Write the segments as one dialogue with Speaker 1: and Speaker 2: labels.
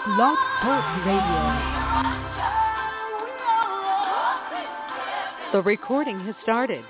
Speaker 1: Blog Talk Radio. The recording has started.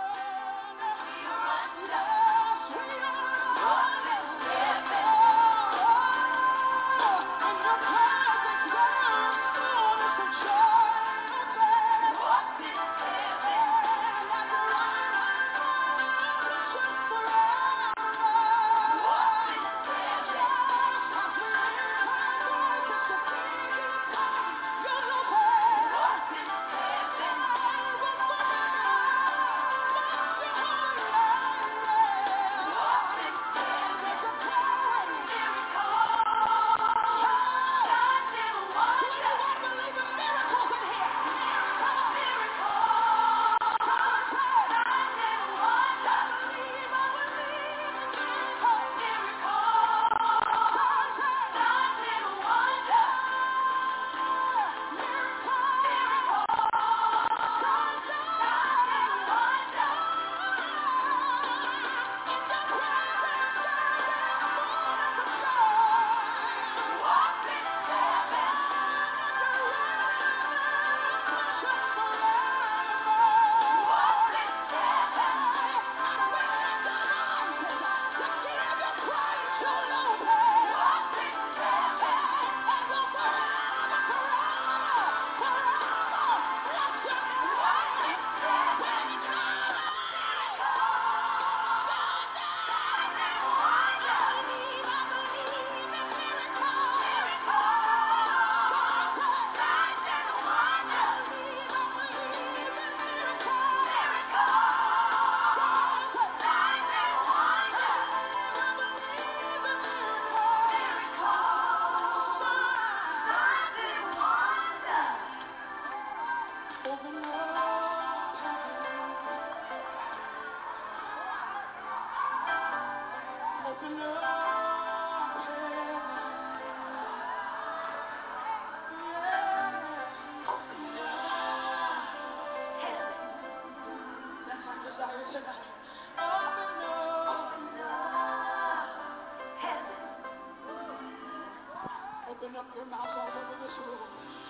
Speaker 2: Open up your mouth all over this room.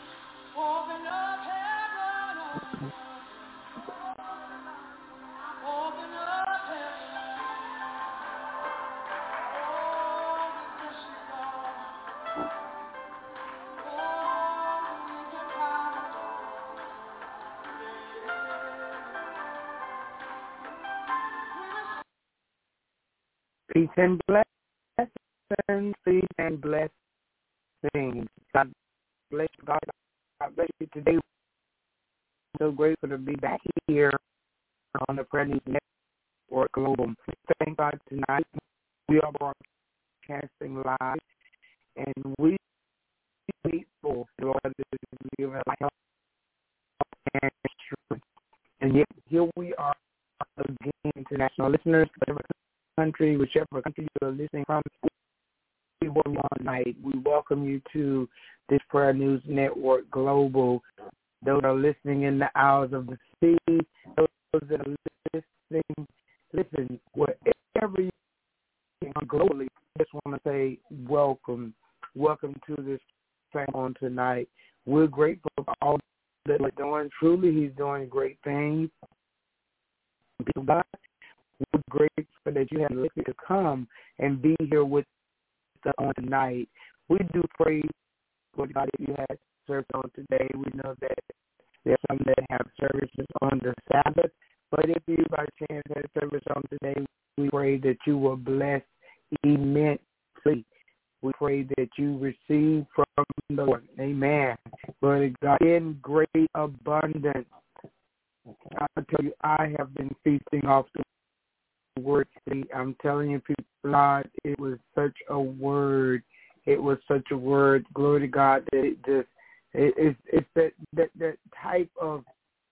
Speaker 2: Open up heaven. Open up heaven. Oh, we bless you, God. Oh, we give you power.
Speaker 3: Peace and blessings, peace and blessings. God bless you, God. God bless you today. I'm so grateful to be back here on the Prayer News Network Global. Thank God tonight we are broadcasting live, and we are grateful to Lord that is giving us help and strength. And yet here we are again, international listeners, whatever country, whichever country you're listening from. We welcome you on night. We welcome you to this Prayer News Network Global. Those that are listening in the Isles of the Sea, those that are listening, listen, wherever you are globally, I just want to say welcome. Welcome to this time on tonight. We're grateful for all that we're doing. Truly, he's doing great things. People, God, we're grateful that you have the ability to come and be here with us on tonight. We do pray, Lord God, if you had service on today. We know that there are some that have services on the Sabbath, but if you by chance had service on today, we pray that you will bless immensely. We pray that you receive from the Lord. Amen. Lord God, in great abundance. I tell you, I have been feasting off the word. I'm telling you, people, God, it was such a word. It was such a word. Glory to God that it just it's that type of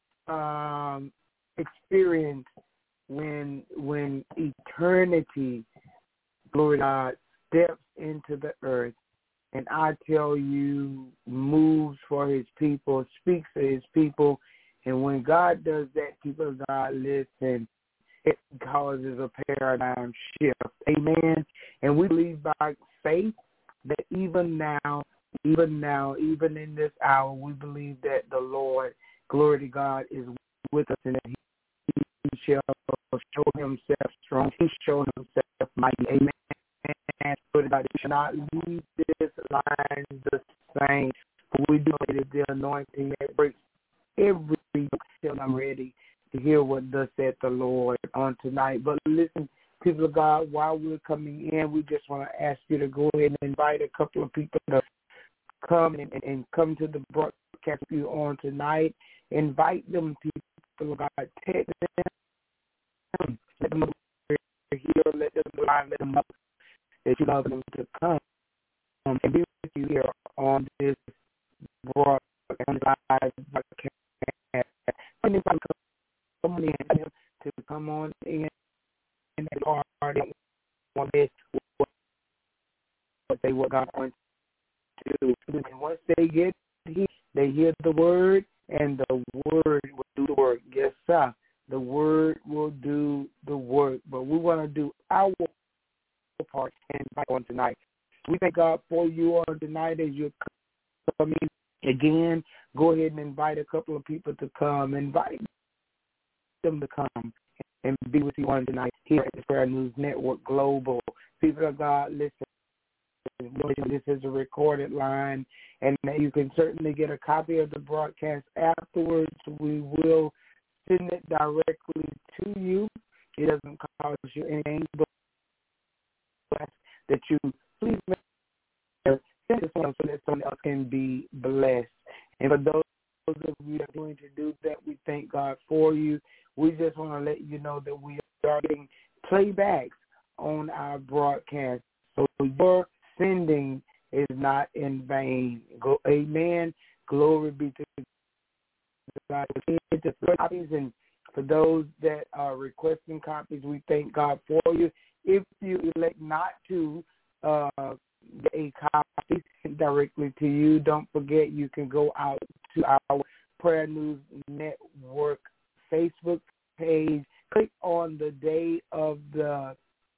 Speaker 3: experience when eternity, glory to God, steps into the earth, and I tell you, moves for his people, speaks for his people. And when God does that, people of God, listen, it causes a paradigm shift. Amen. And we believe by faith that even now even now, even in this hour, we believe that the Lord, glory to God, is with us and that He shall show Himself strong. He shall show Himself mighty. Amen. And glory to God, we shall not leave this line the same. We do it is the anointing that breaks every yoke. I'm ready to hear what thus said the Lord on tonight. But listen, people of God, while we're coming in, we just want to ask you to go ahead and invite a couple of people to come and come to the broadcast with you on tonight. Invite them, people of God. Text them. Let them know they're here. Let them know, let them know that you love them to come and be with you here on this broadcast. Anybody come in to come on in and hard on this what they were God wants to do. And once they get here, they hear the word, and the word will do the work. Yes, sir. The word will do the work. But we want to do our part and back on tonight. We thank God for you on tonight as you're coming. Again, go ahead and invite a couple of people to come. Invite them to come and be with you on tonight here at the Prayer News Network Global. People of God, listen, this is a recorded line, and you can certainly get a copy of the broadcast afterwards. We will send it directly to you. It doesn't cost you anything, but that you please send it so that someone else can be blessed. And for those of you that are going to do that, we thank God for you. We just want to let you know that we are starting playbacks on our broadcast. So your sending is not in vain. Go, amen. Glory be to God. Copies, and for those that are requesting copies, we thank God for you. If you elect not to get a copy directly to you, don't forget you can go out to our Prayer News Network Facebook page, click on the day of the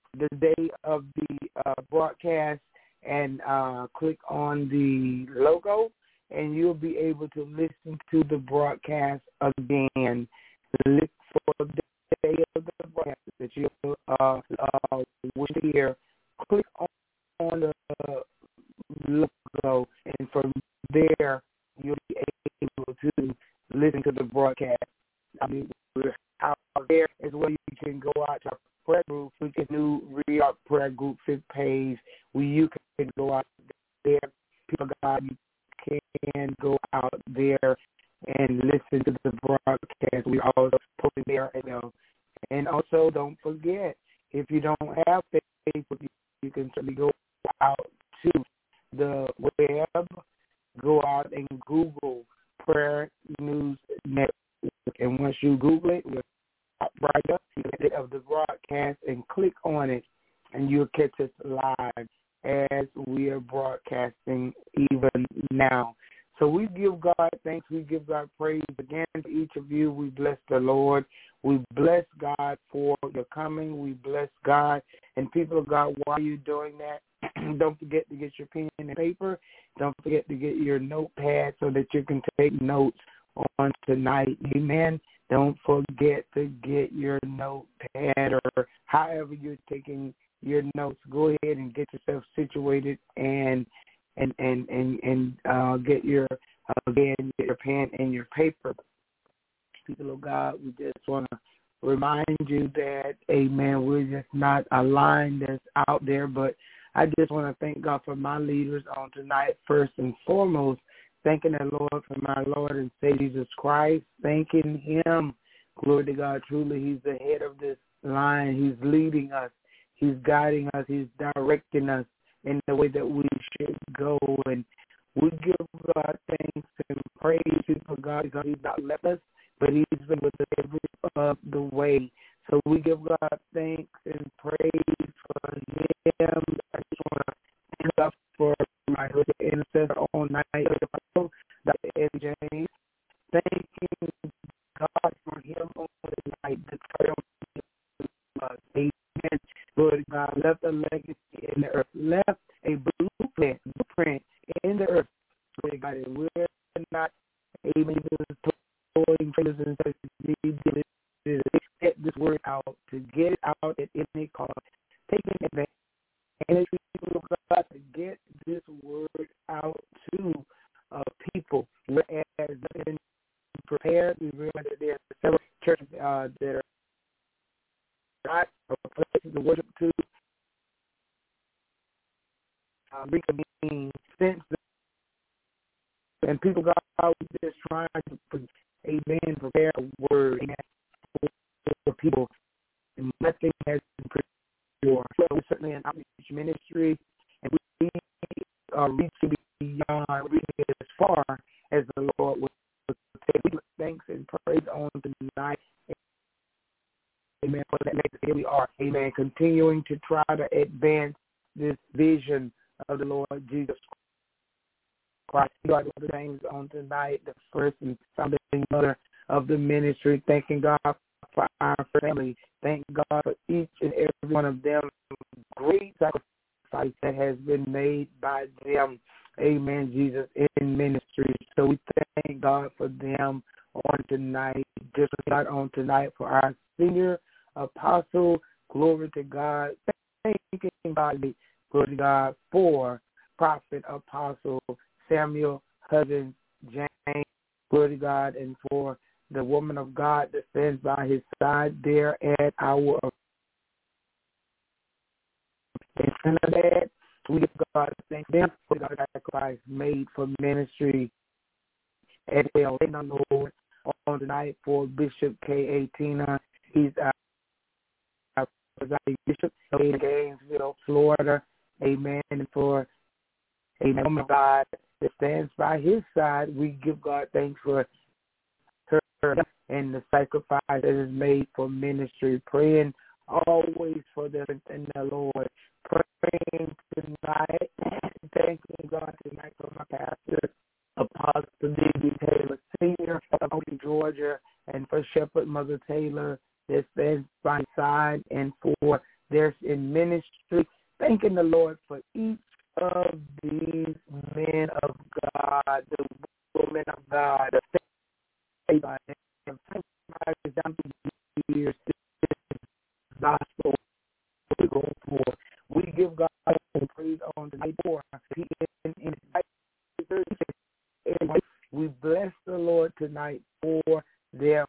Speaker 3: broadcast, and click on the logo, and you'll be able to listen to the broadcast again. Look for the day of the broadcast that you wish to hear. Click on the logo, and from there you'll be able to listen to the broadcast. I mean, we're out there as well. You can go out to our prayer group. We can do Re-Art Prayer Group 5th page where you can go out there. People of God, you can go out there and listen to the broadcast. We also post it there as well. And also, don't forget, if you don't have Facebook, you can certainly go out to the web, go out and Google Prayer News Network. And once you Google it, you'll pop right up to the end of the broadcast and click on it, and you'll catch us live as we are broadcasting even now. So we give God thanks. We give God praise again to each of you. We bless the Lord. We bless God for your coming. We bless God. And people of God, while you're doing that, don't forget to get your pen and paper. Don't forget to get your notepad so that you can take notes on tonight. Amen. Don't forget to get your notepad, or however you're taking your notes. Go ahead and get yourself situated and get your pen and your paper. People of God, we just want to remind you that, amen, we're just not a line that's out there, but I just want to thank God for my leaders on tonight, first and foremost, thanking the Lord for my Lord and Savior Jesus Christ, thanking Him. Glory to God. Truly, He's the head of this line. He's leading us. He's guiding us. He's directing us in the way that we should go. And we give God thanks and praise for God because He's not left us, but He's been with us every of the way. So we give God thanks and praise for Him. I just want to thank God for my intercessor all night, Dr. Eddie James. Thanking God for him on the night. Amen. Lord God left a legacy in the earth, left a blueprint in the earth and necessity to get this word out, to get it out at any cost, taking advantage of God to get this word out to people. Whereas they've been prepared, we realize that there are several churches that are not places to worship to reconvene since and people got out just trying to prepare a word for people. And nothing has been pure. So we're certainly an outreach ministry, and we are reaching beyond, reaching as far as the Lord will take. We give thanks and praise on tonight. Amen. For that, here we are. Amen. Continuing to try to advance this vision of the Lord Jesus Christ. We are the things on tonight, the first and founding mother of the ministry. Thanking God for our family. Thank God for each and every one of them. Great sacrifice that has been made by them. Amen, Jesus, in ministry. So we thank God for them on tonight. Just God on tonight for our senior apostle. Glory to God. Thanking God, glory to God, for prophet apostle Samuel Hudgens James. Glory to God, and for the woman of God that stands by his side there at our Trinidad. We give God thank them for the sacrifice made for ministry as well. And on the Lord on tonight for Bishop K.A. Tina. He's our presiding bishop in Gainesville, Florida. Amen. And for a woman of God that stands by his side, we give God thanks for her and the sacrifice that is made for ministry. Praying always for them in the Lord. Praying tonight, thanking God tonight for my pastor, Apostle D.B. Taylor Sr. of Georgia, and for Shepherd Mother Taylor that stands by his side, and for theirs in ministry. Thanking the Lord for each of these men of God, the women of God, by down to years, this gospel we go for. We give God praise on tonight for we bless the Lord tonight for their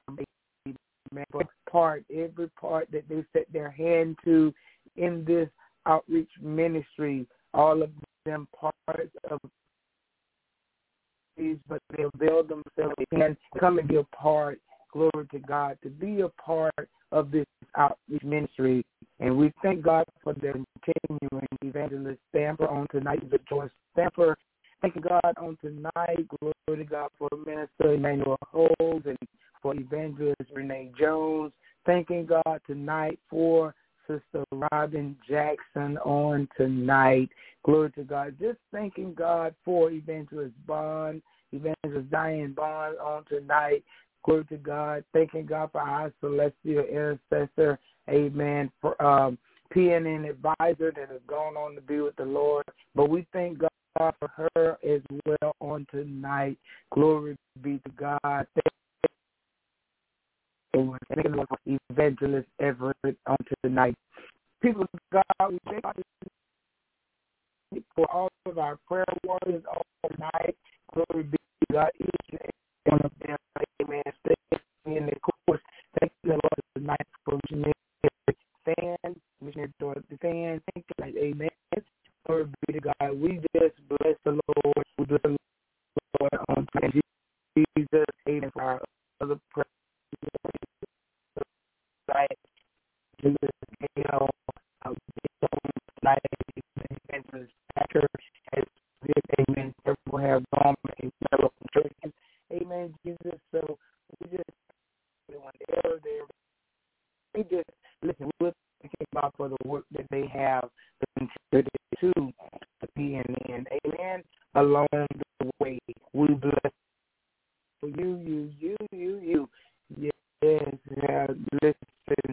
Speaker 3: part, every part that they set their hand to in this outreach ministry. All of them parts of these, but they avail themselves. They can come and be a part. Glory to God, to be a part of this outreach ministry. And we thank God for their continuing. Evangelist Stamper on tonight, the Joyce Stamper. Thank God on tonight. Glory to God for Minister Emmanuel Holmes and for Evangelist Renee Jones. Thanking God tonight for Sister Robin Jackson on tonight. Glory to God. Just thanking God for Evangelist Bond, Evangelist Diane Bond on tonight. Glory to God. Thanking God for our celestial intercessor. Amen. For PNN advisor that has gone on to be with the Lord. But we thank God for her as well on tonight. Glory be to God. Thank you for Evangelist Everett on tonight. People of God, we thank God for all of our prayer warriors all night. Glory be to God. Each and every one of them, amen. Stay in the course. Thank you, Lord, tonight for missionary fans, missionary Dorothy fans. Thank you, amen. Glory be to God. We just bless the Lord. We bless the Lord on tonight. Jesus, amen, for our other prayer. Right. You know, tonight, Evangelist Packer has did, amen. People have gone in several churches, amen. Jesus, so we just there. We just listen. We're thinking about for the work that they have contributed to the PNN, amen. Along the way, we bless for you. Yes, listen.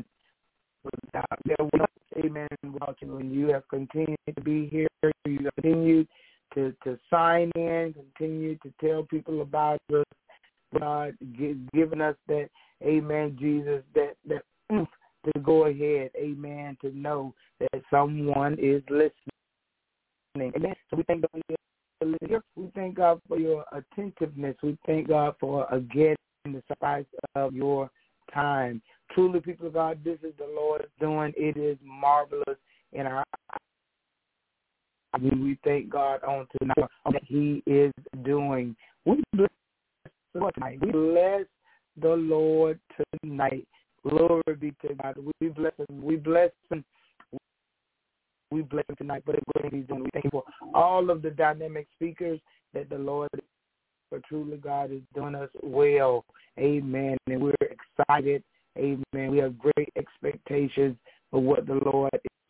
Speaker 3: Amen. Without you, and you have continued to be here. You have continued to sign in, continue to tell people about us. God, giving us that, amen, Jesus, that oomph to go ahead, amen, to know that someone is listening. Amen. So we thank God for your listening. We thank God for your attentiveness. We thank God for, again, the sacrifice of your time. Truly, people of God, this is the Lord doing. It is marvelous in our eyes. We thank God on tonight that He is doing. We bless the Lord tonight. We bless the Lord tonight. Glory be to God. We bless Him. We bless Him. We bless Him tonight for the great He's doing. We thank Him for all of the dynamic speakers that the Lord, for truly God is doing us well. Amen. And we're excited. Amen. We have great expectations for what the Lord is.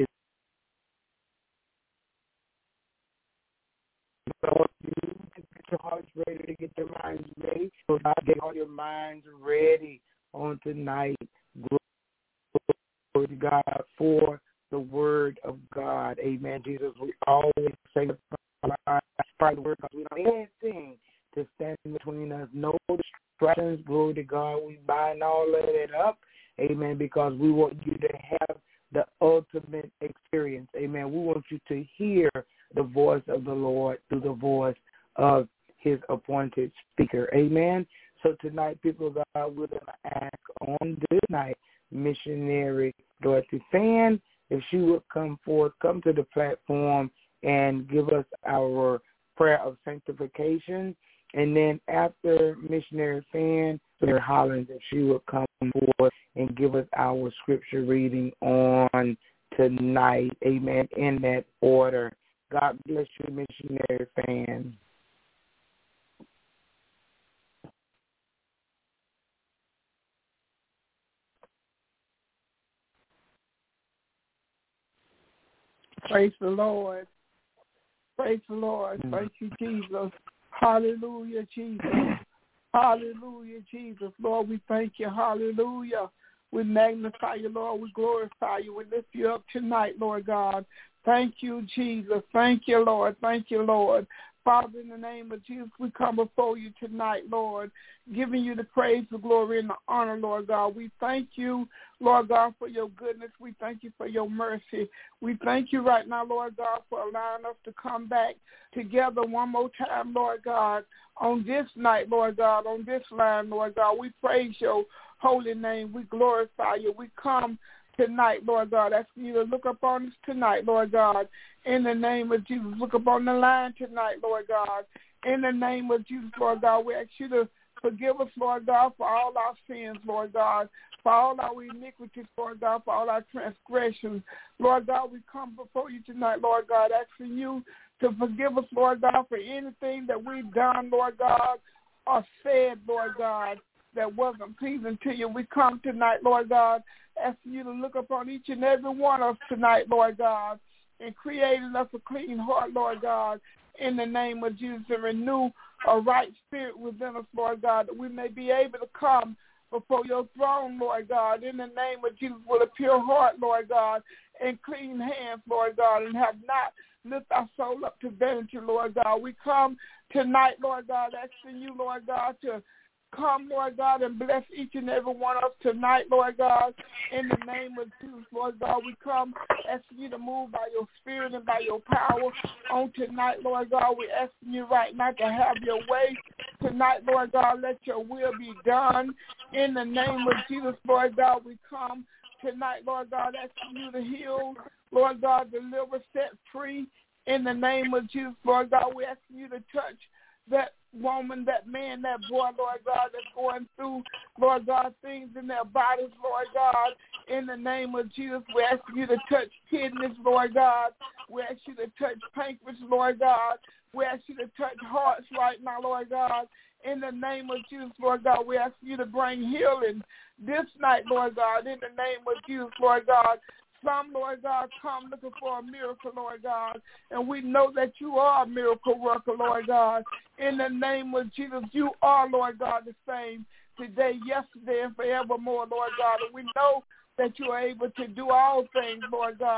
Speaker 3: So you get your hearts ready, to get your minds ready. So God, get all your minds ready on tonight. Glory to God for the word of God. Amen. Jesus, we always say the word because we don't have anything to stand between us. No distractions. Glory to God. We bind all of that up. Amen. Because we want you to have the ultimate experience. Amen. We want you to hear the voice of the Lord through the voice of His appointed speaker. Amen. So tonight, people of God, we're going to ask on this night, missionary Dorothy Fan, if she would come forth, come to the platform and give us our prayer of sanctification. And then after missionary Fan, Mr. Hollins, if she would come forward and give us our scripture reading on tonight. Amen. In that order. God bless you, missionary Fan.
Speaker 4: Praise the Lord. Praise the Lord. Thank you, Jesus. Hallelujah, Jesus. Hallelujah, Jesus. Lord, we thank you. Hallelujah. We magnify you, Lord. We glorify you. We lift you up tonight, Lord God. Thank you, Jesus. Thank you, Lord. Thank you, Lord. Father, in the name of Jesus, we come before you tonight, Lord, giving you the praise, the glory, and the honor, Lord God. We thank you, Lord God, for your goodness. We thank you for your mercy. We thank you right now, Lord God, for allowing us to come back together one more time, Lord God, on this night, Lord God, on this line, Lord God. We praise your holy name. We glorify you. We come tonight, Lord God, asking you to look upon us tonight, Lord God, in the name of Jesus. Look upon the line tonight, Lord God, in the name of Jesus, Lord God. We ask you to forgive us, Lord God, for all our sins, Lord God, for all our iniquities, Lord God, for all our transgressions. Lord God, we come before you tonight, Lord God, asking you to forgive us, Lord God, for anything that we've done, Lord God, or said, Lord God, that wasn't pleasing to you. We come tonight, Lord God, asking you to look upon each and every one of us tonight, Lord God, and creating us a clean heart, Lord God, in the name of Jesus, and renew a right spirit within us, Lord God, that we may be able to come before your throne, Lord God, in the name of Jesus, with a pure heart, Lord God, and clean hands, Lord God, and have not lift our soul up to vanity, Lord God. We come tonight, Lord God, asking you, Lord God, to come, Lord God, and bless each and every one of us tonight, Lord God, in the name of Jesus, Lord God. We come asking you to move by your spirit and by your power on tonight, Lord God. We're asking you right now to have your way tonight, Lord God. Let your will be done in the name of Jesus, Lord God. We come tonight, Lord God, asking you to heal, Lord God, deliver, set free in the name of Jesus, Lord God. We're asking you to touch that woman, that man, that boy, Lord God, that's going through, Lord God, things in their bodies, Lord God, in the name of Jesus. We ask you to touch kidneys, Lord God. We ask you to touch pancreas, Lord God. We ask you to touch hearts right now, Lord God. In the name of Jesus, Lord God, we ask you to bring healing this night, Lord God, in the name of Jesus, Lord God. Some, Lord God, come looking for a miracle, Lord God, and we know that you are a miracle worker, Lord God. In the name of Jesus, you are, Lord God, the same today, yesterday, and forevermore, Lord God, and we know that you are able to do all things, Lord God.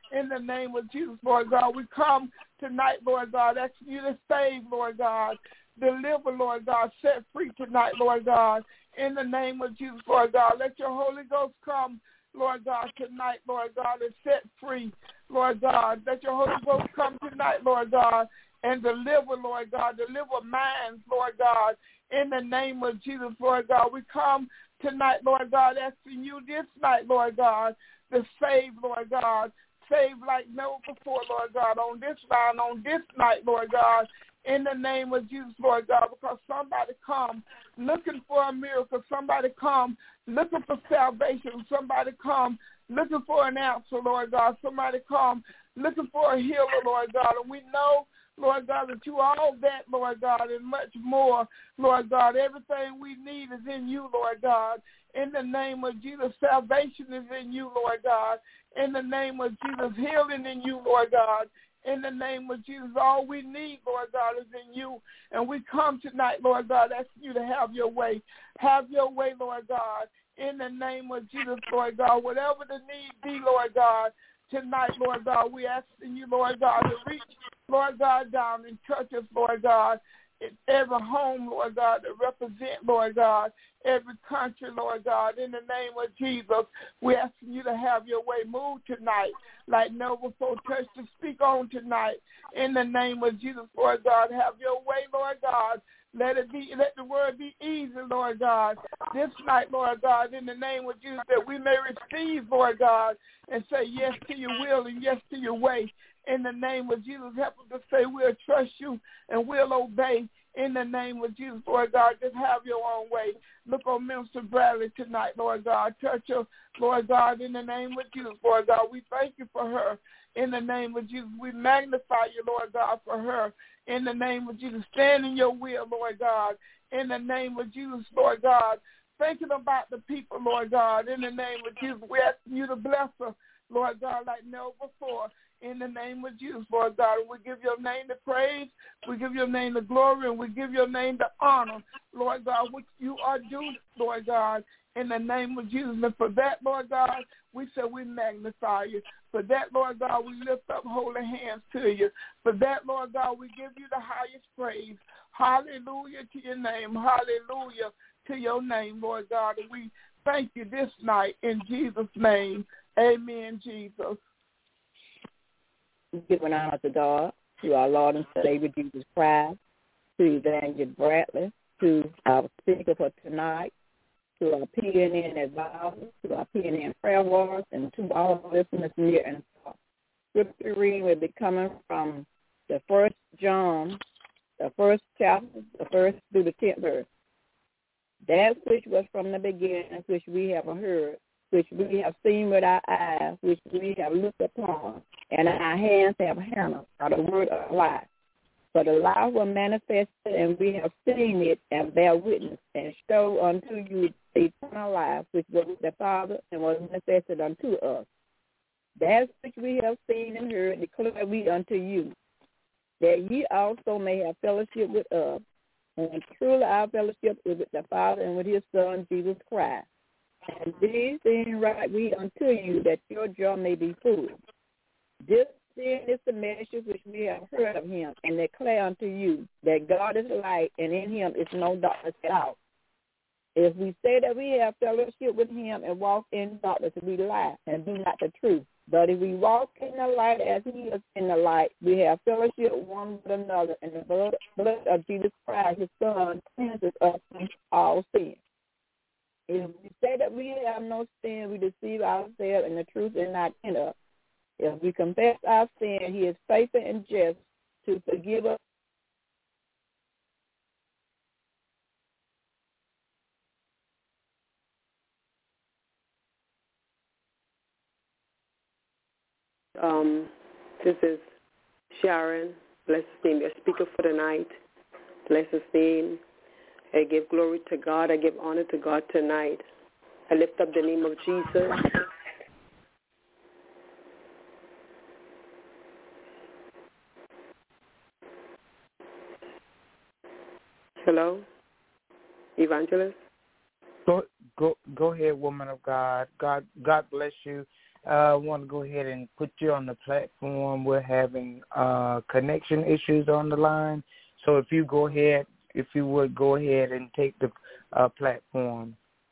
Speaker 4: in the name of Jesus, Lord God. We come tonight, Lord God, asking you to save, Lord God, deliver, Lord God, set free tonight, Lord God, in the name of Jesus, Lord God. Let your Holy Ghost come, Lord God, tonight, Lord God, and set free, Lord God. Let your Holy Ghost come tonight, Lord God, and deliver, Lord God, deliver minds, Lord God, in the name of Jesus, Lord God. We come tonight, Lord God, asking you this night, Lord God, to save, Lord God, save like never before, Lord God, on this line, on this night, Lord God, in the name of Jesus, Lord God, because somebody come looking for a miracle, somebody come looking for salvation, somebody come looking for an answer, Lord God, somebody come looking for a healer, Lord God, and we know, Lord God, that you are all that, Lord God, and much more, Lord God. Everything we need is in you, Lord God. In the name of Jesus, salvation is in you, Lord God. In the name of Jesus, healing in you, Lord God. In the name of Jesus, all we need, Lord God, is in you. And we come tonight, Lord God, asking you to have your way. Have your way, Lord God. In the name of Jesus, Lord God, whatever the need be, Lord God, tonight, Lord God, we asking you, Lord God, to reach, Lord God, down and touch us, Lord God, in every home, Lord God, that represent, Lord God, every country, Lord God, in the name of Jesus. We're asking you to have your way. Move tonight like never before. Touch to speak on tonight in the name of Jesus, Lord God. Have your way, Lord God. Let the word be easy, Lord God, this night, Lord God, in the name of Jesus, that we may receive, Lord God, and say yes to your will and yes to your way. In the name of Jesus, help us to say we'll trust you and we'll obey. In the name of Jesus, Lord God, just have your own way. Look on Minister Bradley tonight, Lord God. Touch her, Lord God, in the name of Jesus, Lord God. We thank you for her. In the name of Jesus, we magnify you, Lord God, for her. In the name of Jesus, stand in your will, Lord God. In the name of Jesus, Lord God, thinking about the people, Lord God. In the name of Jesus, we ask you to bless her, Lord God, like never before. In the name of Jesus, Lord God, we give your name the praise, we give your name the glory, and we give your name the honor, Lord God, which you are due, Lord God, in the name of Jesus. And for that, Lord God, we say we magnify you. For that, Lord God, we lift up holy hands to you. For that, Lord God, we give you the highest praise. Hallelujah to your name. Hallelujah to your name, Lord God. And we thank you this night in Jesus' name. Amen, Jesus.
Speaker 5: Giving honor to God, to our Lord and Savior Jesus Christ, to Evangelist Bradley, to our speaker for tonight, to our PNN advisors, to our PNN prayer warriors, and to all listeners near and far. Scripture reading will be coming from the 1 John, the first chapter, the 1st through the 10th verse. That which was from the beginning, which we have heard, which we have seen with our eyes, which we have looked upon, and our hands have handled, are the word of life. For the life was manifested, and we have seen it, and bear witness, and show unto you eternal life, which was with the Father, and was manifested unto us. That which we have seen and heard declare we unto you, that ye also may have fellowship with us. And truly our fellowship is with the Father and with his Son, Jesus Christ. And these things write we unto you, that your joy may be full. This then is the message which we have heard of him, and declare unto you, that God is light, and in him is no darkness at all. If we say that we have fellowship with him and walk in darkness, we lie and do not the truth. But if we walk in the light as he is in the light, we have fellowship one with another, and the blood of Jesus Christ, his Son, cleanses us from all sin. If we say that we have no sin, we deceive ourselves, and the truth is not in us. If we confess our sin, he is faithful and just to forgive us.
Speaker 6: This is Sharon. Bless his name, your speaker for the night. Bless his name. I give glory to God. I give honor to God tonight. I lift up the name of Jesus. Hello? Evangelist?
Speaker 3: Go ahead, woman of God. God bless you. I want to go ahead and put you on the platform. We're having connection issues on the line. So if you would go ahead and take the platform.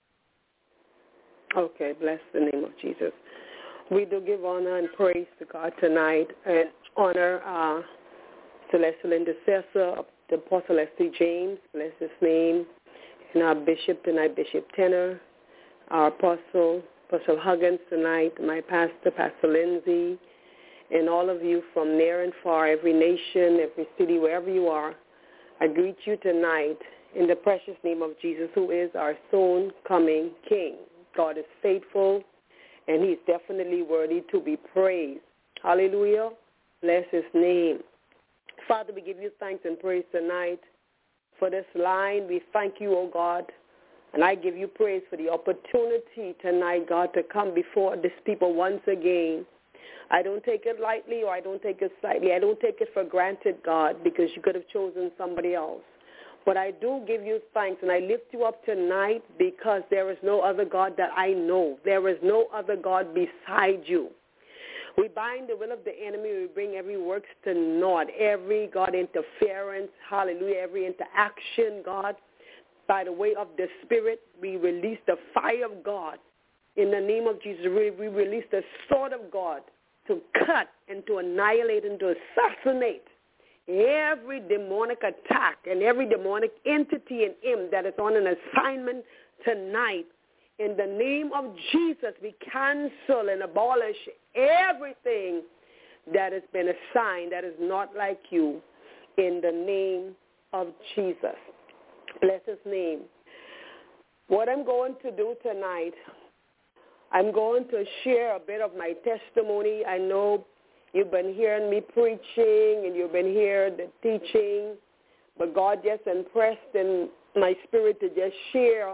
Speaker 6: Okay, bless the name of Jesus. We do give honor and praise to God tonight and honor our celestial intercessor, the Apostle S.T. James, bless his name, and our bishop tonight, Bishop Tenor, our Apostle Huggins tonight, my pastor, Pastor Lindsay, and all of you from near and far, every nation, every city, wherever you are. I greet you tonight in the precious name of Jesus, who is our soon-coming King. God is faithful, and he's definitely worthy to be praised. Hallelujah. Bless his name. Father, we give you thanks and praise tonight for this line. We thank you, O God, and I give you praise for the opportunity tonight, God, to come before this people once again. I don't take it lightly or I don't take it slightly. I don't take it for granted, God, because you could have chosen somebody else. But I do give you thanks, and I lift you up tonight because there is no other God that I know. There is no other God beside you. We bind the will of the enemy. We bring every works to naught, every, God, interference, hallelujah, every interaction, God, by the way of the Spirit. We release the fire of God. In the name of Jesus, we release the sword of God to cut and to annihilate and to assassinate every demonic attack and every demonic entity in him that is on an assignment tonight. In the name of Jesus, we cancel and abolish everything that has been assigned that is not like you in the name of Jesus. Bless his name. What I'm going to do tonight, I'm going to share a bit of my testimony. I know you've been hearing me preaching and you've been hearing the teaching, but God just impressed in my spirit to just share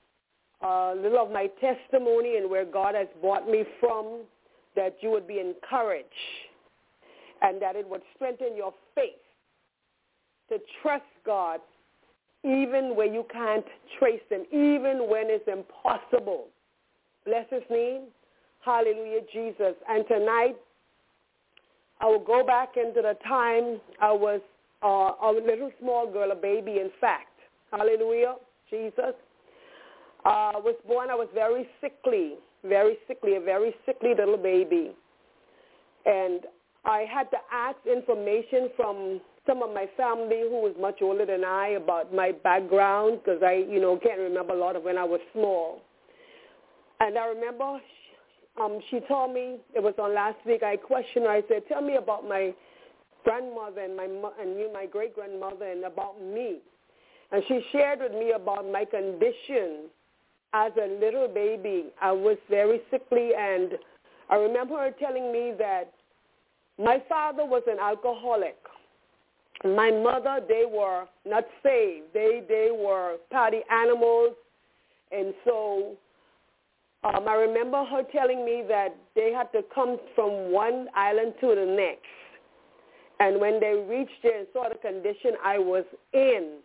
Speaker 6: a little of my testimony and where God has brought me from, that you would be encouraged and that it would strengthen your faith to trust God even where you can't trace him, even when it's impossible. Bless his name. Hallelujah, Jesus. And tonight, I will go back into the time I was a little small girl, a baby, in fact. Hallelujah, Jesus. I was born, I was very sickly, a very sickly little baby. And I had to ask information from some of my family who was much older than I about my background because I, can't remember a lot of when I was small. And I remember she told me, it was on last week, I questioned her. I said, tell me about my grandmother and my great-grandmother and about me. And she shared with me about my condition as a little baby. I was very sickly, and I remember her telling me that my father was an alcoholic. My mother, they were not saved. They were party animals. And so I remember her telling me that they had to come from one island to the next. And when they reached there and saw the condition I was in,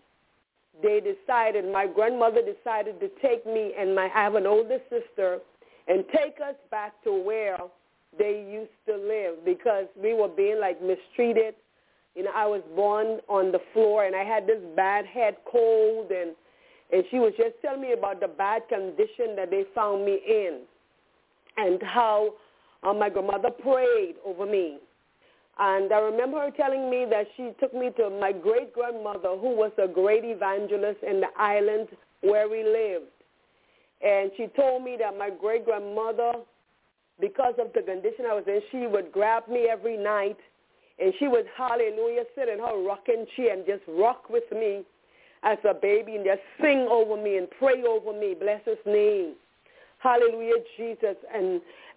Speaker 6: my grandmother decided to take me and I have an older sister and take us back to where they used to live because we were being mistreated. I was born on the floor and I had this bad head cold and she was just telling me about the bad condition that they found me in and how my grandmother prayed over me. And I remember her telling me that she took me to my great-grandmother, who was a great evangelist in the island where we lived. And she told me that my great-grandmother, because of the condition I was in, she would grab me every night, and she would, hallelujah, sit in her rocking chair and just rock with me as a baby and just sing over me and pray over me. Bless his name. Hallelujah, Jesus. And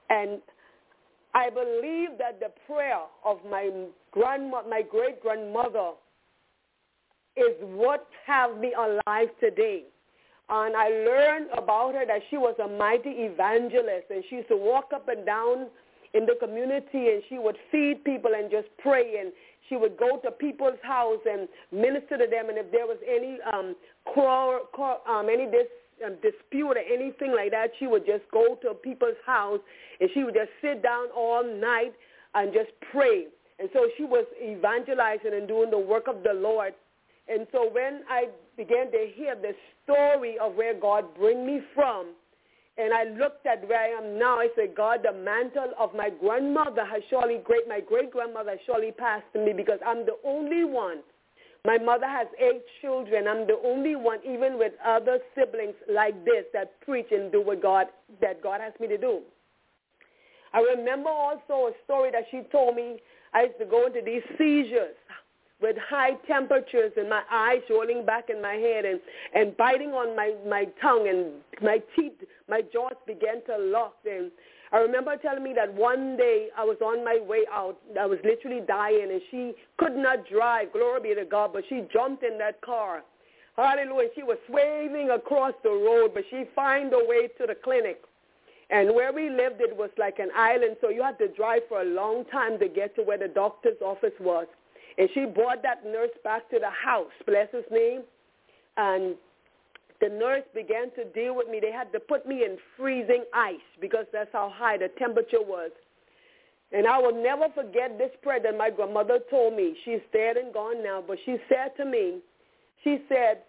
Speaker 6: I believe that the prayer of my great-grandmother is what have me alive today. And I learned about her that she was a mighty evangelist, and she used to walk up and down in the community, and she would feed people and just pray, and she would go to people's house and minister to them, and if there was any dispute or anything like that, she would just go to people's house and she would just sit down all night and just pray. And so she was evangelizing and doing the work of the Lord. And so when I began to hear the story of where God bring me from, and I looked at where I am now, I said, God, the mantle of my grandmother has surely, my great-grandmother has surely passed to me, because I'm the only one. My mother has 8 children. I'm the only one, even with other siblings like this, that preach and do what God has me to do. I remember also a story that she told me. I used to go into these seizures with high temperatures and my eyes rolling back in my head and biting on my tongue, and my teeth, my jaws began to lock. And I remember her telling me that one day I was on my way out. I was literally dying, and she could not drive, glory be to God, but she jumped in that car. Hallelujah. She was swerving across the road, but she found her way to the clinic. And where we lived, it was like an island, so you had to drive for a long time to get to where the doctor's office was. And she brought that nurse back to the house, bless his name. And the nurse began to deal with me. They had to put me in freezing ice because that's how high the temperature was. And I will never forget this prayer that my grandmother told me. She's dead and gone now, but she said to me, she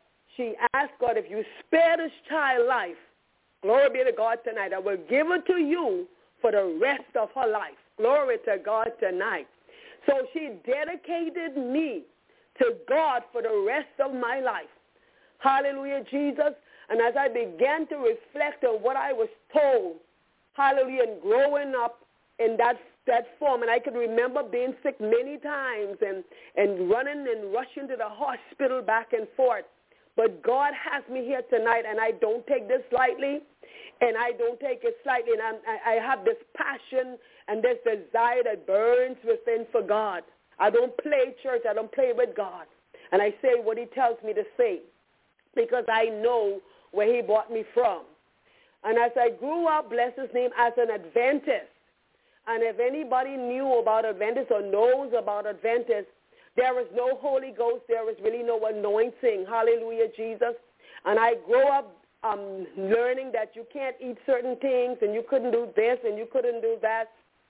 Speaker 6: asked God, if you spare this child life, glory be to God tonight, I will give it to you for the rest of her life. Glory to God tonight. So she dedicated me to God for the rest of my life. Hallelujah, Jesus. And as I began to reflect on what I was told, hallelujah, and growing up in that form, and I could remember being sick many times and running and rushing to the hospital back and forth. But God has me here tonight, and I don't take this lightly, and I don't take it slightly. And I have this passion and this desire that burns within for God. I don't play church. I don't play with God. And I say what he tells me to say because I know where he brought me from. And as I grew up, bless his name, as an Adventist, and if anybody knew about Adventists or knows about Adventists, there is no Holy Ghost. There is really no anointing. Hallelujah, Jesus. And I grew up learning that you can't eat certain things, and you couldn't do this, and you couldn't do that.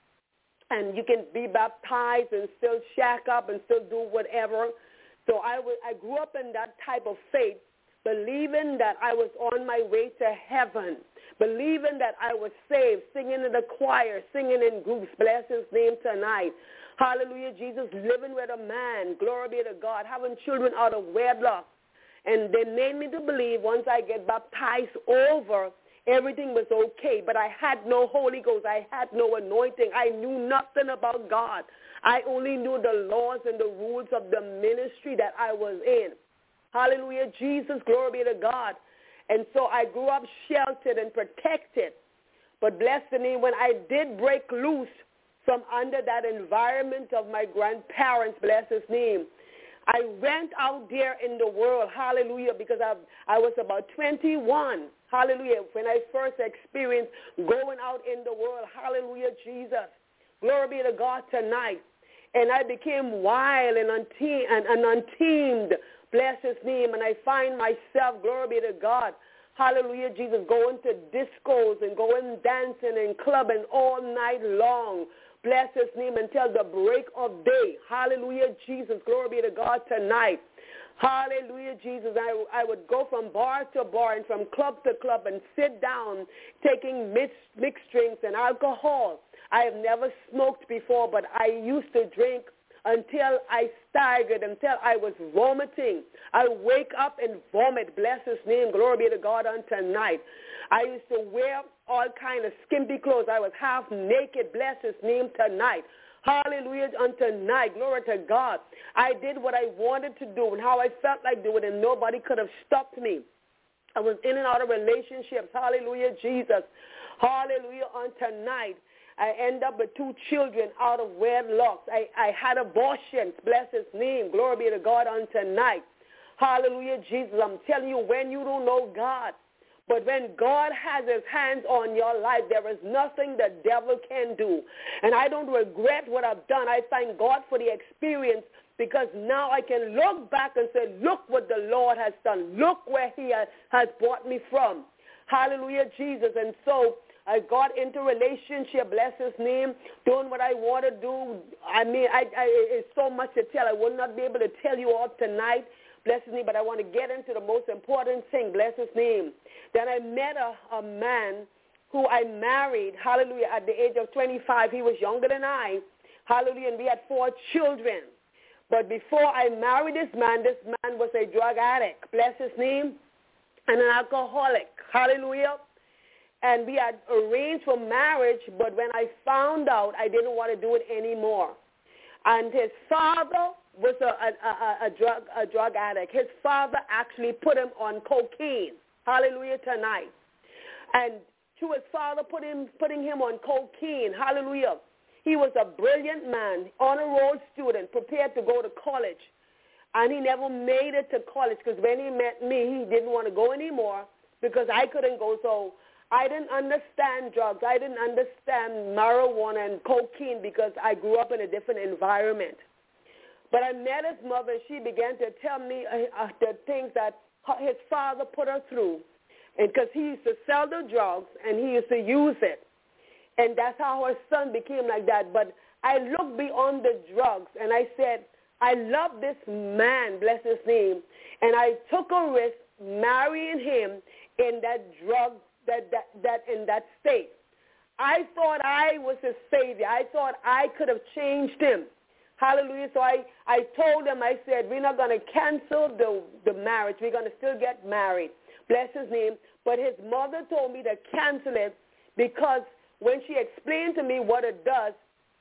Speaker 6: And you can be baptized and still shack up and still do whatever. So I grew up in that type of faith, believing that I was on my way to heaven, believing that I was saved, singing in the choir, singing in groups, bless his name tonight. Hallelujah, Jesus, living with a man, glory be to God, having children out of wedlock. And they made me to believe once I get baptized over, everything was okay. But I had no Holy Ghost. I had no anointing. I knew nothing about God. I only knew the laws and the rules of the ministry that I was in. Hallelujah, Jesus, glory be to God. And so I grew up sheltered and protected. But bless the name, when I did break loose from under that environment of my grandparents, bless his name, I went out there in the world, hallelujah, because I was about 21, hallelujah, when I first experienced going out in the world, hallelujah, Jesus. Glory be to God tonight. And I became wild and untamed, bless his name, and I find myself, glory be to God, hallelujah, Jesus, going to discos and going dancing and clubbing all night long. Bless his name until the break of day. Hallelujah, Jesus. Glory be to God tonight. Hallelujah, Jesus. I would go from bar to bar and from club to club and sit down taking mixed drinks and alcohol. I have never smoked before, but I used to drink until I staggered, until I was vomiting. I wake up and vomit. Bless his name. Glory be to God on tonight. I used to wear all kind of skimpy clothes. I was half naked. Bless his name tonight. Hallelujah on tonight. Glory to God. I did what I wanted to do and how I felt like doing it, and nobody could have stopped me. I was in and out of relationships. Hallelujah, Jesus. Hallelujah on tonight. I end up with 2 children out of wedlock. I had abortions. Bless his name. Glory be to God on tonight. Hallelujah, Jesus. I'm telling you, when you don't know God, but when God has his hands on your life, there is nothing the devil can do. And I don't regret what I've done. I thank God for the experience because now I can look back and say, look what the Lord has done. Look where he has brought me from. Hallelujah, Jesus. And so I got into relationship, bless his name, doing what I want to do. I mean, it's so much to tell. I will not be able to tell you all tonight, bless his name, but I want to get into the most important thing, bless his name. Then I met a man who I married, hallelujah, at the age of 25. He was younger than I, hallelujah, and we had 4 children. But before I married this man was a drug addict, bless his name, and an alcoholic, hallelujah. And we had arranged for marriage, but when I found out, I didn't want to do it anymore. And his father was a drug addict. His father actually put him on cocaine, hallelujah, tonight. And to his father putting him on cocaine, hallelujah, he was a brilliant man, honor roll student, prepared to go to college. And he never made it to college because when he met me, he didn't want to go anymore because I couldn't go. So I didn't understand drugs. I didn't understand marijuana and cocaine because I grew up in a different environment. But I met his mother, and she began to tell me the things that his father put her through. And because he used to sell the drugs, and he used to use it. And that's how her son became like that. But I looked beyond the drugs, and I said, I love this man, bless his name. And I took a risk marrying him in that drug, in that state. I thought I was his savior. I thought I could have changed him. Hallelujah. So I told him, I said, we're not going to cancel the marriage. We're going to still get married. Bless his name. But his mother told me to cancel it because when she explained to me what it does,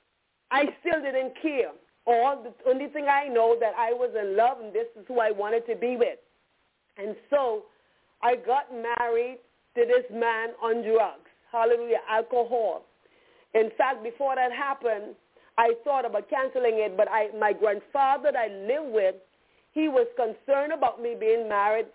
Speaker 6: I still didn't care. The only thing I know that I was in love, and this is who I wanted to be with. And so I got married to this man on drugs. Hallelujah, alcohol. In fact, before that happened, I thought about canceling it, but my grandfather that I lived with, he was concerned about me being married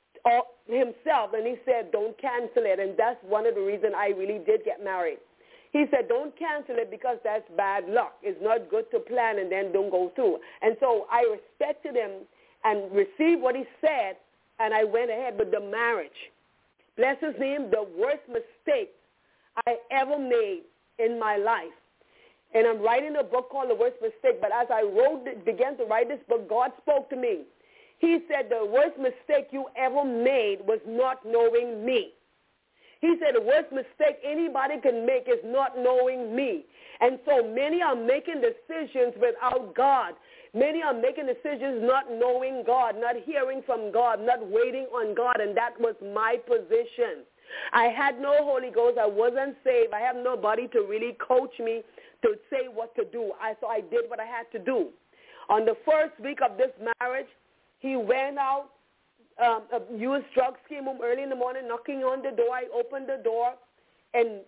Speaker 6: himself, and he said, don't cancel it. And that's one of the reasons I really did get married. He said, don't cancel it because that's bad luck. It's not good to plan and then don't go through. And so I respected him and received what he said, and I went ahead with the marriage. Bless his name, the worst mistake I ever made in my life. And I'm writing a book called The Worst Mistake, but as I began to write this book, God spoke to me. He said, the worst mistake you ever made was not knowing me. He said, the worst mistake anybody can make is not knowing me. And so many are making decisions without God. Many are making decisions not knowing God, not hearing from God, not waiting on God, and that was my position. I had no Holy Ghost. I wasn't saved. I have nobody to really coach me to say what to do. So I did what I had to do. On the first week of this marriage, he went out, used drugs, came home early in the morning, knocking on the door. I opened the door and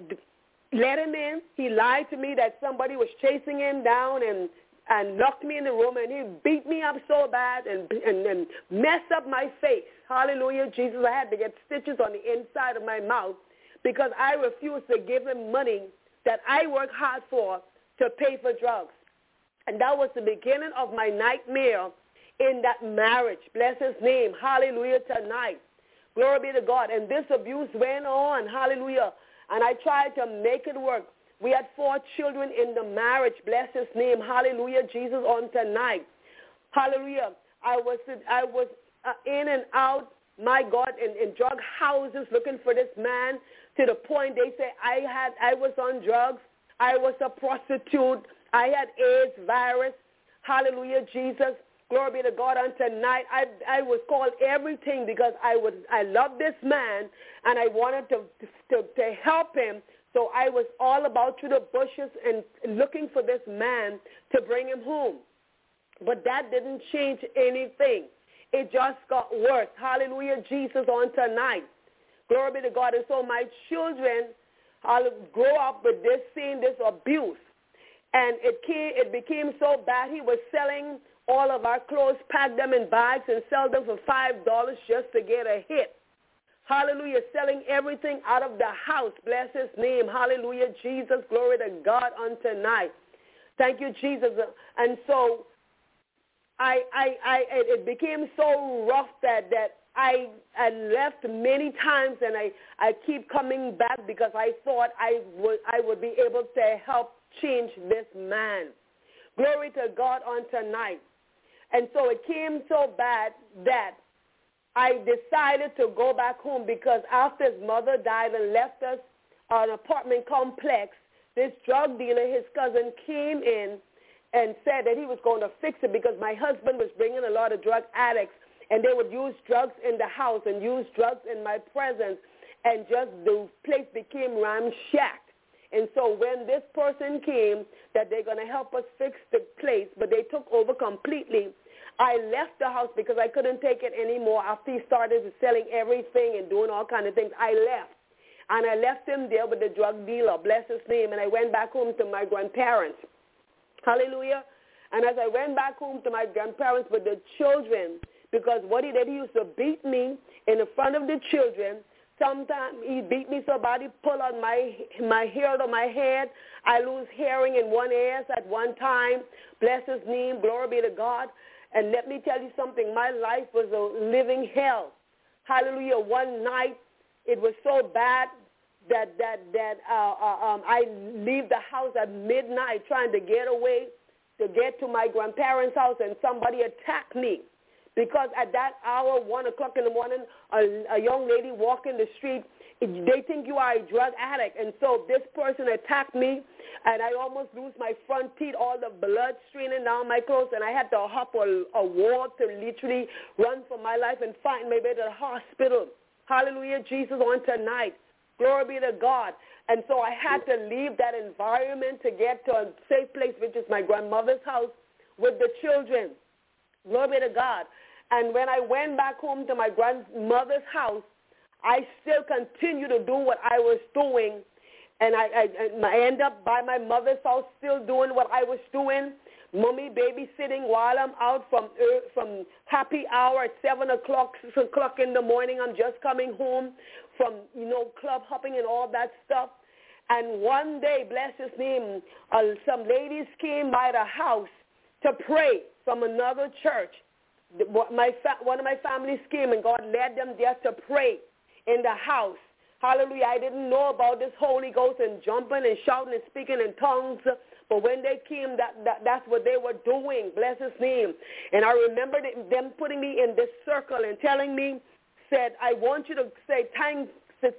Speaker 6: let him in. He lied to me that somebody was chasing him down and locked me in the room, and he beat me up so bad and messed up my face. Hallelujah, Jesus. I had to get stitches on the inside of my mouth because I refused to give him money that I worked hard for to pay for drugs. And that was the beginning of my nightmare in that marriage. Bless his name. Hallelujah tonight. Glory be to God. And this abuse went on. Hallelujah. And I tried to make it work. We had 4 children in the marriage. Bless his name. Hallelujah, Jesus, on tonight. Hallelujah. I was in and out, my God, in drug houses looking for this man to the point they say I was on drugs. I was a prostitute. I had AIDS virus. Hallelujah, Jesus. Glory be to God. On tonight, I was called everything because I loved this man and I wanted to help him. So I was all about through the bushes and looking for this man to bring him home. But that didn't change anything. It just got worse. Hallelujah, Jesus, on tonight. Glory be to God. And so my children grow up with this abuse. And it became so bad. He was selling all of our clothes, pack them in bags, and sell them for $5 just to get a hit. Hallelujah, selling everything out of the house. Bless his name. Hallelujah, Jesus. Glory to God on tonight. Thank you, Jesus. And so it became so rough that I left many times, and I keep coming back because I thought I would be able to help change this man. Glory to God on tonight. And so it came so bad that I decided to go back home because after his mother died and left us an apartment complex, this drug dealer, his cousin, came in and said that he was going to fix it because my husband was bringing a lot of drug addicts, and they would use drugs in the house and use drugs in my presence, and just the place became ramshacked. And so when this person came that they're going to help us fix the place, but they took over completely, I left the house because I couldn't take it anymore. After he started selling everything and doing all kinds of things, I left. And I left him there with the drug dealer, bless his name, and I went back home to my grandparents. Hallelujah. And as I went back home to my grandparents with the children, because what he did, he used to beat me in the front of the children. Sometimes he beat me so bad he pulled out my hair out of my head. I lose hearing in one ear at one time. Bless his name. Glory be to God. And let me tell you something. My life was a living hell. Hallelujah. One night, it was so bad that I leave the house at midnight trying to get away, to get to my grandparents' house, and somebody attacked me. Because at that hour, 1 o'clock in the morning, a young lady walking the street, they think you are a drug addict. And so this person attacked me, and I almost lose my front teeth, all the blood streaming down my clothes, and I had to hop a wall to literally run for my life and find my way to the hospital. Hallelujah, Jesus, on tonight. Glory be to God. And so I had to leave that environment to get to a safe place, which is my grandmother's house with the children. Glory be to God. And when I went back home to my grandmother's house, I still continued to do what I was doing. And I end up by my mother's house still doing what I was doing. Mommy babysitting while I'm out from happy hour at 7 o'clock, 6 o'clock in the morning. I'm just coming home from, club hopping and all that stuff. And one day, bless his name, some ladies came by the house to pray from another church. One of my families came, and God led them there to pray in the house. Hallelujah. I didn't know about this Holy Ghost and jumping and shouting and speaking in tongues. But when they came, that's what they were doing. Bless his name. And I remember them putting me in this circle and telling me, said, I want you to say thank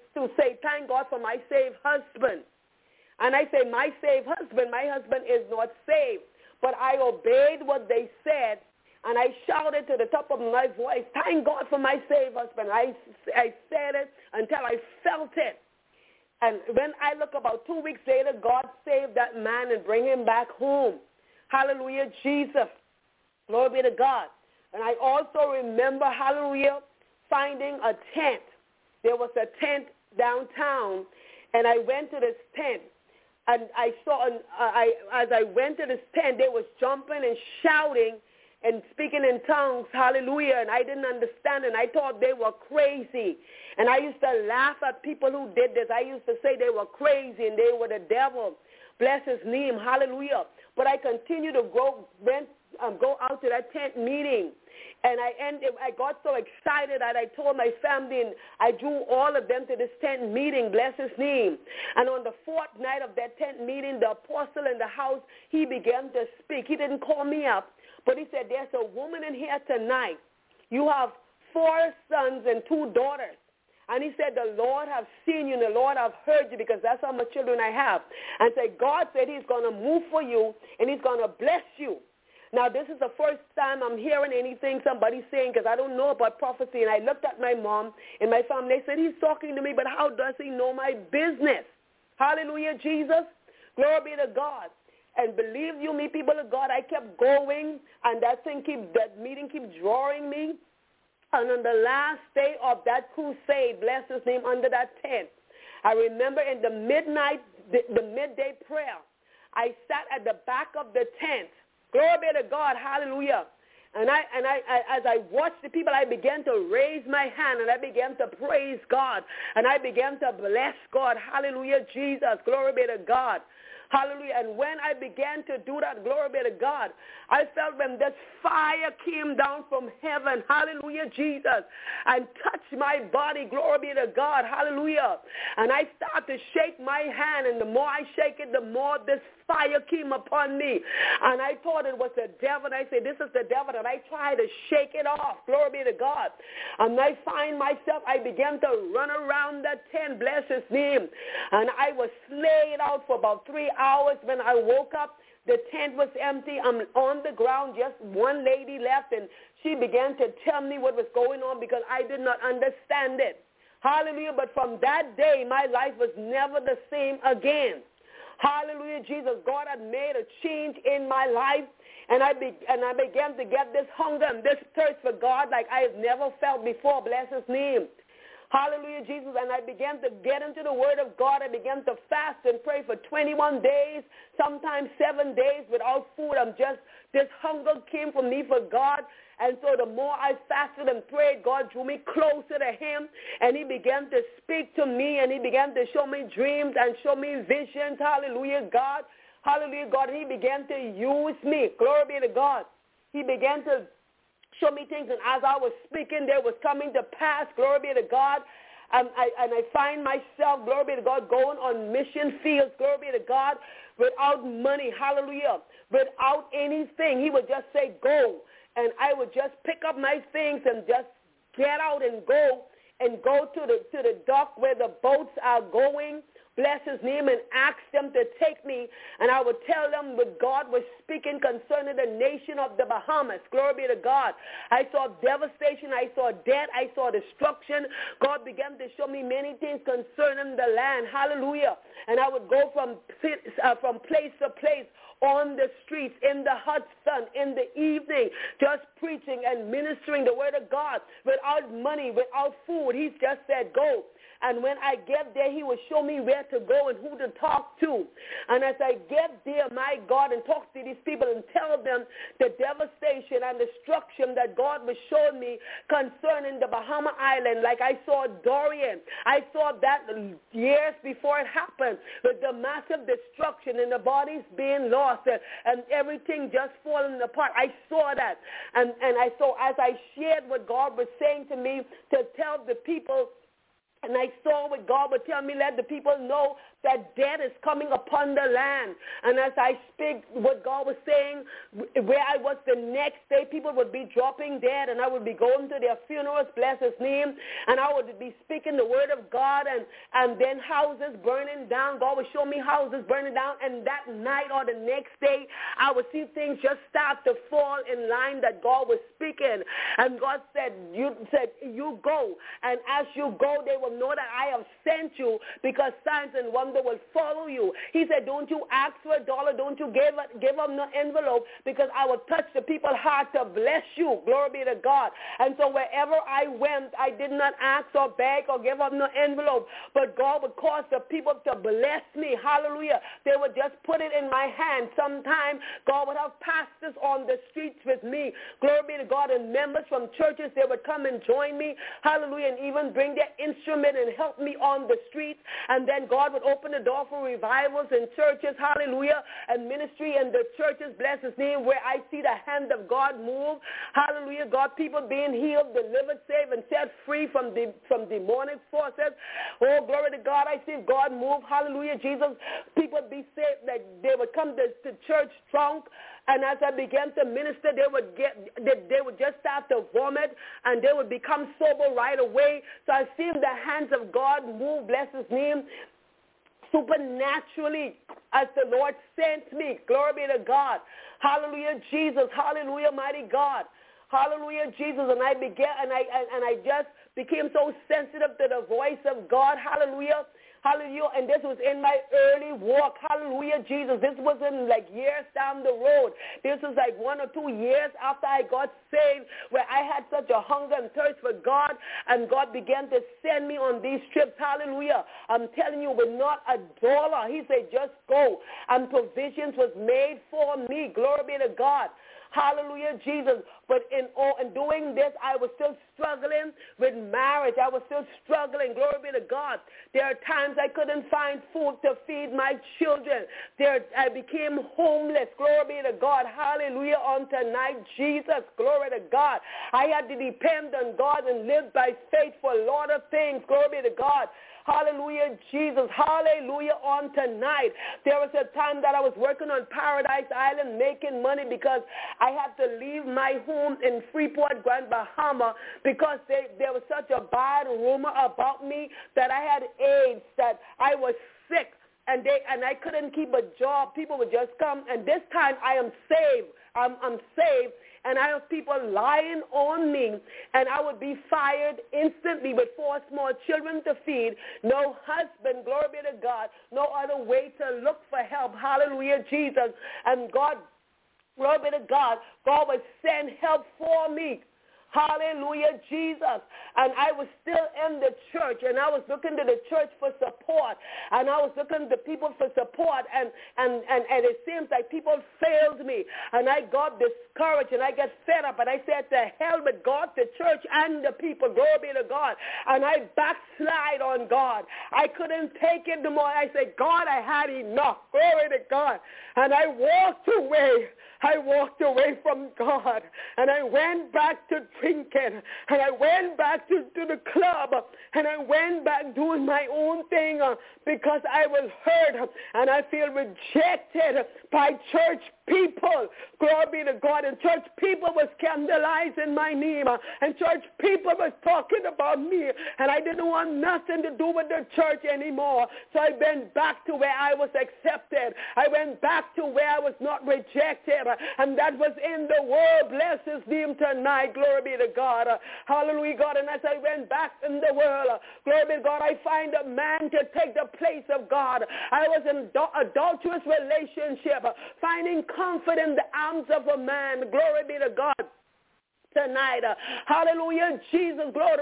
Speaker 6: God for my saved husband. And I say, my saved husband, my husband is not saved. But I obeyed what they said, and I shouted to the top of my voice, thank God for my saved husband. I said it until I felt it. And when I look about 2 weeks later, God saved that man and bring him back home. Hallelujah, Jesus. Glory be to God. And I also remember, hallelujah, finding a tent. There was a tent downtown, and I went to this tent. And I saw, as I went to this tent, they was jumping and shouting and speaking in tongues, hallelujah, and I didn't understand, and I thought they were crazy. And I used to laugh at people who did this. I used to say they were crazy and they were the devil. Bless his name, hallelujah. But I continued to go out to that tent meeting. And I got so excited that I told my family, and I drew all of them to this tent meeting, bless his name. And on the fourth night of that tent meeting, the apostle in the house, he began to speak. He didn't call me up, but he said, there's a woman in here tonight. You have 4 sons and 2 daughters. And he said, the Lord have seen you, and the Lord have heard you, because that's how much children I have. And said, God said he's going to move for you, and he's going to bless you. Now, this is the first time I'm hearing anything somebody's saying, because I don't know about prophecy. And I looked at my mom and my family. They said, he's talking to me, but how does he know my business? Hallelujah, Jesus. Glory be to God. And believe you me, people of God, I kept going, and that meeting kept drawing me. And on the last day of that crusade, bless his name, under that tent, I remember in the midday prayer, I sat at the back of the tent. Glory be to God, hallelujah. And as I watched the people, I began to raise my hand, and I began to praise God, and I began to bless God. Hallelujah, Jesus. Glory be to God. Hallelujah. And when I began to do that, glory be to God, I felt when this fire came down from heaven, hallelujah, Jesus, and touched my body, glory be to God, hallelujah. And I started to shake my hand, and the more I shake it, the more this fire came upon me. And I thought it was the devil. And I said, this is the devil. And I tried to shake it off. Glory be to God. And I find myself, I began to run around that tent, bless his name. And I was slayed out for about 3 hours. When I woke up, the tent was empty. I'm on the ground. Just one lady left. And she began to tell me what was going on because I did not understand it. Hallelujah. But from that day, my life was never the same again. Hallelujah, Jesus. God had made a change in my life, and I began to get this hunger and this thirst for God like I have never felt before. Bless his name. Hallelujah, Jesus. And I began to get into the word of God. I began to fast and pray for 21 days, sometimes 7 days without food. This hunger came from me for God. And so the more I fasted and prayed, God drew me closer to him, and he began to speak to me, and he began to show me dreams and show me visions. Hallelujah, God. Hallelujah, God. And he began to use me. Glory be to God. He began to show me things, and as I was speaking, there was coming to pass. Glory be to God. And I find myself, glory be to God, going on mission fields, glory be to God, without money. Hallelujah. Without anything. He would just say, go. And I would just pick up my things and just get out and go to the dock where the boats are going, bless his name, and ask them to take me. And I would tell them what God was speaking concerning the nation of the Bahamas. Glory be to God. I saw devastation. I saw death. I saw destruction. God began to show me many things concerning the land. Hallelujah. And I would go from place to place, on the streets, in the hot sun, in the evening, just preaching and ministering the word of God without money, without food. He just said, go. And when I get there, he will show me where to go and who to talk to. And as I get there, my God, and talk to these people and tell them the devastation and destruction that God was showing me concerning the Bahama Island, like I saw Dorian. I saw that years before it happened, with the massive destruction and the bodies being lost and everything just falling apart. I saw that. And I saw, as I shared what God was saying to me to tell the people, and I saw what God would tell me, let the people know that death is coming upon the land. And as I speak what God was saying, where I was the next day, people would be dropping dead, and I would be going to their funerals, bless his name, and I would be speaking the word of God, and then houses burning down. God would show me houses burning down, and that night or the next day, I would see things just start to fall in line that God was speaking. And God said, you go, and as you go, they will know that I have sent you, because signs and wonders will follow you. He said, don't you ask for $1, don't you give up no envelope, because I will touch the people's heart to bless you. Glory be to God. And so wherever I went, I did not ask or beg or give up no envelope, but God would cause the people to bless me. Hallelujah. They would just put it in my hand. Sometime God would have pastors on the streets with me. Glory be to God. And members from churches, they would come and join me. Hallelujah. And even bring their instrument and help me on the streets. And then God would open the door for revivals in churches, hallelujah, and ministry in the churches, bless his name, where I see the hand of God move, hallelujah, God, people being healed, delivered, saved, and set free from demonic forces. Oh, glory to God, I see God move, hallelujah, Jesus, people be saved, that they would come to church drunk, and as I began to minister, they would just start to vomit, and they would become sober right away. So I see the hands of God move, bless his name, supernaturally, as the Lord sent me. Glory be to God. Hallelujah, Jesus. Hallelujah, mighty God. Hallelujah, Jesus. And I just became so sensitive to the voice of God. Hallelujah. Hallelujah. And this was in my early walk. Hallelujah, Jesus. This wasn't like years down the road. This was like 1 or 2 years after I got saved, where I had such a hunger and thirst for God, and God began to send me on these trips. Hallelujah. I'm telling you, with not $1. He said, just go. And provisions was made for me. Glory be to God. Hallelujah, Jesus. But in doing this, I was still struggling with marriage. I was still struggling. Glory be to God. There are times I couldn't find food to feed my children. I became homeless. Glory be to God. Hallelujah. On tonight, Jesus. Glory to God. I had to depend on God and live by faith for a lot of things. Glory be to God. Hallelujah, Jesus. Hallelujah on tonight. There was a time that I was working on Paradise Island making money because I had to leave my home in Freeport, Grand Bahama because there was such a bad rumor about me that I had AIDS, that I was sick, and I couldn't keep a job. People would just come, and this time I am saved. I'm saved. And I have people lying on me, and I would be fired instantly with 4 small children to feed, no husband, glory be to God, no other way to look for help. Hallelujah, Jesus. And God, glory be to God, God would send help for me. Hallelujah, Jesus. And I was still in the church, and I was looking to the church for support, and I was looking to people for support, and it seems like people failed me, and I got discouraged, and I got fed up, and I said, to hell with God, the church, and the people. Glory be to God. And I backslide on God. I couldn't take it no more. I said, God, I had enough. Glory to God. And I walked away. I walked away from God, and I went back to drinking, and I went back to the club, and I went back doing my own thing because I was hurt, and I feel rejected by church people. Glory be to God. And church people was scandalizing my name, and church people was talking about me, and I didn't want nothing to do with the church anymore. So I went back to where I was accepted. I went back to where I was not rejected, and that was in the world. Bless his name tonight. Glory be to God. Hallelujah, God. And as I went back in the world, glory be to God, I find a man to take the place of God. I was in adulterous relationship, finding comfort in the arms of a man. Glory be to God. Tonight, hallelujah, Jesus, glory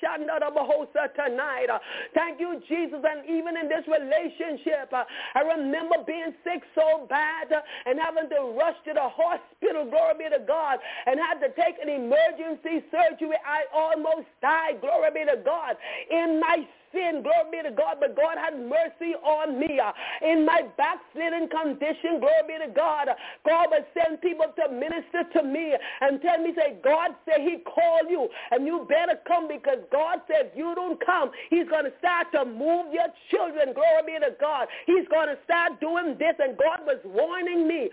Speaker 6: tonight. Thank you, Jesus. And even in this relationship, I remember being sick so bad and having to rush to the hospital, glory be to God, and had to take an emergency surgery. I almost died, glory be to God, in my sin, glory be to God, but God had mercy on me. In my backslidden condition, glory be to God, God would send people to minister to me and tell me, say, God said he called you, and you better come, because God said if you don't come, he's going to start to move your children, glory be to God. He's going to start doing this, and God was warning me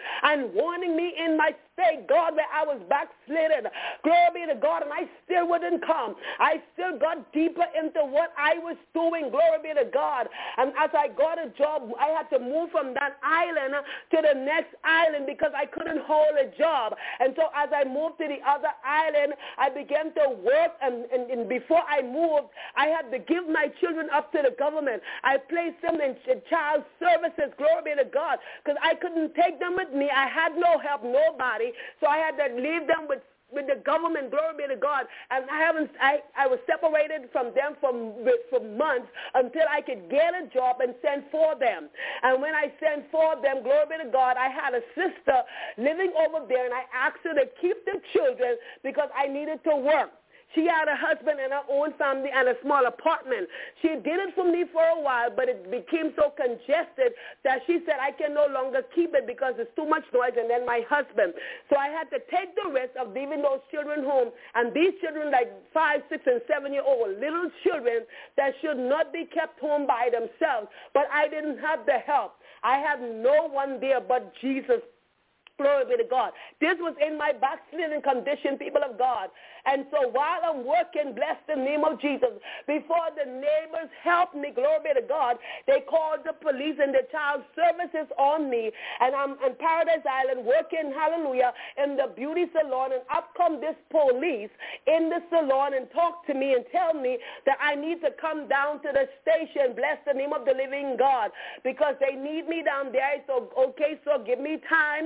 Speaker 6: in my state, God, where I was backslidden, glory be to God, and I still wouldn't come. I still got deeper into what I was doing, glory be to God. And as I got a job, I had to move from that island to the next island because I couldn't hold a job. And so as I moved to the other island, I began to work, and before I moved, I had to give my children up to the government. I placed them in child services, glory be to God, because I couldn't take them with me. I had no help, nobody, so I had to leave them with the government, glory be to God. And I was separated from them for months until I could get a job and send for them. And when I sent for them, glory be to God, I had a sister living over there, and I asked her to keep the children because I needed to work. She had a husband and her own family and a small apartment. She did it for me for a while, but it became so congested that she said, I can no longer keep it because it's too much noise, and then my husband. So I had to take the risk of leaving those children home. And these children, like 5, 6, and 7-year-old little children that should not be kept home by themselves. But I didn't have the help. I had no one there but Jesus. Glory be to God. This was in my backsliding condition, people of God. And so while I'm working, bless the name of Jesus, before the neighbors helped me, glory be to God, they called the police and the child services on me. And I'm on Paradise Island working, hallelujah, in the beauty salon. And up come this police in the salon and talk to me and tell me that I need to come down to the station, bless the name of the living God, because they need me down there. So, okay, so give me time.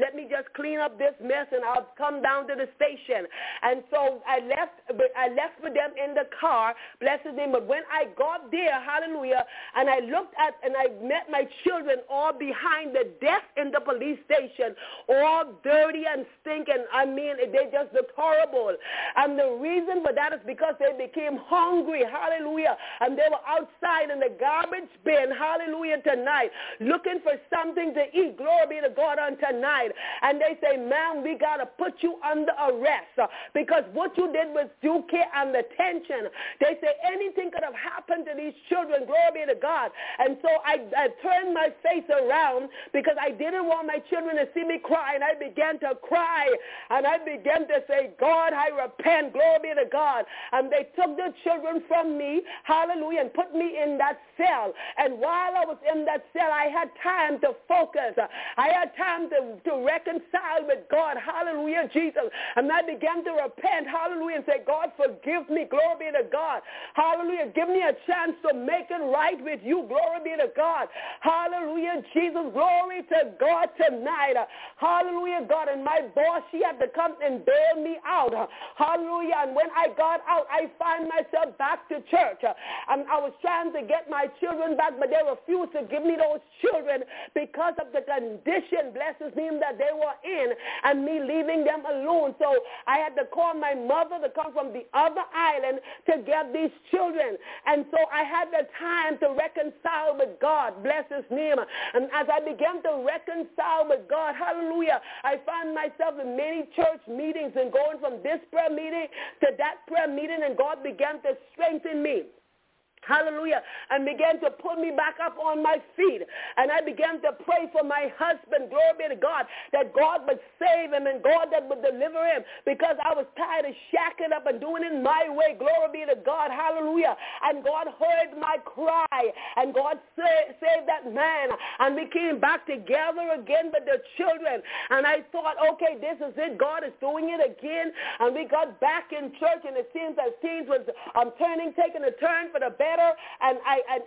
Speaker 6: let me just clean up this mess and I'll come down to the station. And so I left with them in the car, bless his name. But when I got there, hallelujah, and I looked at and I met my children all behind the desk in the police station, all dirty and stinking. I mean, they just looked horrible. And the reason for that is because they became hungry, hallelujah, and they were outside in the garbage bin, hallelujah, tonight, looking for something to eat. Glory be to God on tonight. And they say, ma'am, we got to put you under arrest because what you did was due care and attention. They say anything could have happened to these children. Glory be to God. And so I turned my face around because I didn't want my children to see me cry, and I began to cry, and I began to say, God, I repent. Glory be to God. And they took the children from me, hallelujah, and put me in that cell. And while I was in that cell, I had time to focus. I had time to reconcile with God, hallelujah, Jesus. And I began to repent, hallelujah, and say, God, forgive me. Glory be to God. Hallelujah. Give me a chance to make it right with you. Glory be to God. Hallelujah, Jesus. Glory to God tonight. Hallelujah, God. And my boss, she had to come and bail me out. Hallelujah. And when I got out, I find myself back to church. And I was trying to get my children back, but they refused to give me those children because of the condition, bless his name, that they were in, and me leaving them alone. So I had to call my mother to come from the other island to get these children. And so I had the time to reconcile with God, bless his name. And as I began to reconcile with God, hallelujah, I found myself in many church meetings and going from this prayer meeting to that prayer meeting, and God began to strengthen me. Hallelujah. And began to put me back up on my feet. And I began to pray for my husband, glory be to God, that God would save him and God that would deliver him, because I was tired of shacking up and doing it my way. Glory be to God. Hallelujah. And God heard my cry, and God saved that man. And we came back together again with the children. And I thought, okay, this is it. God is doing it again. And we got back in church, and it seems as things was taking a turn for the better. And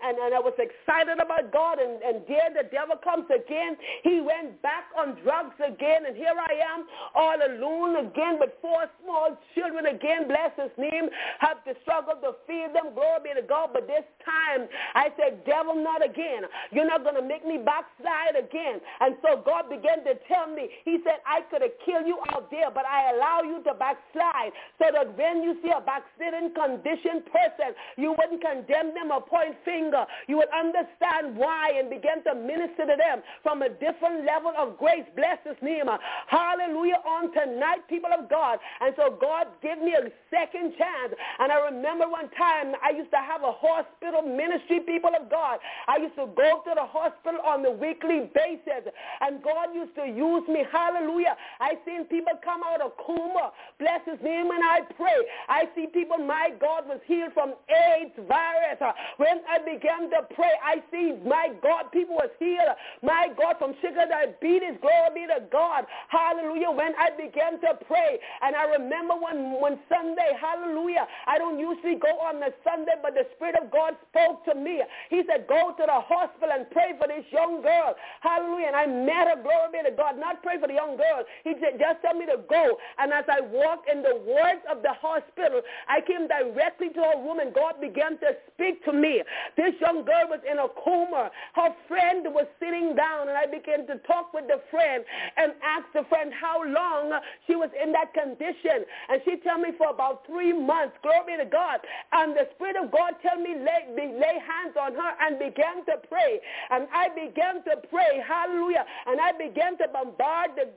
Speaker 6: I was excited about God, and there the devil comes again. He went back on drugs again, and here I am all alone again with 4 small children again, bless his name. Have to struggle to feed them, glory be to God. But this time I said, devil, not again. You're not going to make me backslide again. And so God began to tell me, he said, I could have killed you out there, but I allow you to backslide so that when you see a backslidden conditioned person, you wouldn't condemn them or point finger. You would understand why and begin to minister to them from a different level of grace. Bless his name. Hallelujah. On tonight, people of God. And so God gave me a second chance. And I remember one time I used to have a hospital ministry, people of God. I used to go to the hospital on a weekly basis. And God used to use me. Hallelujah. I seen people come out of coma. Bless his name. And I pray. I see people, my God, was healed from AIDS virus. When I began to pray, I see, my God, people was healed, my God, from sugar diabetes. Glory be to God. Hallelujah. When I began to pray, and I remember one Sunday, hallelujah, I don't usually go on the Sunday, but the Spirit of God spoke to me. He said, go to the hospital and pray for this young girl. Hallelujah. And I met her, glory be to God, not pray for the young girl. He said, just tell me to go. And as I walked in the wards of the hospital, I came directly to a room, and God began to speak to me. This young girl was in a coma. Her friend was sitting down, and I began to talk with the friend and ask the friend how long she was in that condition. And she told me for about 3 months. Glory be to God. And the Spirit of God told me lay hands on her and began to pray. And I began to pray. Hallelujah. And I began to bombard the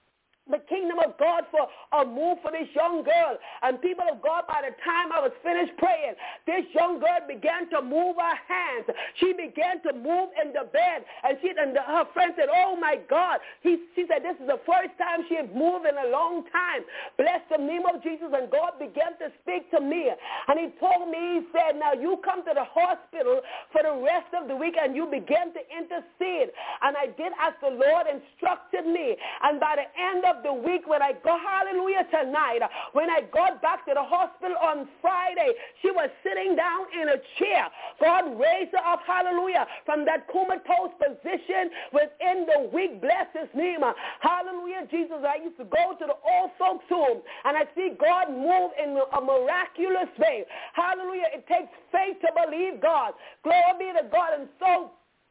Speaker 6: kingdom of God for a move for this young girl. And people of God, by the time I was finished praying, this young girl began to move her hands. She began to move in the bed. And her friend said, oh my God. She said, this is the first time she had moved in a long time. Bless the name of Jesus. And God began to speak to me. And he told me, he said, now you come to the hospital for the rest of the week and you begin to intercede. And I did as the Lord instructed me. And by the end of of the week when I got, hallelujah, tonight, when I got back to the hospital on Friday, she was sitting down in a chair. God raised her up, hallelujah, from that comatose position within the week. Bless his name. Hallelujah, Jesus. I used to go to the old folks home, and I see God move in a miraculous way. Hallelujah. It takes faith to believe God. Glory be to God. And so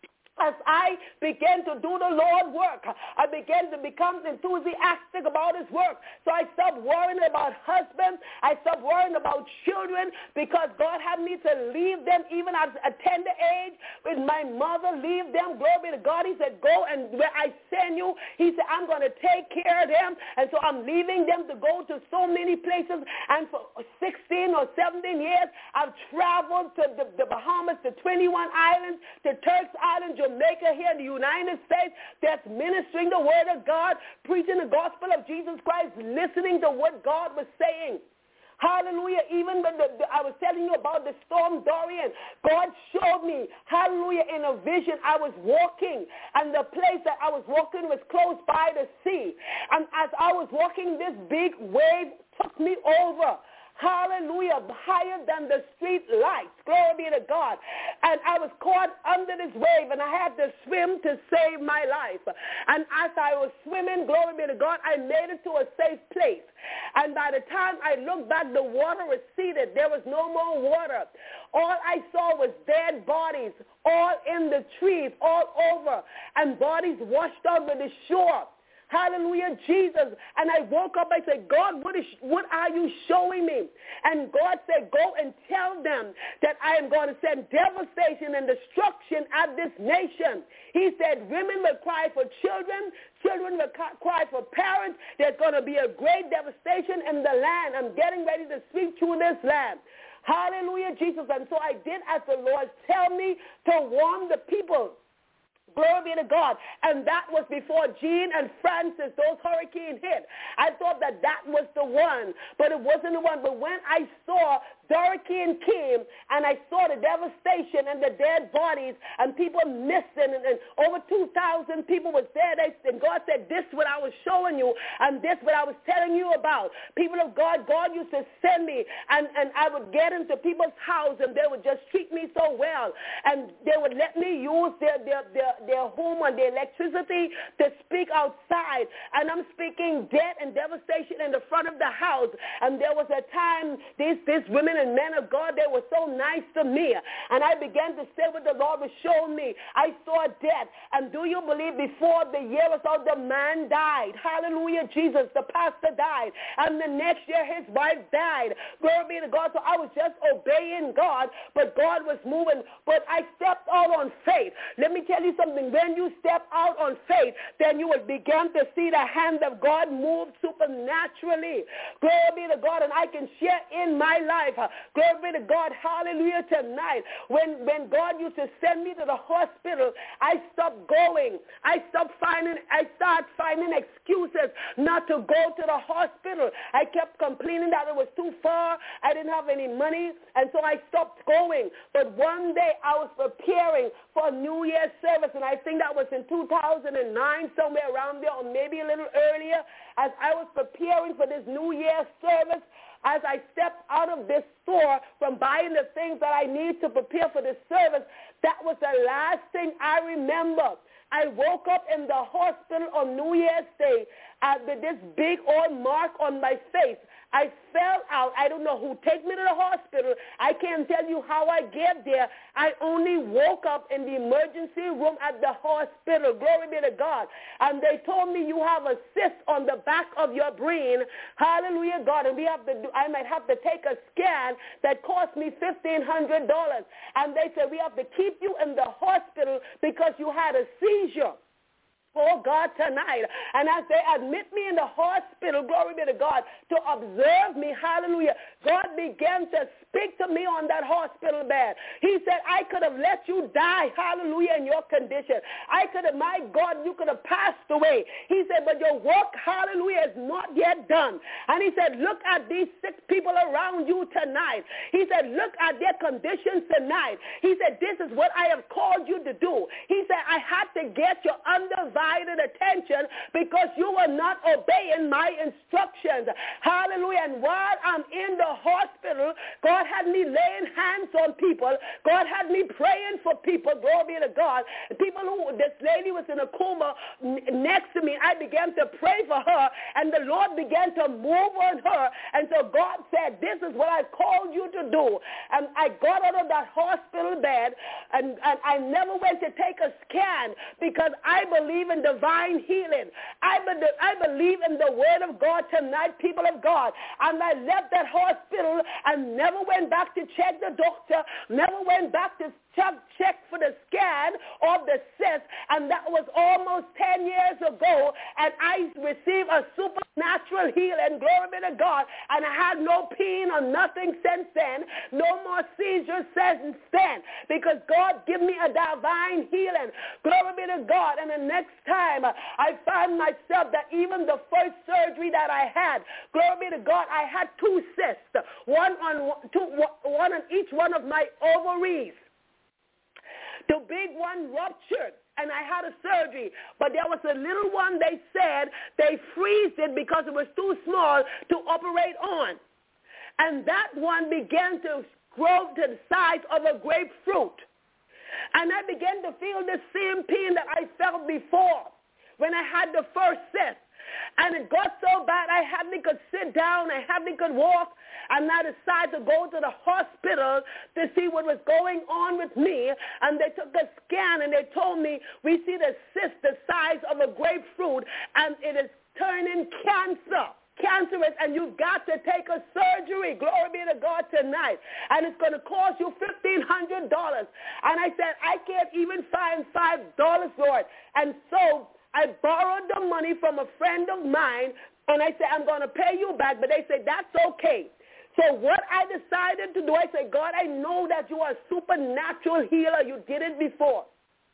Speaker 6: as I began to do the Lord's work, I began to become enthusiastic about his work. So I stopped worrying about husband. I stopped worrying about children because God had me to leave them even at a tender age. With my mother, leave them. Glory be to God. He said, go, and where I send you, he said, I'm going to take care of them. And so I'm leaving them to go to so many places. And for 16 or 17 years, I've traveled to the Bahamas, to 21 islands, to Turks Island, Jamaica, here in the United States, that's ministering the word of God, preaching the gospel of Jesus Christ, listening to what God was saying. Hallelujah. Even when I was telling you about the storm Dorian, God showed me, hallelujah, in a vision. I was walking, and the place that I was walking was close by the sea. And as I was walking, this big wave took me over. Hallelujah, higher than the street lights. Glory be to God. And I was caught under this wave, and I had to swim to save my life. And as I was swimming, glory be to God, I made it to a safe place. And by the time I looked back, the water receded. There was no more water. All I saw was dead bodies, all in the trees, all over, and bodies washed over the shore. Hallelujah, Jesus. And I woke up, I said, God, what are you showing me? And God said, go and tell them that I am going to send devastation and destruction at this nation. He said, women will cry for children. Children will cry for parents. There's going to be a great devastation in the land. I'm getting ready to speak to this land. Hallelujah, Jesus. And so I did as the Lord tell me to warn the people. Glory be to God. And that was before Jean and Francis, those hurricanes hit. I thought that was the one, but it wasn't the one. But when I saw hurricane came, and I saw the devastation and the dead bodies and people missing, and over 2,000 people was dead, and God said, this is what I was showing you, and this is what I was telling you about. People of God, God used to send me, and I would get into people's house, and they would just treat me so well, and they would let me use their home and their electricity to speak outside. And I'm speaking death and devastation in the front of the house. And there was a time these women and men of God, they were so nice to me. And I began to say what the Lord was showing me. I saw death. And do you believe before the year was out, the man died? Hallelujah, Jesus. The pastor died. And the next year his wife died. Glory be to God. So I was just obeying God, but God was moving. But I stepped out on faith. Let me tell you something. When you step out on faith, then you will begin to see the hand of God move supernaturally. Glory be to God. And I can share in my life. Glory be to God. Hallelujah tonight. When God used to send me to the hospital, I stopped going. I started finding excuses not to go to the hospital. I kept complaining that it was too far. I didn't have any money. And so I stopped going. But one day I was preparing for a New Year's service, and I think that was in 2009, somewhere around there, or maybe a little earlier. As I was preparing for this New Year's service, as I stepped out of this store from buying the things that I need to prepare for this service, that was the last thing I remember. I woke up in the hospital on New Year's Day with this big old mark on my face. I fell out. I don't know who took me to the hospital. I can't tell you how I get there. I only woke up in the emergency room at the hospital. Glory be to God. And they told me you have a cyst on the back of your brain. Hallelujah, God. And I might have to take a scan that cost me $1,500. And they said we have to keep you in the hospital because you had a seizure. Oh, God, tonight. And as they admit me in the hospital, glory be to God, to observe me, hallelujah, God began to speak to me on that hospital bed. He said, I could have let you die, hallelujah, in your condition. My God, you could have passed away. He said, but your work, hallelujah, is not yet done. And he said, look at these 6 people around you tonight. He said, look at their conditions tonight. He said, this is what I have called you to do. He said, I had to get your undervalue undivided attention because you were not obeying my instructions. Hallelujah. And while I'm in the hospital, God had me laying hands on people. God had me praying for people. Glory be to God. This lady was in a coma next to me. I began to pray for her, and the Lord began to move on her. And so God said, this is what I called you to do. And I got out of that hospital bed, and I never went to take a scan because I believe in divine healing. I believe in the word of God tonight, people of God. And I left that hospital and never went back to check the doctor, never went back to check for the scan of the cyst, and that was almost 10 years ago, and I received a supernatural healing, glory be to God, and I had no pain or nothing since then, no more seizures since then, because God gave me a divine healing, glory be to God. And the next time I found myself that even the first surgery that I had, glory be to God, I had 2 cysts, one on each one of my ovaries. The big one ruptured, and I had a surgery. But there was a little one, they said, they freezed it because it was too small to operate on. And that one began to grow to the size of a grapefruit. And I began to feel the same pain that I felt before when I had the first cyst. And it got so bad I hardly could sit down, I hardly could walk, and I decided to go to the hospital to see what was going on with me. And they took a scan and they told me, we see the cyst the size of a grapefruit, and it is turning cancerous, and you've got to take a surgery. Glory be to God tonight. And it's going to cost you $1,500. And I said, I can't even find $5, Lord. And so I borrowed the money from a friend of mine, and I said, I'm going to pay you back. But they said, that's okay. So what I decided to do, I said, God, I know that you are a supernatural healer. You did it before.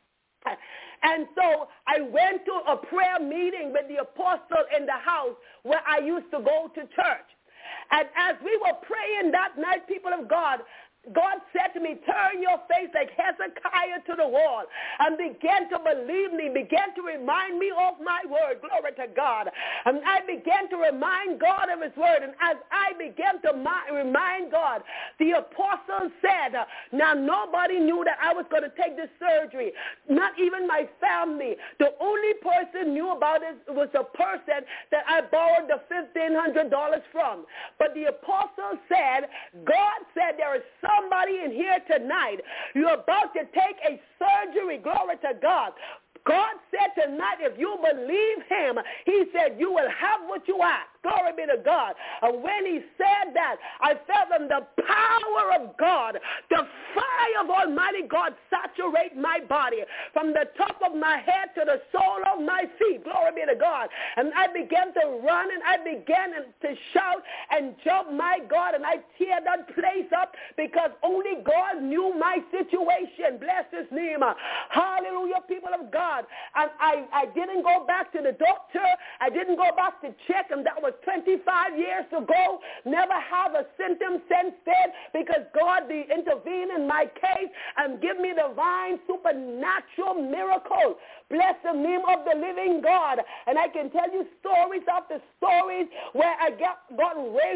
Speaker 6: And so I went to a prayer meeting with the apostle in the house where I used to go to church. And as we were praying that night, people of God, God said to me, turn your face like Hezekiah to the wall and begin to believe me, begin to remind me of my word. Glory to God. And I began to remind God of his word. And as I began to remind God, the apostle said, now nobody knew that I was going to take this surgery, not even my family. The only person knew about it was the person that I borrowed the $1,500 from. But the apostle said, God said there is somebody in here tonight, you're about to take a surgery, glory to God. God said tonight, if you believe him, he said you will have what you ask. Glory be to God. And when he said that, I felt from the power of God, the fire of Almighty God saturate my body from the top of my head to the sole of my feet. Glory be to God. And I began to run, and I began to shout and jump, my God, and I tear that place up because only God knew my situation. Bless his name. Hallelujah, people of God. And I didn't go back to the doctor. I didn't go back to check, and that was 25 years ago. Never have a symptom since then because God intervened in my case and give me divine supernatural miracle. Bless the name of the living God. And I can tell you stories after stories where I got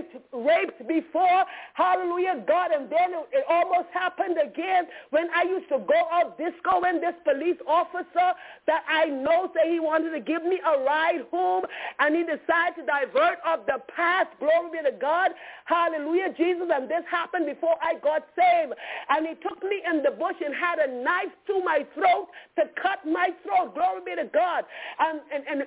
Speaker 6: raped before. Hallelujah, God. And then it almost happened again when I used to go out discoing this police officer that I know said he wanted to give me a ride home, and he decided to divert of the past. Glory be to God. Hallelujah, Jesus. And this happened before I got saved. And he took me in the bush and had a knife to my throat to cut my throat. Glory be to God. And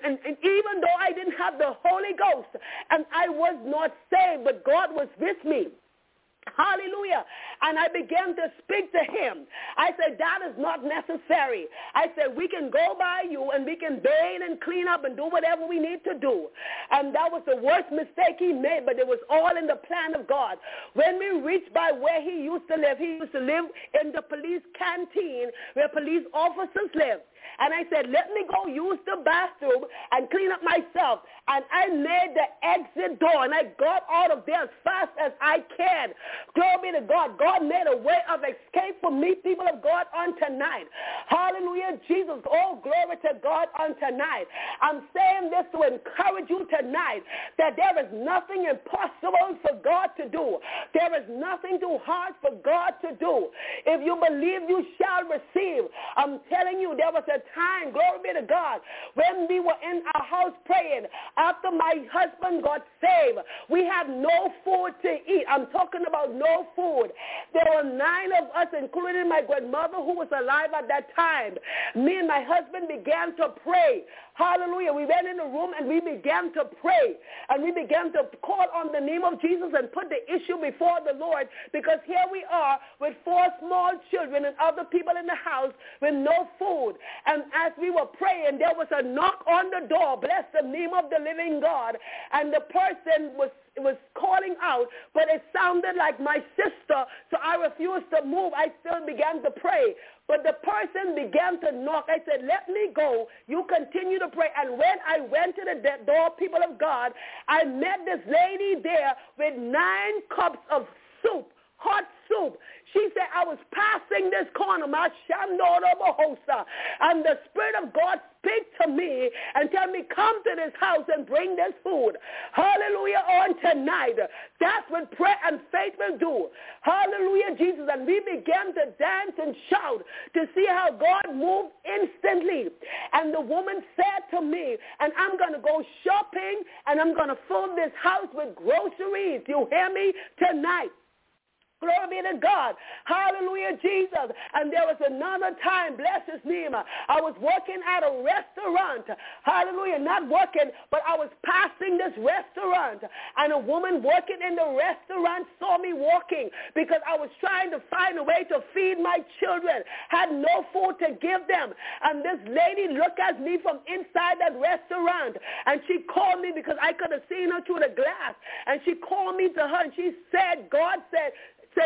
Speaker 6: even though I didn't have the Holy Ghost and I was not saved, but God was with me. Hallelujah. And I began to speak to him. I said, that is not necessary. I said, we can go by you and we can bathe and clean up and do whatever we need to do. And that was the worst mistake he made, but it was all in the plan of God. When we reached by where he used to live in the police canteen where police officers live. And I said, let me go use the bathroom and clean up myself. And I made the exit door, and I got out of there as fast as I can. Glory be to God. God made a way of escape for me, people of God, on tonight. Hallelujah, Jesus. Oh, glory to God on tonight. I'm saying this to encourage you tonight that there is nothing impossible for God to do. There is nothing too hard for God to do. If you believe, you shall receive. I'm telling you, there was a time, glory be to God, when we were in our house praying after my husband got saved. We had no food to eat. I'm talking about no food. There were 9 of us, including my grandmother who was alive at that time. Me and my husband began to pray. Hallelujah. We went in the room and we began to pray. And we began to call on the name of Jesus and put the issue before the Lord, because here we are with 4 small children and other people in the house with no food. And as we were praying, there was a knock on the door. Bless the name of the living God. And the person was calling out, but it sounded like my sister, so I refused to move. I still began to pray. But the person began to knock. I said, let me go. You continue to pray. And when I went to the door, people of God, I met this lady there with 9 cups of soup, hot soup. She said, I was passing this corner, and the Spirit of God speak to me and tell me, come to this house and bring this food. Hallelujah, on tonight. That's what prayer and faith will do. Hallelujah, Jesus. And we began to dance and shout to see how God moved instantly. And the woman said to me, and I'm going to go shopping, and I'm going to fill this house with groceries. You hear me? Tonight. Glory be to God. Hallelujah, Jesus. And there was another time, bless his name, I was working at a restaurant. Hallelujah, not working, but I was passing this restaurant. And a woman working in the restaurant saw me walking because I was trying to find a way to feed my children. Had no food to give them. And this lady looked at me from inside that restaurant. And she called me because I could have seen her through the glass. And she called me to her and she said, God said,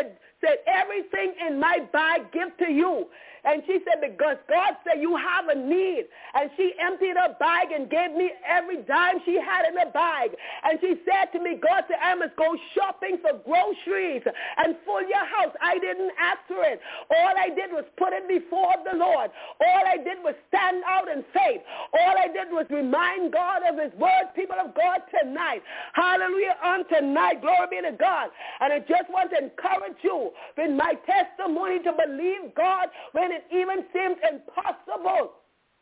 Speaker 6: everything in my bag give to you. And she said, because God said you have a need. And she emptied her bag and gave me every dime she had in her bag. And she said to me, God said, I must go shopping for groceries and fill your house. I didn't ask for it. All I did was put it before the Lord. All I did was stand out in faith. All I did was remind God of his word, people of God, tonight. Hallelujah, on tonight. Glory be to God. And I just want to encourage you with my testimony to believe God when it even seems impossible.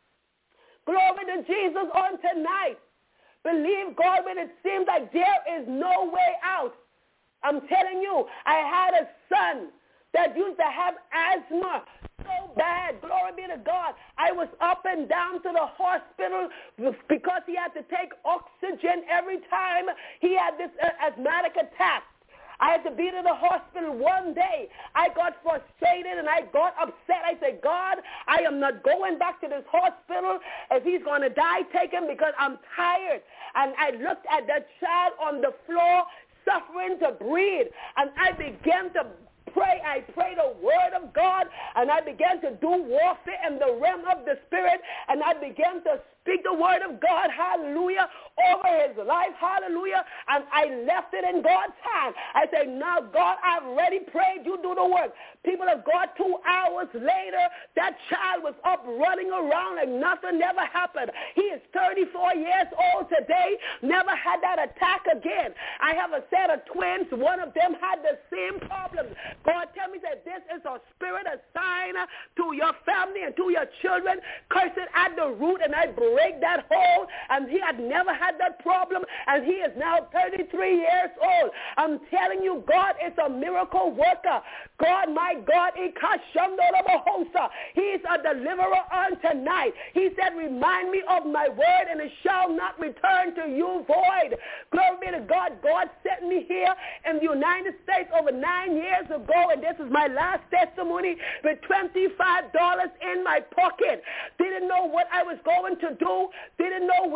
Speaker 6: Glory to Jesus on tonight. Believe God when it seems like there is no way out. I'm telling you, I had a son that used to have asthma so bad. Glory be to God. I was up and down to the hospital because he had to take oxygen every time he had this asthmatic attack. I had to be to the hospital one day. I got frustrated and I got upset. I said, God, I am not going back to this hospital. If he's going to die, take him because I'm tired. And I looked at that child on the floor suffering to breathe. And I began to pray. I prayed the word of God, and I began to do warfare in the realm of the spirit, and I began to speak the word of God, hallelujah, over his life, hallelujah, and I left it in God's hand. I said, now, God, I've already prayed. You do the work. People of God, 2 hours later, that child was up running around like nothing never happened. He is 34 years old today, never had that attack again. I have a set of twins. One of them had the same problem. God tell me that this is a spirit, a sign to your family and to your children. Curse it at the root, and I break that hold. And he had never had that problem, and he is now 33 years old. I'm telling you, God is a miracle worker. God, my God, He's a deliverer on tonight. He said, remind me of my word, and it shall not return to you void. Glory be to God. God sent me here in the United States over 9 years ago, and this is my last testimony, with $25 in my pocket. Didn't know what I was going to do. Didn't know where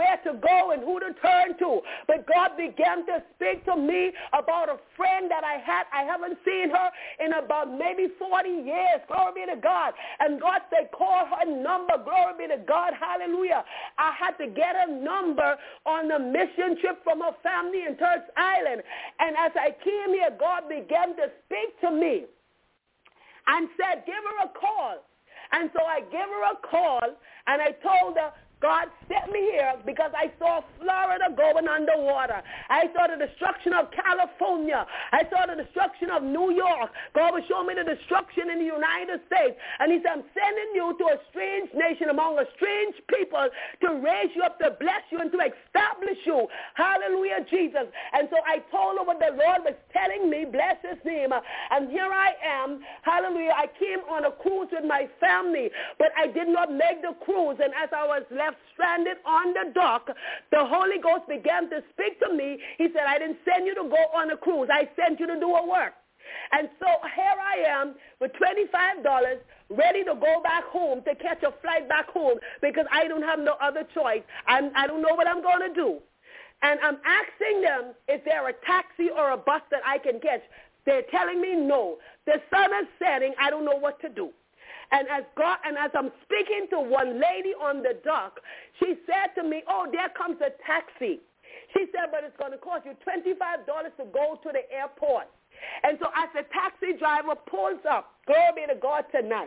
Speaker 6: where to go and who to turn to. But God began to speak to me about a friend that I had. I haven't seen her in about maybe 40 years. Glory be to God. And God said, call her number. Glory be to God. Hallelujah. I had to get a number on the mission trip from her family in Turks Island. And as I came here, God began to speak to me and said, give her a call. And so I gave her a call, and I told her, God sent me here because I saw Florida going underwater. I saw the destruction of California. I saw the destruction of New York. God was showing me the destruction in the United States. And he said, I'm sending you to a strange nation among a strange people to raise you up, to bless you, and to establish you. Hallelujah, Jesus. And so I told her what the Lord was telling me, bless his name. And here I am. Hallelujah. I came on a cruise with my family, but I did not make the cruise. And as I was left stranded on the dock, the Holy Ghost began to speak to me. He said, I didn't send you to go on a cruise. I sent you to do a work. And so here I am with $25 ready to go back home, to catch a flight back home, because I don't have no other choice. I don't know what I'm going to do. And I'm asking them, is there a taxi or a bus that I can catch? They're telling me no. The sun is setting. I don't know what to do. And as I'm speaking to one lady on the dock, she said to me, oh, there comes a taxi. She said, but it's going to cost you $25 to go to the airport. And so as the taxi driver pulls up, glory be to God tonight,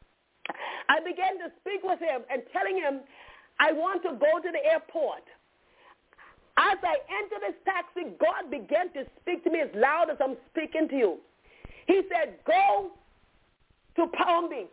Speaker 6: I began to speak with him and telling him, I want to go to the airport. As I enter this taxi, God began to speak to me as loud as I'm speaking to you. He said, go to Palm Beach.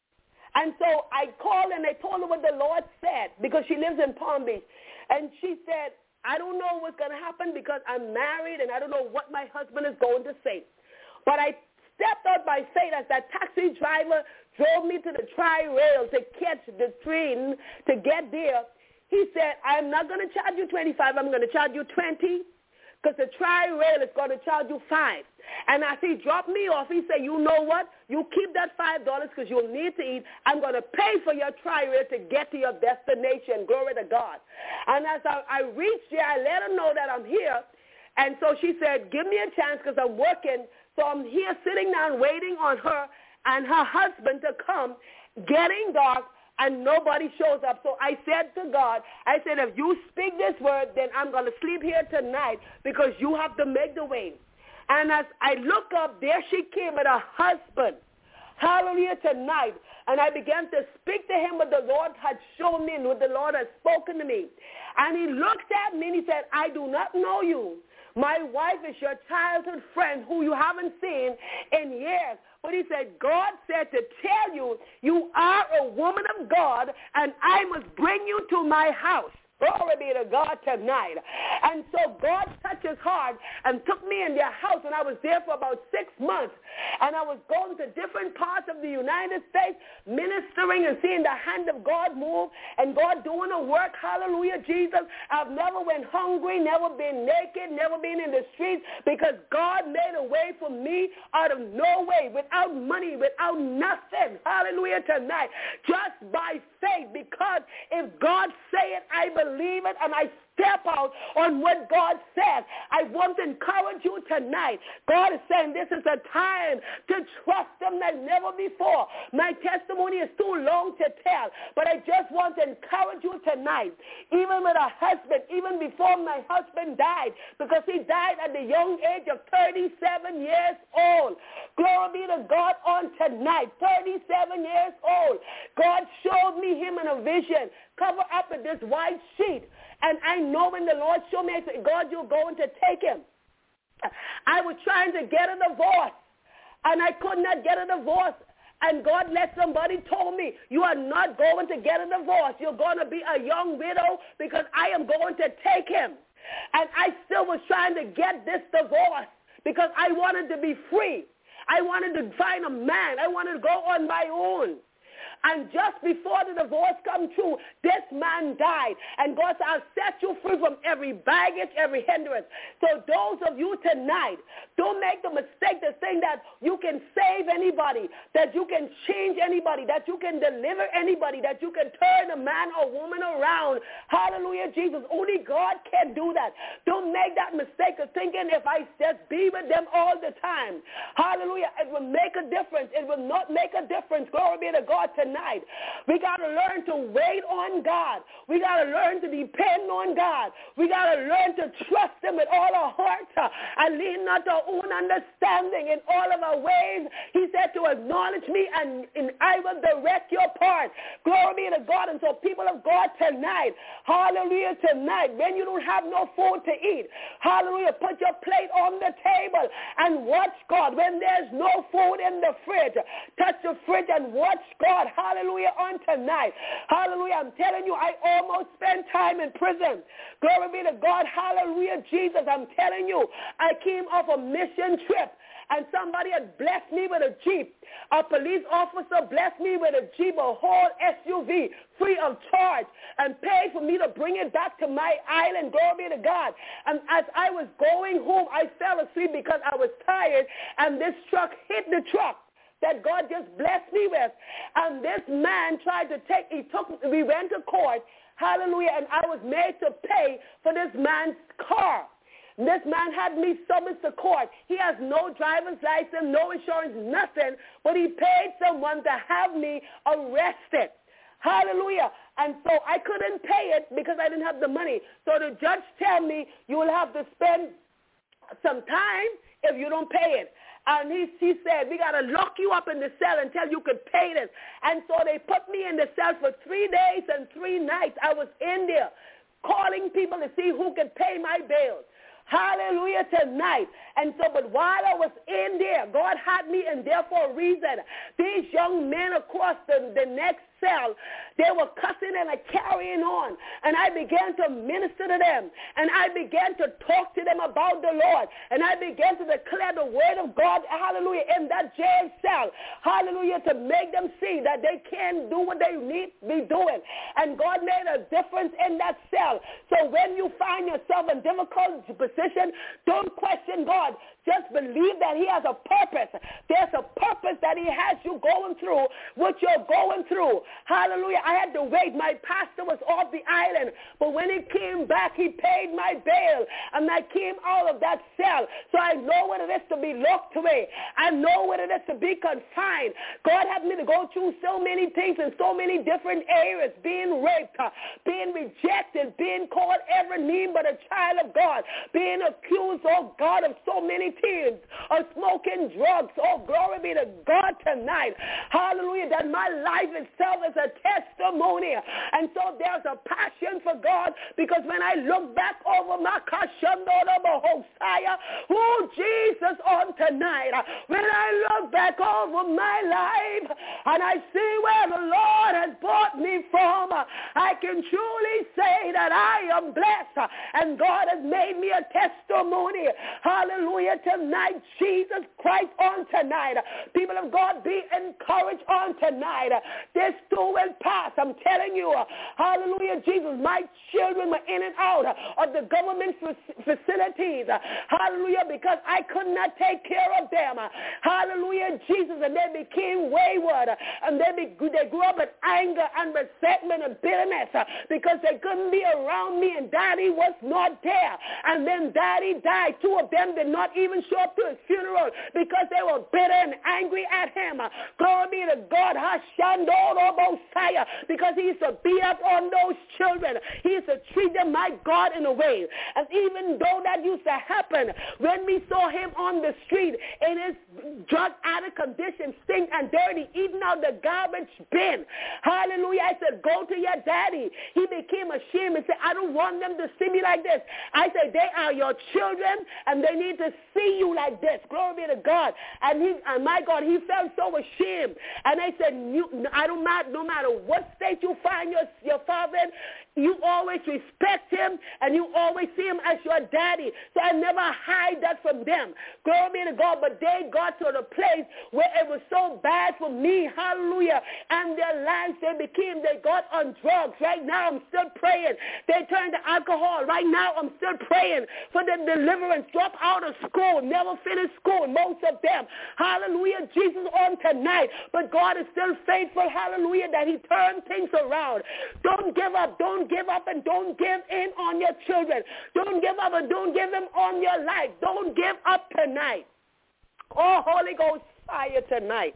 Speaker 6: And so I called and I told her what the Lord said, because she lives in Palm Beach. And she said, I don't know what's going to happen because I'm married and I don't know what my husband is going to say. But I stepped out by faith as that taxi driver drove me to the tri-rail to catch the train to get there. He said, I'm not going to charge you $25. I'm going to charge you $20. Because the tri-rail is going to charge you $5. And as he dropped me off, he said, you know what? You keep that $5 because you'll need to eat. I'm going to pay for your tri-rail to get to your destination. Glory to God. And as I reached there, I let her know that I'm here. And so she said, give me a chance because I'm working. So I'm here sitting down waiting on her and her husband to come, getting dark, and nobody shows up. So I said to God, I said, if you speak this word, then I'm going to sleep here tonight because you have to make the way. And as I look up, there she came with her husband. Hallelujah, tonight. And I began to speak to him what the Lord had shown me and what the Lord had spoken to me. And he looked at me and he said, I do not know you. My wife is your childhood friend who you haven't seen in years. But he said, God said to tell you, you are a woman of God, and I must bring you to my house. Glory be to God tonight. And so God touched his heart and took me in their house, and I was there for about 6 months. And I was going to different parts of the United States, ministering and seeing the hand of God move and God doing a work. Hallelujah, Jesus. I've never went hungry, never been naked, never been in the streets, because God made a way for me out of no way, without money, without nothing. Hallelujah, tonight. Just by faith, because if God say it, I believe it, and I step out on what God says. I want to encourage you tonight. God is saying this is a time to trust him like never before. My testimony is too long to tell, but I just want to encourage you tonight. Even with a husband, even before my husband died, because he died at the young age of 37 years old. Glory be to God on tonight, 37 years old. God showed me him in a vision, cover up with this white sheet. And I know when the Lord showed me, I said, God, you're going to take him. I was trying to get a divorce, and I could not get a divorce. And God let somebody told me, you are not going to get a divorce. You're going to be a young widow because I am going to take him. And I still was trying to get this divorce because I wanted to be free. I wanted to find a man. I wanted to go on my own. And just before the divorce come true, this man died. And God said, I'll set you free from every baggage, every hindrance. So those of you tonight, don't make the mistake to think that you can save anybody, that you can change anybody, that you can deliver anybody, that you can turn a man or woman around. Hallelujah, Jesus. Only God can do that. Don't make that mistake of thinking if I just be with them all the time. Hallelujah. It will make a difference. It will not make a difference. Glory be to God tonight. We got to learn to wait on God. We got to learn to depend on God. We got to learn to trust him with all our hearts and lean not to our own understanding in all of our ways. He said to acknowledge me and I will direct your path. Glory be to God. And so people of God tonight, hallelujah, tonight, when you don't have no food to eat, hallelujah, put your plate on the table and watch God. When there's no food in the fridge, touch the fridge and watch God. Hallelujah, on tonight. Hallelujah. I'm telling you, I almost spent time in prison. Glory be to God. Hallelujah, Jesus. I'm telling you, I came off a mission trip. And somebody had blessed me with a Jeep. A police officer blessed me with a Jeep, a whole SUV, free of charge, and paid for me to bring it back to my island. Glory be to God. And as I was going home, I fell asleep because I was tired, and this truck hit the truck that God just blessed me with. And this man we went to court, hallelujah, and I was made to pay for this man's car. This man had me summoned to court. He has no driver's license, no insurance, nothing, but he paid someone to have me arrested. Hallelujah. And so I couldn't pay it because I didn't have the money. So the judge told me, you will have to spend some time if you don't pay it. And he said, we got to lock you up in the cell until you could pay this. And so they put me in the cell for 3 days and 3 nights. I was in there calling people to see who could pay my bills. Hallelujah tonight. And so, but while I was in there, God had me in there for a reason. These young men across the next cell, they were cussing and carrying on. And I began to minister to them. And I began to talk to them about the Lord. And I began to declare the word of God, hallelujah, in that jail cell. Hallelujah, to make them see that they can do what they need to be doing. And God made a difference in that cell. So when you find yourself in difficult position, don't question God. Just believe that he has a purpose. There's a purpose that he has you going through what you're going through. Hallelujah. I had to wait. My pastor was off the island. But when he came back, he paid my bail. And I came out of that cell. So I know what it is to be locked away. I know what it is to be confined. God had me to go through so many things in so many different areas. Being raped, being rejected, being called every name but a child of God, being accused, oh God, of so many things, of smoking drugs. Oh, glory be to God tonight. Hallelujah. That my life itself is a testimony. And so there's a passion for God, because when I look back over my Jesus on tonight, when I look back over my life and I see where the Lord has brought me from, I can truly say that I am blessed and God has made me a testimony. Hallelujah tonight, Jesus Christ on tonight. People of God, be encouraged on tonight. This too will pass. I'm telling you, hallelujah, Jesus, my children were in and out of the government facilities. Hallelujah, because I could not take care of them. Hallelujah, Jesus, and they became wayward. And they grew up with anger and resentment and bitterness because they couldn't be around me and Daddy was not there. And then Daddy died. 2 of them did not even show up to his funeral because they were bitter and angry at him. Glory be to God, because he used to beat up on those children. He used to treat them, my God, in a way. And even though that used to happen, when we saw him on the street in his drug addict condition, stink and dirty, eating out the garbage bin, hallelujah, I said, go to your daddy. He became ashamed and said, I don't want them to see me like this. I said, they are your children and they need to see you like this. Glory be to God. And my God, he felt so ashamed. And I said, no matter what state you find your father in, you always respect him and you always see him as your daddy. So I never hide that from them. Glory be to God. But they got to the place where it was so bad for me, hallelujah, and their lives, they got on drugs. Right now, I'm still praying. They turned to alcohol. Right now, I'm still praying for the deliverance. Drop out of school, never finish school, most of them. Hallelujah, Jesus, on tonight. But God is still faithful, hallelujah, that he turned things around. Don't give up, and don't give in on your children. Don't give up and don't give them on your life. Don't give up tonight. Oh, Holy Ghost fire tonight.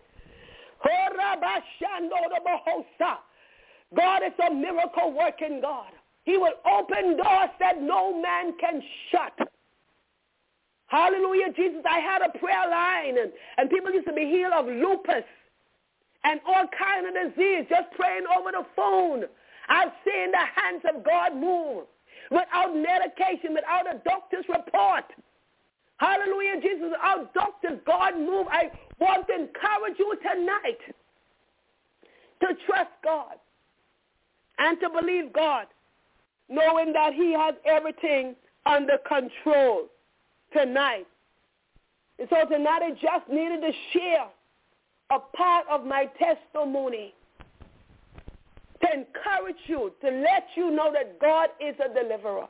Speaker 6: God is a miracle working God. He will open doors that no man can shut. Hallelujah, Jesus. I had a prayer line, and people used to be healed of lupus and all kind of disease, just praying over the phone. I've seen the hands of God move without medication, without a doctor's report. Hallelujah, Jesus. Without doctors, God move. I want to encourage you tonight to trust God and to believe God, knowing that he has everything under control tonight. And so tonight I just needed to share a part of my testimony to encourage you, to let you know that God is a deliverer.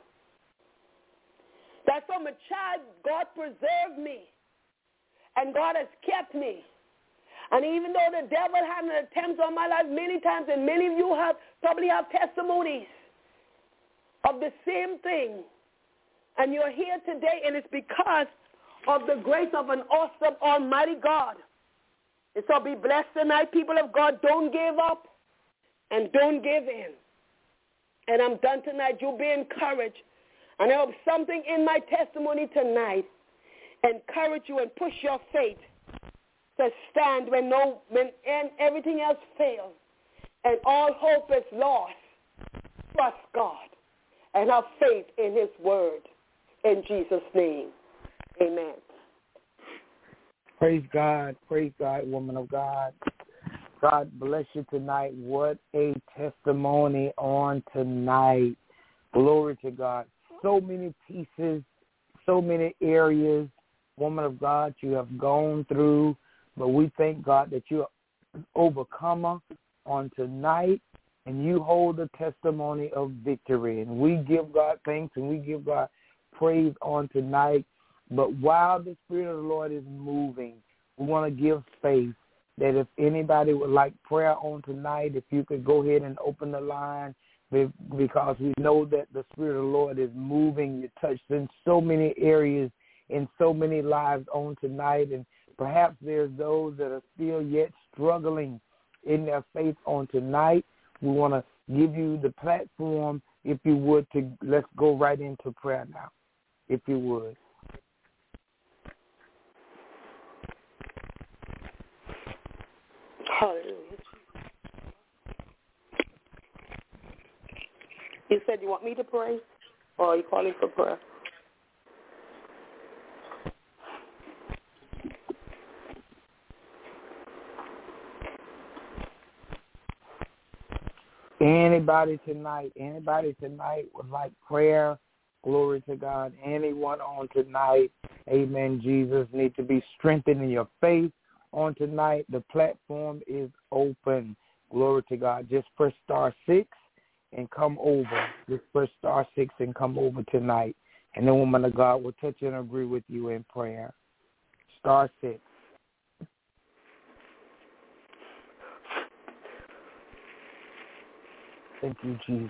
Speaker 6: That from a child, God preserved me, and God has kept me. And even though the devil had an attempt on my life many times, and many of you probably have testimonies of the same thing, and you're here today, and it's because of the grace of an awesome, almighty God. And so be blessed tonight, people of God. Don't give up and don't give in. And I'm done tonight. You'll be encouraged. And I hope something in my testimony tonight encourage you and push your faith to stand when everything else fails and all hope is lost. Trust God and have faith in his word. In Jesus' name, amen.
Speaker 3: Praise God, woman of God. God bless you tonight. What a testimony on tonight. Glory to God. So many pieces, so many areas, woman of God, you have gone through. But we thank God that you're an overcomer on tonight, and you hold the testimony of victory. And we give God thanks and we give God praise on tonight. But while the Spirit of the Lord is moving, we want to give space that if anybody would like prayer on tonight, if you could go ahead and open the line, because we know that the Spirit of the Lord is moving. You're touched in so many areas, in so many lives on tonight, and perhaps there's those that are still yet struggling in their faith on tonight. We want to give you the platform, if you would, to let's go right into prayer now, if you would.
Speaker 6: Hallelujah. You said you want me to pray, or are you calling for prayer?
Speaker 3: Anybody tonight would like prayer. Glory to God. Anyone on tonight, amen, Jesus, need to be strengthened in your faith on tonight. The platform is open. Glory to God. Just press *6 and come over. Just press *6 and come over tonight. And the woman of God will touch and agree with you in prayer. *6. Thank you, Jesus.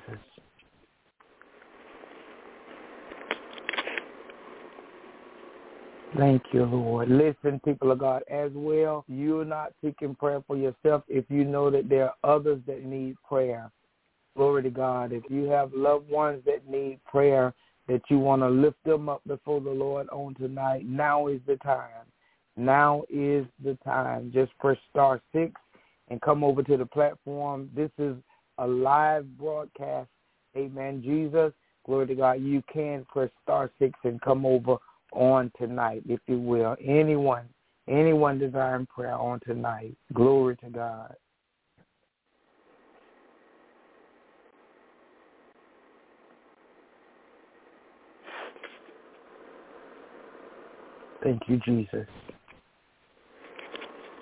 Speaker 3: Thank you, Lord. Listen, people of God, as well, you're not seeking prayer for yourself if you know that there are others that need prayer. Glory to God. If you have loved ones that need prayer, that you want to lift them up before the Lord on tonight, now is the time. Now is the time. Just press *6 and come over to the platform. This is a live broadcast. Amen, Jesus. Glory to God. You can press *6 and come over on tonight, if you will. Anyone desiring prayer on tonight. Glory to God. Thank you, Jesus.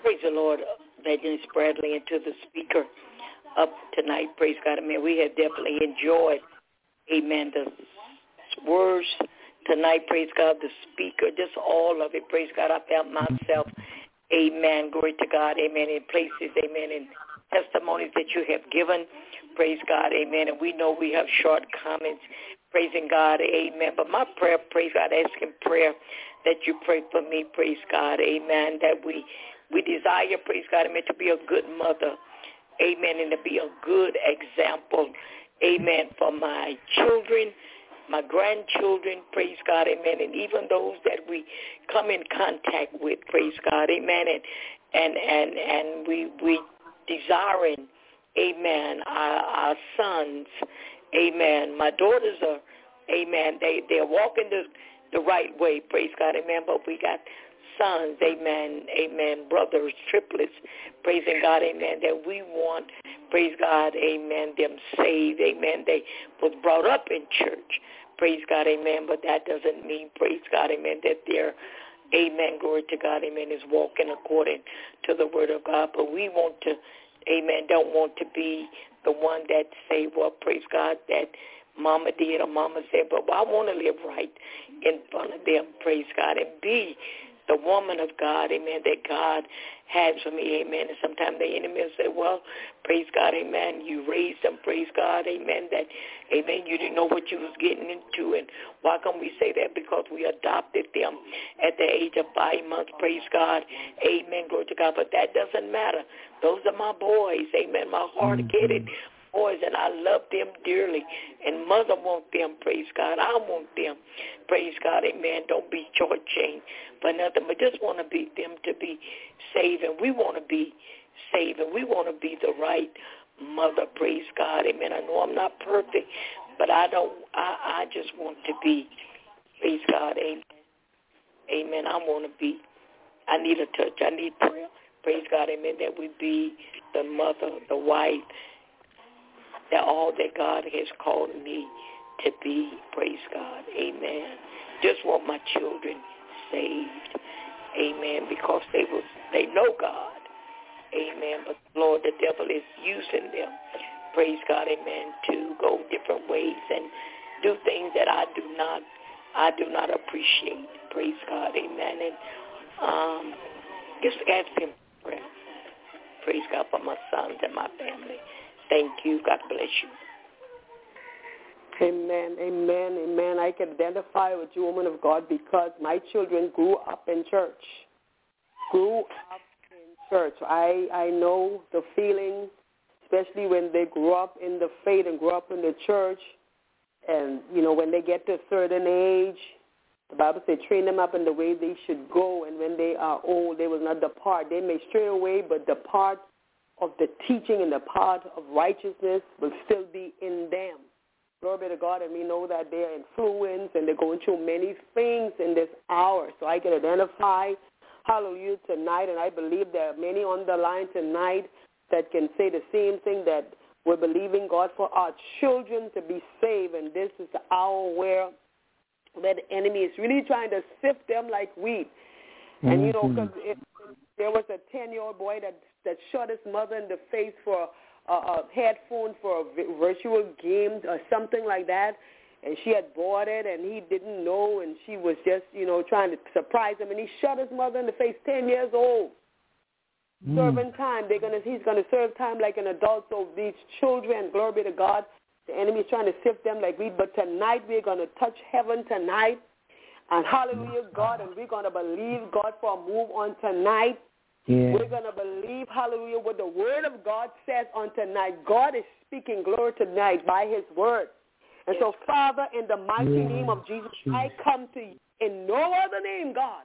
Speaker 7: Praise the Lord, Evangelist Bradley, and to the speaker up tonight. Praise God. Amen. We have definitely enjoyed, amen, the words tonight. Praise God, the speaker, just all of it. Praise God. I found myself, amen, glory to God, amen, in places, amen, in testimonies that you have given. Praise God, amen. And we know we have shortcomings. Praising God, amen. But my prayer, praise God, asking prayer that you pray for me, praise God, amen, that we desire, praise God, amen, to be a good mother, amen, and to be a good example, amen, for my children, my grandchildren, praise God, amen, and even those that we come in contact with, praise God, amen, and we desiring, amen, our sons, amen, my daughters are, amen, they're walking the right way, praise God, amen, but we got sons, amen, brothers, triplets, praising God, amen, that we want, praise God, amen, them saved, amen, they was brought up in church, praise God, amen, but that doesn't mean, praise God, amen, that they're, amen, glory to God, amen, is walking according to the word of God, but we want to, amen, don't want to be the one that say, well, praise God, that mama did or mama said, but I want to live right in front of them, praise God, and be the woman of God, amen, that God has for me, amen. And sometimes the enemy will say, well, praise God, amen, you raised them, praise God, amen, that, amen, you didn't know what you was getting into. And why can we say that? Because we adopted them at the age of 5 months, praise God, amen, glory to God. But that doesn't matter. Those are my boys, amen, my hard-headed boys, and I love them dearly. And mother wants them, praise God. I want them, praise God, amen. Don't be shortchanged for nothing, but just want to be them to be saved, and we want to be saved, and we want to be the right mother, praise God, amen. I know I'm not perfect, but I just want to be, praise God, amen. Amen. I want to be, I need a touch, I need prayer, praise God, amen, that we be the mother, the wife, that all that God has called me to be, praise God, amen. Just want my children saved, amen, because they know God, amen, but Lord, the devil is using them, praise God, amen, to go different ways and do things that I do not appreciate, praise God, amen, and just ask him for prayer, praise God, for my sons and my family. Thank you. God bless you.
Speaker 6: Amen, amen, amen. I can identify with you, woman of God, because my children grew up in church. I know the feeling, especially when they grew up in the faith and grew up in the church. And, you know, when they get to a certain age, the Bible says, train them up in the way they should go. And when they are old, they will not depart. They may stray away, but depart of the teaching and the part of righteousness will still be in them. Glory be to God, and we know that they are influenced and they're going through many things in this hour. So I can identify, hallelujah, tonight, and I believe there are many on the line tonight that can say the same thing, that we're believing God for our children to be saved, and this is the hour where the enemy is really trying to sift them like wheat. And, you know, because there was a 10-year-old boy that shot his mother in the face for a headphone for a virtual game or something like that, and she had bought it, and he didn't know, and she was just, you know, trying to surprise him, and he shot his mother in the face, 10 years old. Serving time. He's going to serve time like an adult. So these children, glory be to God, the enemy is trying to sift them like wheat, but tonight we're going to touch heaven tonight, and hallelujah, God, and we're going to believe God for a move on tonight. Yeah. We're going to believe, hallelujah, what the word of God says on tonight. God is speaking glory tonight by his word. And so, Father, in the mighty name of Jesus, I come to you in no other name, God,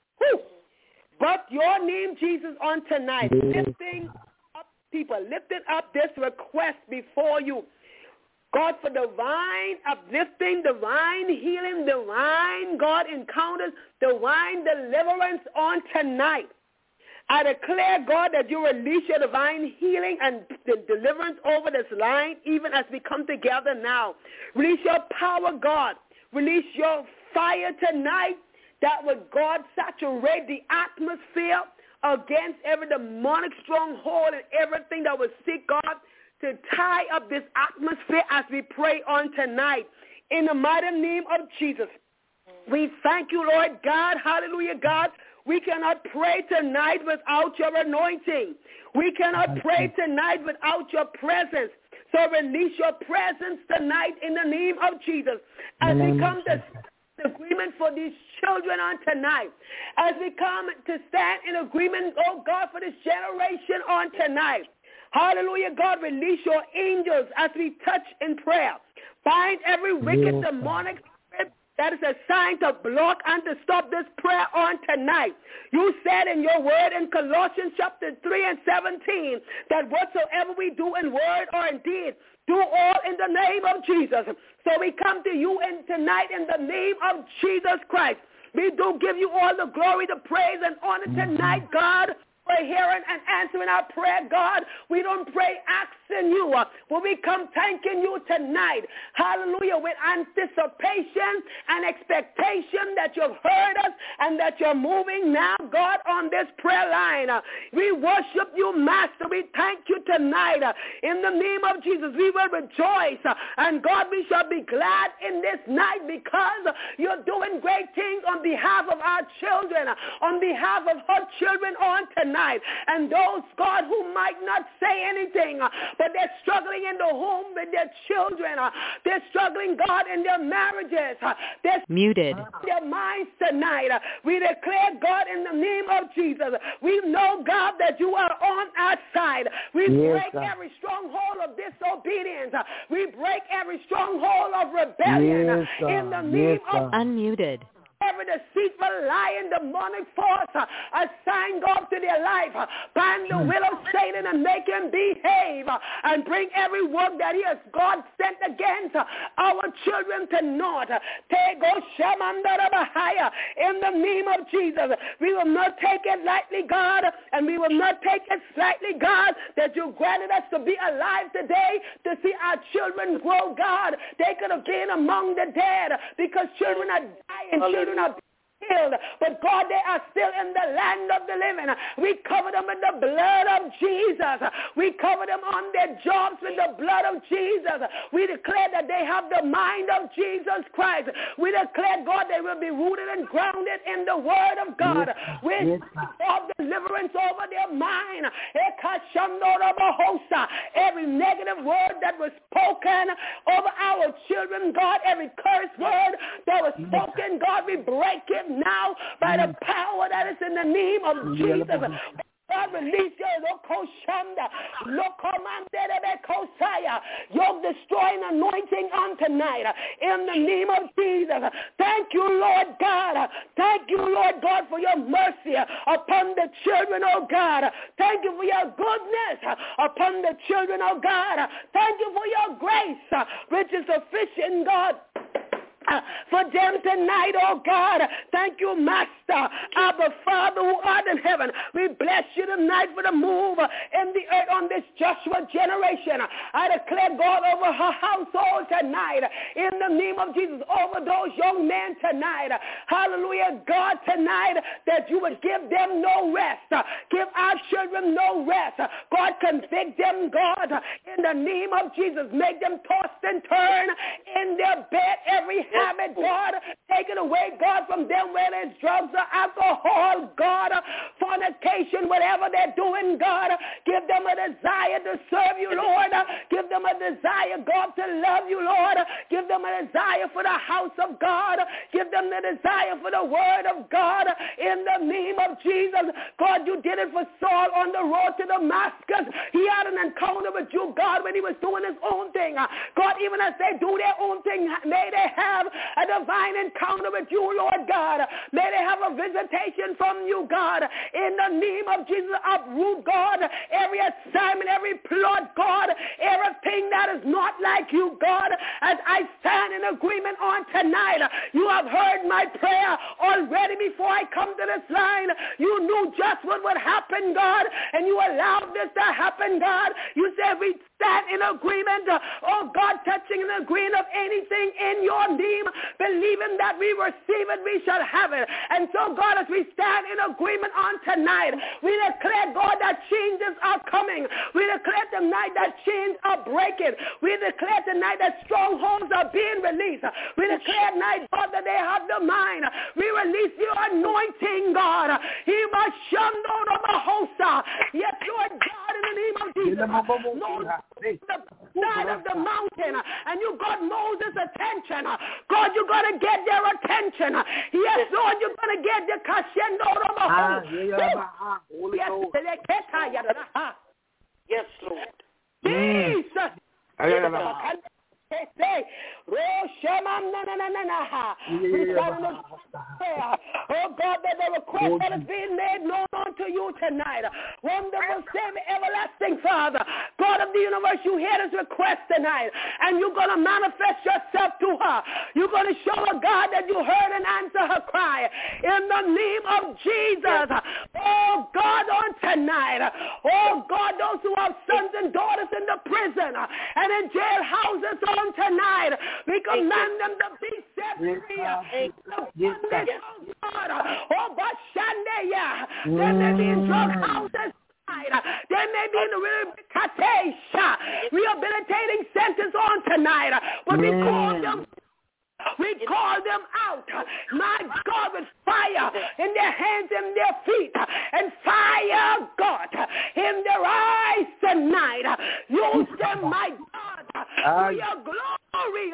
Speaker 6: but your name, Jesus, on tonight, lifting up people, lifting up this request before you. God, for divine uplifting, divine healing, divine, God, encounters, divine deliverance on tonight. I declare, God, that you release your divine healing and deliverance over this line, even as we come together now. Release your power, God. Release your fire tonight that would, God, saturate the atmosphere against every demonic stronghold and everything that would seek, God, to tie up this atmosphere as we pray on tonight. In the mighty name of Jesus, we thank you, Lord God. Hallelujah, God. We cannot pray tonight without your anointing. We cannot pray tonight without your presence. So release your presence tonight in the name of Jesus. As we come to agreement for these children on tonight, as we come to stand in agreement, oh God, for this generation on tonight. Hallelujah, God, release your angels as we touch in prayer. Bind every wicked demonic spirit that is assigned to block and to stop this prayer on tonight. You said in your word in Colossians chapter 3 and 17 that whatsoever we do in word or in deed, do all in the name of Jesus. So we come to you tonight in the name of Jesus Christ. We do give you all the glory, the praise, and honor tonight, God, for hearing and answering our prayer, God. We don't pray asking you, but we come thanking you tonight. Hallelujah, with anticipation and expectation that you've heard us and that you're moving now, God, on this prayer line. We worship you, Master. We thank you tonight. In the name of Jesus, we will rejoice. And God, we shall be glad in this night because you're doing great things on behalf of our children, on behalf of her children on tonight. And those, God, who might not say anything, but they're struggling in the home with their children. They're struggling, God, in their marriages. They're
Speaker 1: muted.
Speaker 6: Their minds tonight. We declare, God, in the name of Jesus, we know, God, that you are on our side. We break every stronghold of disobedience. We break every stronghold of rebellion in the name of
Speaker 1: unmuted.
Speaker 6: Every deceitful, lying, demonic force assign God to their life. Bind the will of Satan and make him behave. And bring every work that he has, God, sent against our children to naught. In the name of Jesus, we will not take it lightly, God, and we will not take it slightly, God, that you granted us to be alive today to see our children grow, God. They could have been among the dead because children are dying. Children are killed, but God, they are still in the land of the living. We cover them with the blood of Jesus. We cover them on their jobs with the blood of Jesus. We declare that they have the mind of Jesus Christ. We declare, God, they will be rooted and grounded in the word of God. We have deliverance over their mind. Every negative word that was spoken over our children, God, every curse word that was spoken, God, we break it now by the power that is in the name of Jesus. God, release your yoke destroying anointing on tonight in the name of Jesus. Thank you, Lord God. Thank you, Lord God, for your mercy upon the children, oh God. Thank you for your goodness upon the children, oh God. Thank you for your grace, which is sufficient, God, for them tonight, oh God. Thank you, Master, Abba Father who art in heaven. We bless you tonight for the move in the earth on this Joshua generation. I declare, God, over her household tonight, in the name of Jesus, over those young men tonight. Hallelujah, God, tonight, that you would give them no rest. Give our children no rest. God, convict them, God, in the name of Jesus. Make them toss and turn in their bed every habit, God. Take it away, God, from them, whether it's drugs or alcohol, God, fornication, whatever they're doing, God. Give them a desire to serve you, Lord. Give them a desire, God, to love you, Lord. Give them a desire for the house of God. Give them the desire for the word of God in the name of Jesus. God, you did it for Saul on the road to Damascus. He had an encounter with you, God, when he was doing his own thing. God, even as they do their own thing, may they have a divine encounter with you, Lord God. May they have a visitation from you, God. In the name of Jesus, uproot, God, every assignment, every plot, God, everything that is not like you, God. As I stand in agreement on tonight, you have heard my prayer already before I come to this line. You knew just what would happen, God, and you allowed this to happen, God. You said we stand in agreement, oh God, touching and agreeing of anything in your name, believing that we receive it, we shall have it. And so, God, as we stand in agreement on tonight, we declare, God, that changes are coming. We declare tonight that chains are breaking. We declare tonight that strongholds are being released. We declare tonight, God, that they have the mind. We release your anointing, God. Yes, Lord God, in the name of Jesus. Lord, the side of the mountain, and you got Moses' attention. God, you're going to get their attention. Yes, Lord, you're going to get the crescendo.
Speaker 7: Yes, Lord.
Speaker 6: Jesus. Oh God, that the request that is being made known unto you tonight. Wonderful Savior, everlasting Father, God of the universe, you hear this request tonight, and you're going to manifest yourself to her. You're going to show her, God, that you heard and answer her cry in the name of Jesus. Oh God, on tonight, oh God, those who have sons and daughters in the prison and in jailhouses on tonight, we command them to be set free. Oh, but Shandeya, they may be in drug houses. They may be in the rehabilitating centers on tonight, but we call them. We call them out, my God, with fire in their hands and their feet, and fire, God, in their eyes tonight. Use them, my God, for your glory. We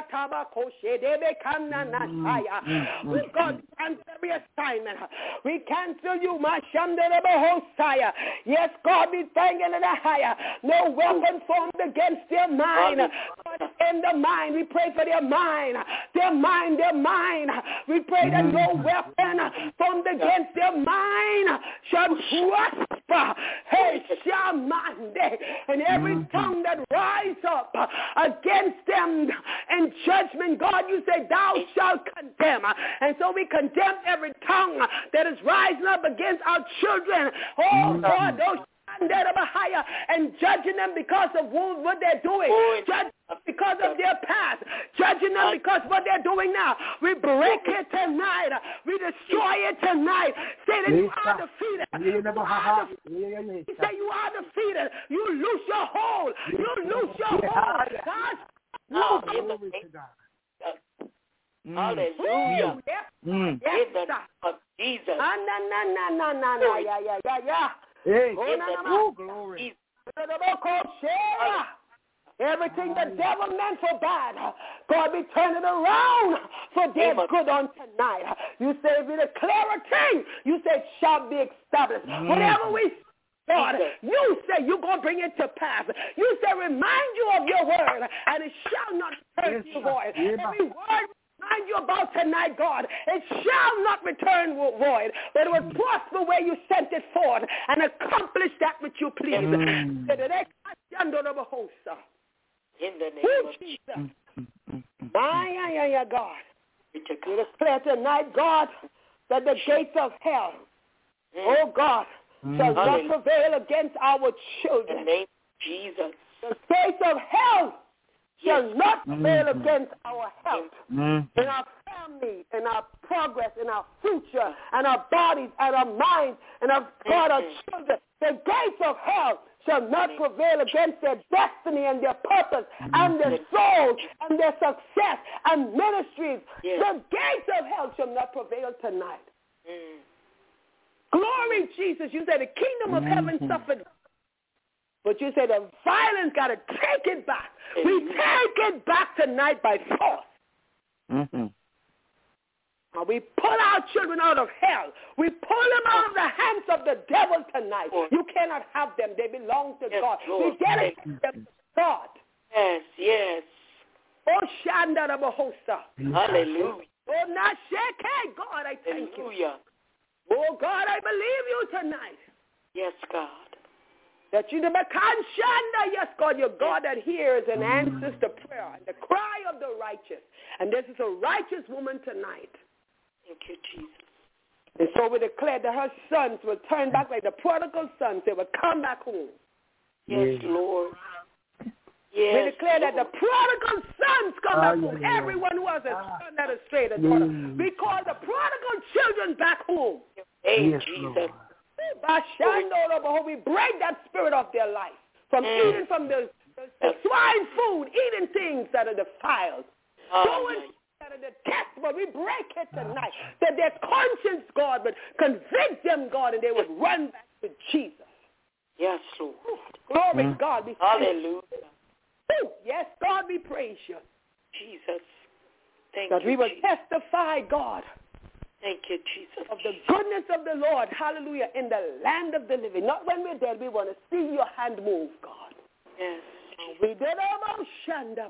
Speaker 6: God cancel every assignment. We cancel you, my Hosea. Yes, God, we thank you in the higher. No weapon formed against their mind. But in the mind, we pray for their mind. Their mind. We pray that no weapon formed against their mind shall prosper. Hey, Shamande. And every tongue that rise up against them in judgment, God, you say, thou shalt condemn. And so we condemn every tongue that is rising up against our children. Oh, God, those and judging them because of what they're doing, judging them because of their past, judging them because of what they're doing now. We break it tonight. We destroy it tonight. Say that you are defeated. Say you are defeated. You lose your hold. You lose your hold. God,
Speaker 7: hallelujah.
Speaker 6: Yes.
Speaker 7: In the name of Jesus.
Speaker 3: Hey,
Speaker 7: Glory.
Speaker 6: Everything the devil meant for bad, God, we turn it around for their good on tonight. You say if we declare a thing, you say it shall be established. Whatever we God, you say you're going to bring it to pass. You say remind you of your word, and it shall not return to you void. Every word remind you about tonight, God, it shall not return void, but it will prosper where you sent it forth and accomplish that which you please. In the name
Speaker 7: of Jesus.
Speaker 6: God. We declare tonight, God, that the gates of hell, oh God, shall not prevail against our children.
Speaker 7: In the name of Jesus.
Speaker 6: The gates of hell shall not prevail against our health, in our family, in our progress, in our future, and our bodies, and our minds, and our God, our children. The gates of hell shall not prevail against their destiny and their purpose and their souls and their success and ministries. The gates of hell shall not prevail tonight. Glory, Jesus. You say the kingdom of heaven suffered, but you say the violence got to take it back. We take it back tonight by force. We pull our children out of hell. We pull them out of the hands of the devil tonight. You cannot have them. They belong to God. We dedicate them to God.
Speaker 7: Yes.
Speaker 6: Oh, Shanda Rabahosa.
Speaker 7: Hallelujah.
Speaker 6: Oh, Nasheke. God, I thank you. Oh, God, I believe you tonight.
Speaker 7: Yes, God.
Speaker 6: That you never can shanda. Yes, God, you're God that hears and answers the prayer and the cry of the righteous. And this is a righteous woman tonight.
Speaker 7: Thank you, Jesus.
Speaker 6: And so we declare that her sons will turn back like the prodigal sons. They will come back home.
Speaker 7: Yes, Lord.
Speaker 6: Yes.
Speaker 2: We declare that the prodigal sons come back home. Everyone who has a son that is straight and daughter. We call the prodigal children back home.
Speaker 6: Hey, Jesus.
Speaker 2: We break that spirit of their life from eating from the swine food, eating things that are defiled, doing that are detestable. We break it tonight. That their conscience, God, would convict them, God, and they would run back to Jesus.
Speaker 6: Yes, Lord.
Speaker 2: Glory, God.
Speaker 6: Hallelujah.
Speaker 2: Yes, God, we praise you.
Speaker 6: Jesus. Thank
Speaker 2: that
Speaker 6: you,
Speaker 2: we will
Speaker 6: Jesus.
Speaker 2: testify, God,
Speaker 6: thank you, Jesus,
Speaker 2: of the goodness of the Lord, hallelujah, in the land of the living. Not when we're dead, we want to see your hand move, God.
Speaker 6: Yes.
Speaker 2: We did almost Shanda.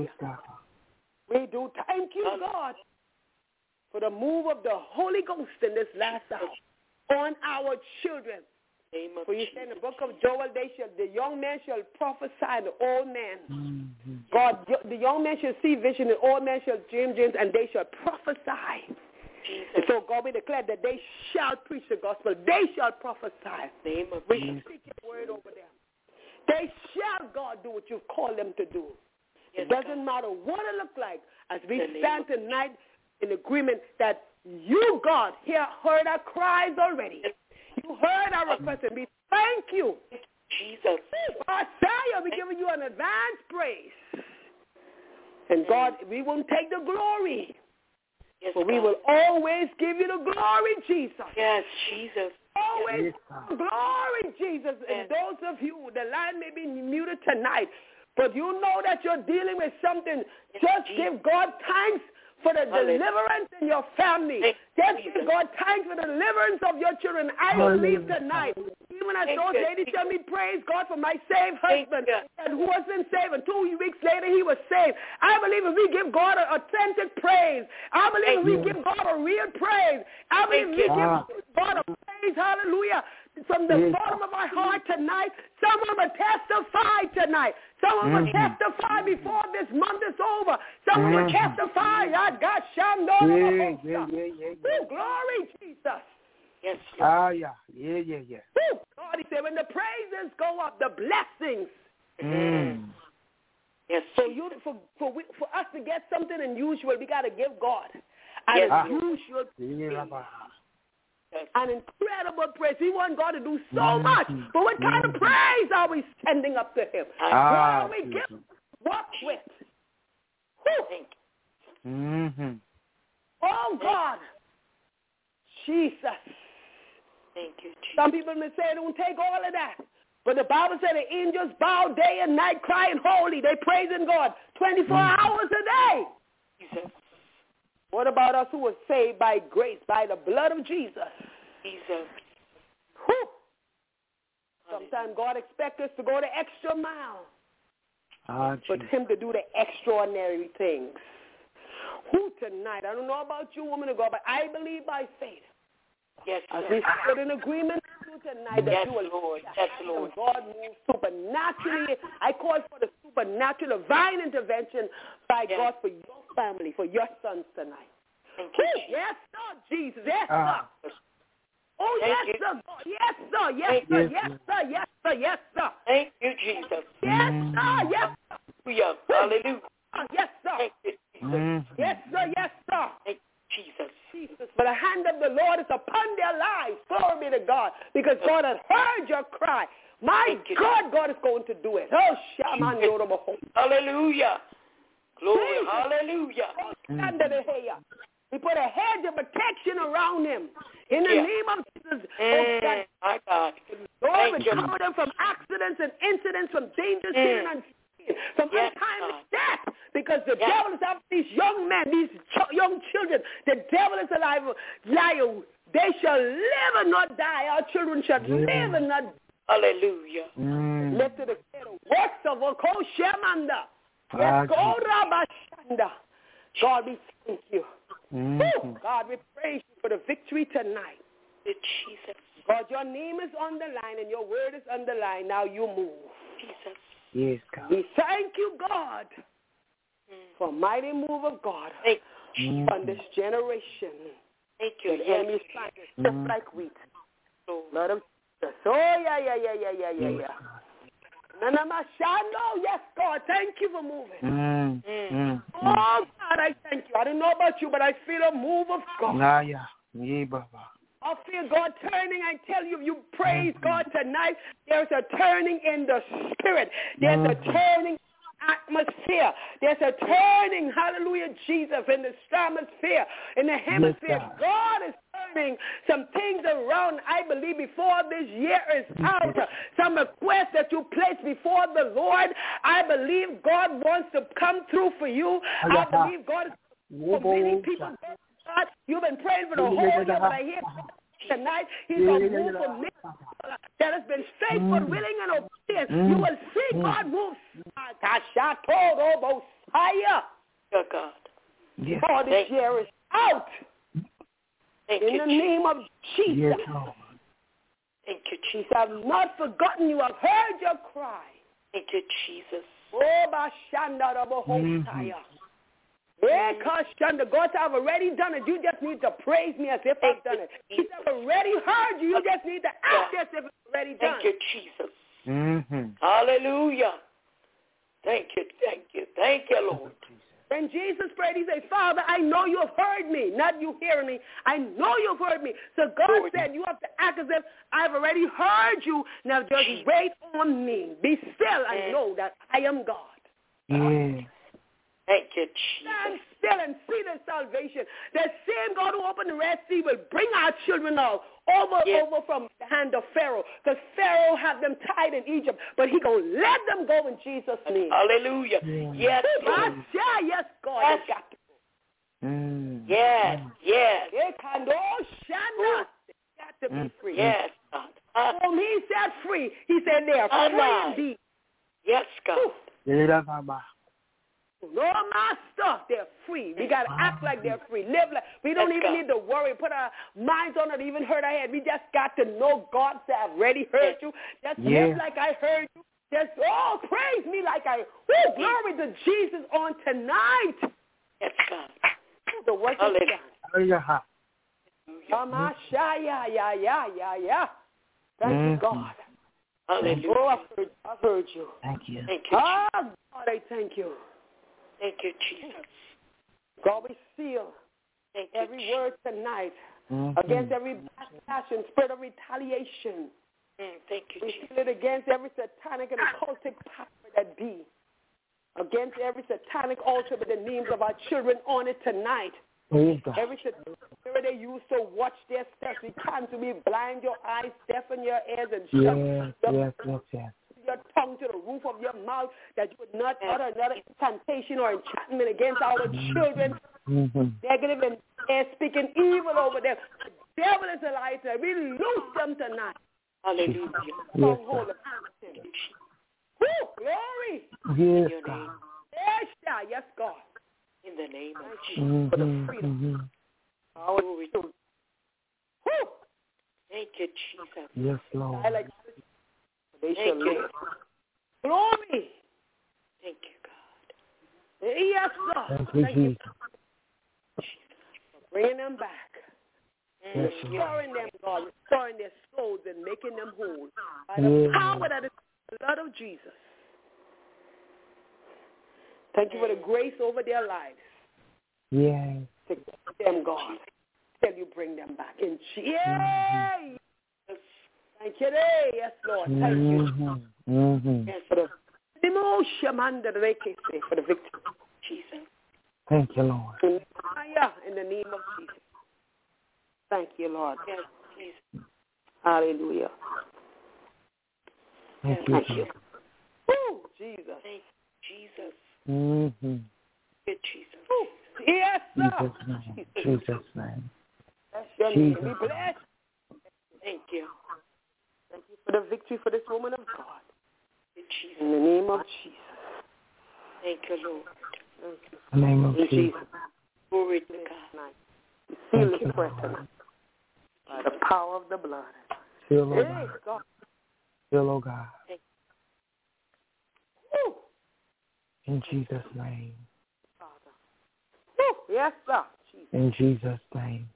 Speaker 2: We do thank you, God, for the move of the Holy Ghost in this last hour on our children. For you say in the book of Joel, the young man shall prophesy, and the old man. God, the young man shall see vision, the old man shall dream dreams, and they shall prophesy. And so God, we declare that they shall preach the gospel. They shall prophesy. We speak your word over them. They shall, God, do what you've called them to do. It doesn't matter what it looks like. As we stand tonight in agreement that you, God, heard our cries already. You heard our request, and we thank you.
Speaker 6: Jesus.
Speaker 2: Messiah, we're giving you an advance praise. And God, we won't take the glory.
Speaker 6: Yes,
Speaker 2: but we will always give you the glory, Jesus.
Speaker 6: Yes, Jesus.
Speaker 2: Always glory, Jesus. And those of you, the line may be muted tonight, but you know that you're dealing with something. Just give God thanks for the deliverance in your family. Just give God thanks for the deliverance of your children. I believe tonight, even as those ladies tell me, praise God for my saved husband and who wasn't saved, and 2 weeks later he was saved. I believe if we give God an authentic praise, I believe if we give God a real praise, I believe if we give God a praise, hallelujah, from the bottom of my heart tonight, someone will testify tonight. Someone will testify before this month is over. Someone will testify. God, glory, Jesus.
Speaker 6: Yes.
Speaker 2: God, he said, when the praises go up, the blessings.
Speaker 6: Yes.
Speaker 2: For us to get something unusual, we got to give God an unusual praise. An incredible praise. We want God to do so much. But what kind of praise are we sending up to him? What are we giving? What with? Oh, God. Jesus.
Speaker 6: Thank you, Jesus.
Speaker 2: Some people may say it won't take all of that. But the Bible said the angels bow day and night crying holy. They praising God 24 hours a day.
Speaker 6: Jesus.
Speaker 2: What about us who were saved by grace, by the blood of Jesus?
Speaker 6: Jesus.
Speaker 2: Sometimes God expects us to go the extra mile. For him to do the extraordinary things. Who tonight, I don't know about you, woman of God, but I believe by faith.
Speaker 6: Yes,
Speaker 2: as we stood in agreement with you tonight that you will
Speaker 6: Lord. Yes, Lord.
Speaker 2: God move supernaturally. I call for the supernatural divine intervention by God for your family, for your sons tonight.
Speaker 6: Thank you.
Speaker 2: Yes, sir, Jesus. Yes, sir. Oh, yes, sir. Yes, sir. Yes, sir. Yes, sir. Yes, sir. Yes, sir.
Speaker 6: Thank you, Jesus.
Speaker 2: Yes, sir. Yes, sir.
Speaker 6: Hallelujah.
Speaker 2: Yes, sir.
Speaker 6: Thank you, Jesus.
Speaker 2: Yes, sir. Yes, sir.
Speaker 6: Thank you, Jesus.
Speaker 2: For the hand of the Lord is upon their lives. Glory be to God. Because God has heard your cry. My God, God is going to do it. Oh, Shaman Yorobo.
Speaker 6: Hallelujah. Glory. Hallelujah.
Speaker 2: We put a hedge of protection around him. In the name of Jesus. Oh, God.
Speaker 6: My God.
Speaker 2: Lord, we cover them from accidents and incidents, from danger, sin, and from untimely death, because the devil is after these young men, these young children. The devil is alive. Liar. They shall live and not die. Our children shall live and not die.
Speaker 6: Hallelujah.
Speaker 2: Lift to the works of Okoshemanda. Yes, Rabashanda. God, we thank you. God, we praise you for the victory tonight.
Speaker 6: Jesus.
Speaker 2: God, your name is on the line and your word is on the line. Now you move.
Speaker 6: Jesus.
Speaker 3: Yes, God.
Speaker 2: We thank you, God, for a mighty move of God on this generation.
Speaker 6: Thank you.
Speaker 2: The enemy is trying to sift like wheat. Lord of Jesus. Oh, yeah. Yes, God, thank you for moving. Oh, God, I thank you. I don't know about you, but I feel a move of God. I feel God turning. I tell you, you praise God tonight. There's a turning in the spirit. There's a turning atmosphere. There's a turning, hallelujah, Jesus, in the stratosphere, in the hemisphere. Yes, God is turning some things around, I believe, before this year is out. Some requests that you place before the Lord, I believe God wants to come through for you. I believe God is for many people. God, you've been praying for the whole year, but I hear tonight He's going to move for me that has been faithful, willing, and obedient. You will see God move. God.
Speaker 7: Yes.
Speaker 2: Oh, this year is out. In the name of Jesus.
Speaker 3: Yes,
Speaker 7: thank you, Jesus.
Speaker 2: I have not forgotten you. I've heard your cry.
Speaker 7: Thank you, Jesus.
Speaker 2: Oh, Bashanda. God, I've already done it. You just need to praise me as if I've done it. He's already heard you. You just need to act as if it's already done.
Speaker 7: Thank you, Jesus. Hallelujah. Thank you, Lord.
Speaker 2: When Jesus prayed, he said, Father, I know you have heard me. Not you hearing me. I know you've heard me. So God said, you have to act as if I've already heard you. Now just wait on me. Be still and know that I am God.
Speaker 3: Yes.
Speaker 7: Thank you, Jesus.
Speaker 2: Stand still and see the salvation. The same God who opened the Red Sea will bring our children out over from the hand of Pharaoh. Because Pharaoh had them tied in Egypt, but he going to let them go in Jesus' name.
Speaker 7: Hallelujah. Yes, Lord.
Speaker 2: Yes, God. Yes. Got to go.
Speaker 7: Yes.
Speaker 2: They got to be free.
Speaker 7: Yes, God.
Speaker 2: Whom he set free, he said they are free indeed.
Speaker 7: Yes, God.
Speaker 2: No, master, they're free. We got to act like they're free. Live like we don't even need to worry. Put our minds on it, even hurt our head. We just got to know God said, I've already heard you. Just live like I heard you. Just, praise me like glory to Jesus on tonight.
Speaker 7: Yes, God.
Speaker 2: The work is done. Thank you, God.
Speaker 7: Hallelujah.
Speaker 2: Oh, I've heard you.
Speaker 3: Thank you.
Speaker 7: Thank you,
Speaker 2: God, I thank you.
Speaker 7: Thank you, Jesus.
Speaker 2: God, we seal every word tonight against every backlash and spirit of retaliation.
Speaker 7: Thank you,
Speaker 2: we
Speaker 7: Jesus.
Speaker 2: seal it against every satanic and occultic power that be. Against every satanic altar with the names of our children on it tonight. Every spirit they use to watch their steps. We cancel, we blind your eyes, deafen your ears, and shut your tongue to the roof of your mouth, that you would not utter another incantation or enchantment against our children. Negative and they're speaking evil over them. The devil is a liar. We loose them tonight.
Speaker 7: Hallelujah.
Speaker 2: Glory.
Speaker 3: Yes, God.
Speaker 2: Yes, God.
Speaker 7: In the name of Jesus.
Speaker 2: For the freedom.
Speaker 7: Glory. Thank you, Jesus.
Speaker 3: Yes, Lord.
Speaker 2: They shall live. Glory.
Speaker 7: Thank you, God.
Speaker 2: Yes, God.
Speaker 3: Thank you, Jesus.
Speaker 2: Bringing them back. Restoring them, God. Restoring their souls and making them whole. By the power that is the blood of Jesus. Thank you for the grace over their lives.
Speaker 3: Yes.
Speaker 2: To get them, God. Till you bring them back. In Jesus. Thank you. Yes, Lord. Thank you. Yes, for the victory. Jesus.
Speaker 3: Thank you, Lord.
Speaker 2: In the name of Jesus. Thank you, Lord. Yes, Jesus. Hallelujah.
Speaker 3: Thank you.
Speaker 2: Woo, Jesus.
Speaker 7: Thank you, Jesus.
Speaker 2: Good Jesus. Yes, sir.
Speaker 3: Jesus' name.
Speaker 2: That's your name. Be blessed.
Speaker 7: Thank you.
Speaker 2: Thank you for the victory for this woman of God.
Speaker 7: Jesus.
Speaker 2: In the name of Jesus.
Speaker 7: Thank you, Lord.
Speaker 2: Thank you.
Speaker 3: In the name of
Speaker 2: Jesus.
Speaker 7: Glory to God.
Speaker 2: We seal this prayer tonight by the power of the blood.
Speaker 3: Seal, oh God. Seal, oh God. In Jesus' name.
Speaker 2: Yes, sir.
Speaker 3: In Jesus' name.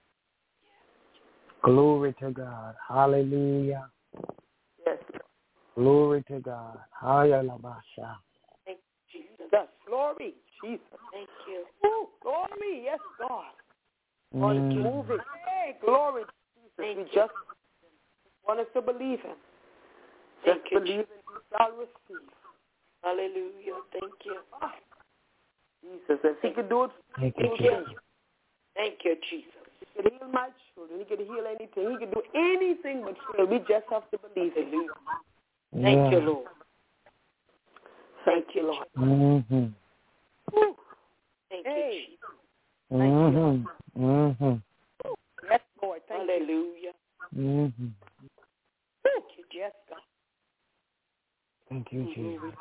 Speaker 3: Glory to God. Hallelujah.
Speaker 2: Yes.
Speaker 3: Glory to God. Hallelujah.
Speaker 7: Thank you, Jesus.
Speaker 2: Glory, Jesus.
Speaker 7: Thank you.
Speaker 2: Ooh, glory, yes, God. God is moving. Hey, glory, Jesus. We just want us to believe him. Just believe him, you shall receive.
Speaker 7: Hallelujah. Thank you.
Speaker 2: Jesus, if he could do it,
Speaker 3: Thank
Speaker 7: you, Jesus. Thank you, Jesus.
Speaker 2: He could heal my children. He could heal anything. He could do anything but fail. We just have to believe him.
Speaker 7: Thank you, Lord.
Speaker 2: Thank you, Lord.
Speaker 3: Mm-hmm.
Speaker 7: Thank you, Jesus.
Speaker 3: Mm-hmm. Mm-hmm.
Speaker 2: Yes, Lord. Thank
Speaker 7: Hallelujah.
Speaker 3: Mm-hmm.
Speaker 2: Thank you, yes, God.
Speaker 3: Thank you, Jesus.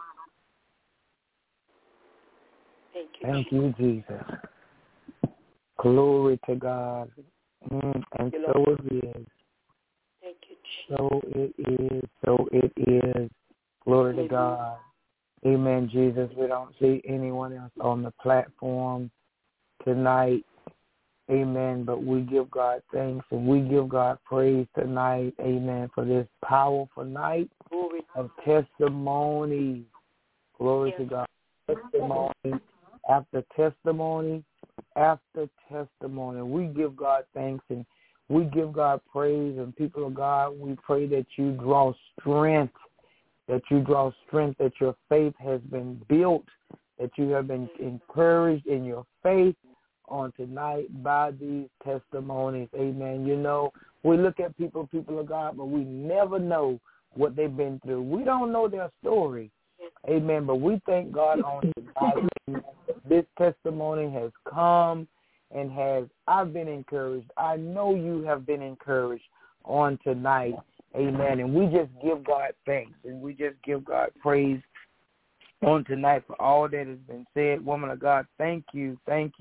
Speaker 7: Thank you,
Speaker 3: Thank you, Jesus. Glory to God. And so it is.
Speaker 7: Thank you, Jesus.
Speaker 3: So it is. So it is. Glory to God. Amen, Jesus. We don't see anyone else on the platform tonight. Amen. But we give God thanks and we give God praise tonight. Amen. For this powerful night of testimony. Glory to God. Testimony after testimony after testimony. We give God thanks and we give God praise. And people of God, we pray that you draw strength, that your faith has been built, that you have been encouraged in your faith on tonight by these testimonies. Amen. You know, we look at people of God, but we never know what they've been through. We don't know their story. Amen. But we thank God on tonight. This testimony has come and I've been encouraged. I know you have been encouraged on tonight. Amen. And we just give God thanks and we just give God praise on tonight for all that has been said. Woman of God, thank you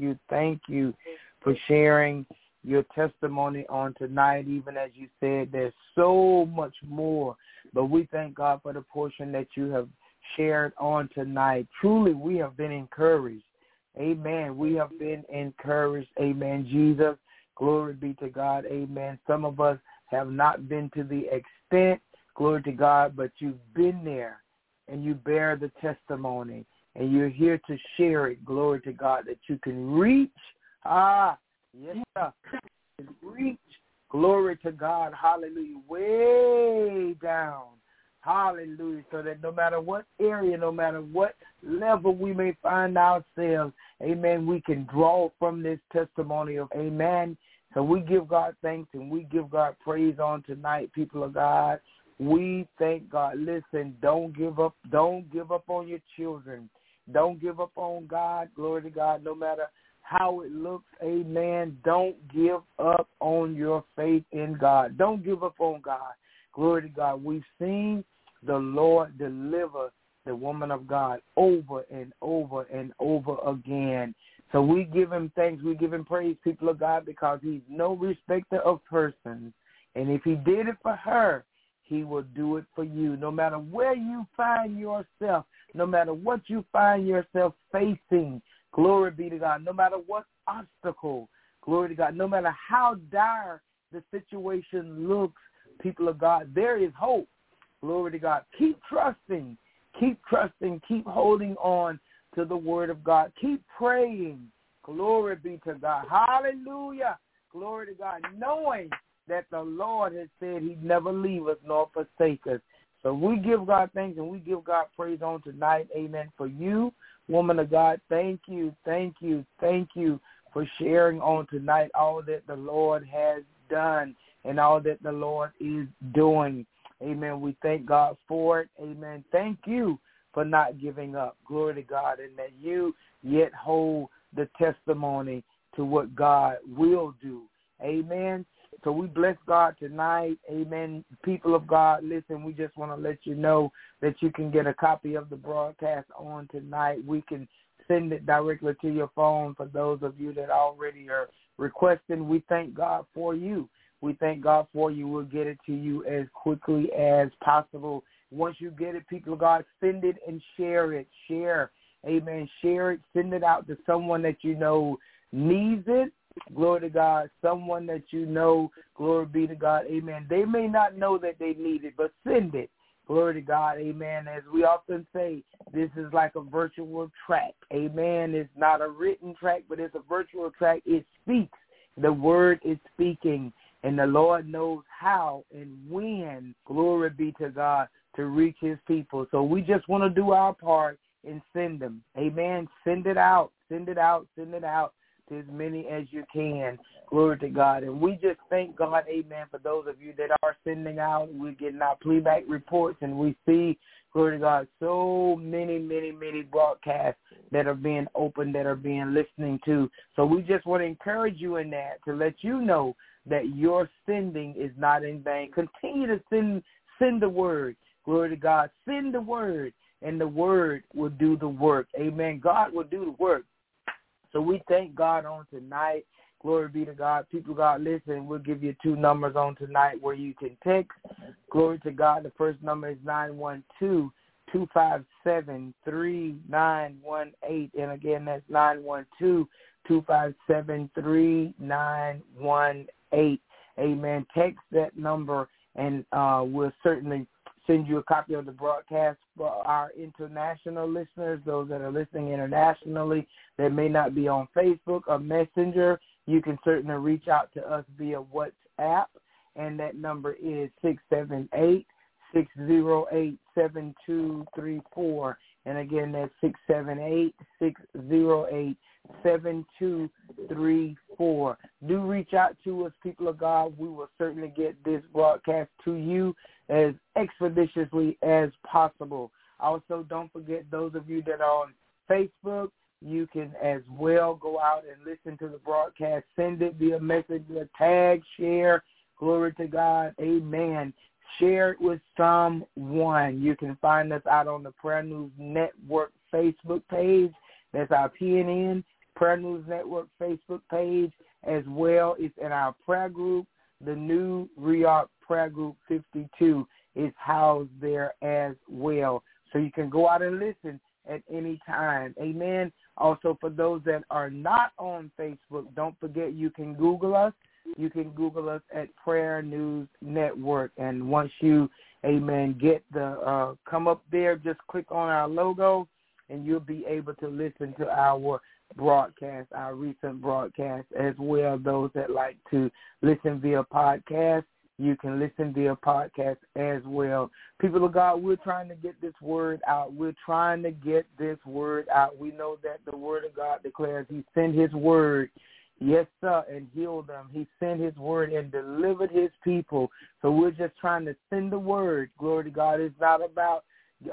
Speaker 3: for sharing your testimony on tonight. Even as you said, there's so much more. But we thank God for the portion that you have shared on tonight. Truly, we have been encouraged. Amen. We have been encouraged. Amen. Jesus, glory be to God. Amen. Some of us have not been to the extent, glory to God, but you've been there and you bear the testimony and you're here to share it. Glory to God, that you can reach. Yes, sir. Reach. Glory to God. Hallelujah. Way down. Hallelujah. So that no matter what area, no matter what level we may find ourselves, amen, we can draw from this testimony of amen. So we give God thanks and we give God praise on tonight, people of God. We thank God. Listen, don't give up. Don't give up on your children. Don't give up on God. Glory to God, no matter how it looks, amen. Don't give up on your faith in God. Don't give up on God. Glory to God. We've seen the Lord deliver the woman of God over and over and over again. So we give him thanks. We give him praise, people of God, because he's no respecter of persons. And if he did it for her, he will do it for you. No matter where you find yourself, no matter what you find yourself facing, glory be to God, no matter what obstacle, glory to God, no matter how dire the situation looks, people of God, there is hope. Glory to God. Keep trusting, keep holding on to the word of God. Keep praying. Glory be to God. Hallelujah. Glory to God. Knowing that the Lord has said he'd never leave us nor forsake us. So we give God thanks and we give God praise on tonight. Amen. For you, woman of God, thank you for sharing on tonight all that the Lord has done and all that the Lord is doing. Amen. We thank God for it. Amen. Thank you for not giving up. Glory to God. And that you yet hold the testimony to what God will do. Amen. So we bless God tonight. Amen. People of God, listen, we just want to let you know that you can get a copy of the broadcast on tonight. We can send it directly to your phone for those of you that already are requesting. We thank God for you. We thank God for you. We'll get it to you as quickly as possible. Once you get it, people of God, send it and share it. Share. Amen. Share it. Send it out to someone that you know needs it. Glory to God. Someone that you know, glory be to God. Amen. They may not know that they need it, but send it. Glory to God, amen. As we often say, this is like a virtual track, amen. It's not a written track, but it's a virtual track. It speaks. The word is speaking, and the Lord knows how and when, glory be to God, to reach his people. So we just want to do our part and send them, amen. Send it out, send it out, send it out to as many as you can. Glory to God. And we just thank God, amen, for those of you that are sending out. We're getting our playback reports, and we see, glory to God, so many broadcasts that are being opened, that are being listening to. So we just want to encourage you in that, to let you know that your sending is not in vain. Continue to send the word. Glory to God. Send the word, and the word will do the work. Amen. God will do the work. So we thank God on tonight. Glory be to God. People, God, listen, we'll give you 2 numbers on tonight where you can text. Glory to God. The first number is 912-257-3918. And again, that's 912-257-3918. Amen. Text that number, and we'll certainly send you a copy of the broadcast. For our international listeners, those that are listening internationally that may not be on Facebook or Messenger, you can certainly reach out to us via WhatsApp, and that number is 678-608-7234. And again, that's 678-608-7234. Do reach out to us, people of God. We will certainly get this broadcast to you as expeditiously as possible. Also, don't forget, those of you that are on Facebook, you can as well go out and listen to the broadcast. Send it via messenger, tag, share. Glory to God. Amen. Share it with someone. You can find us out on the Prayer News Network Facebook page. That's our PNN, Prayer News Network Facebook page. As well, it's in our prayer group. The new Reark Prayer Group 52 is housed there as well. So you can go out and listen at any time. Amen. Also, for those that are not on Facebook, don't forget you can Google us. You can Google us at Prayer News Network. And once you, amen, get the come up there, just click on our logo, and you'll be able to listen to our broadcast, our recent broadcast, as well. Those that like to listen via podcast, you can listen via podcast as well. People of God, we're trying to get this word out. We're trying to get this word out. We know that the word of God declares he sent his word, yes, sir, and healed them. He sent his word and delivered his people. So we're just trying to send the word. Glory to God. It's not about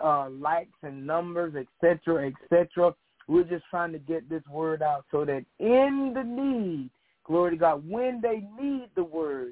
Speaker 3: likes and numbers, etc., etc. We're just trying to get this word out so that in the need, glory to God, when they need the word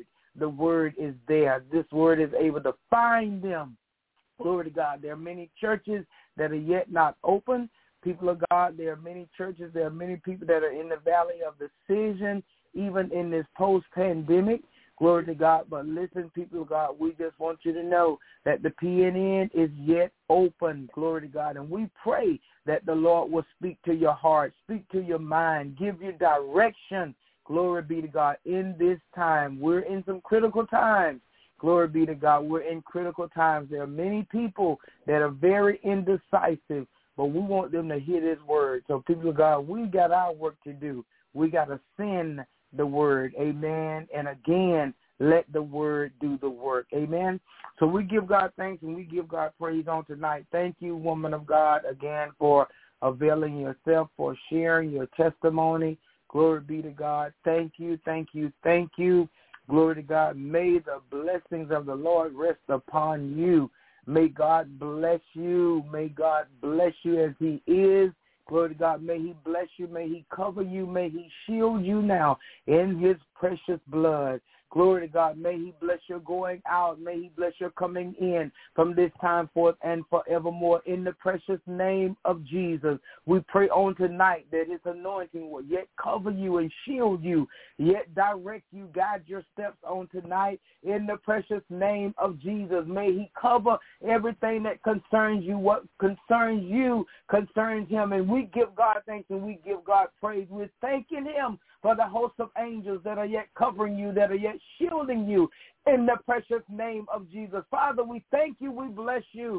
Speaker 3: is there. This word is able to find them. Glory to God. There are many churches that are yet not open. People of God, there are many churches, there are many people that are in the valley of decision, even in this post-pandemic. Glory to God. But listen, people of God, we just want you to know that the PNN is yet open. Glory to God. And we pray that the Lord will speak to your heart, speak to your mind, give you direction. Glory be to God. In this time, we're in some critical times. Glory be to God. We're in critical times. There are many people that are very indecisive, but we want them to hear this word. So people of God, we got our work to do. We got to send the word. Amen. And again, let the word do the work. Amen. So we give God thanks and we give God praise on tonight. Thank you, woman of God, again, for availing yourself, for sharing your testimony. Glory be to God. Thank you, thank you, thank you. Glory to God. May the blessings of the Lord rest upon you. May God bless you. May God bless you as he is. Glory to God. May he bless you. May he cover you. May he shield you now in his precious blood. Glory to God. May he bless your going out. May he bless your coming in from this time forth and forevermore. In the precious name of Jesus, we pray on tonight that his anointing will yet cover you and shield you, yet direct you, guide your steps on tonight. In the precious name of Jesus, may he cover everything that concerns you. What concerns you concerns him. And we give God thanks and we give God praise. We're thanking him for the host of angels that are yet covering you, that are yet shielding you in the precious name of Jesus. Father, we thank you. We bless you.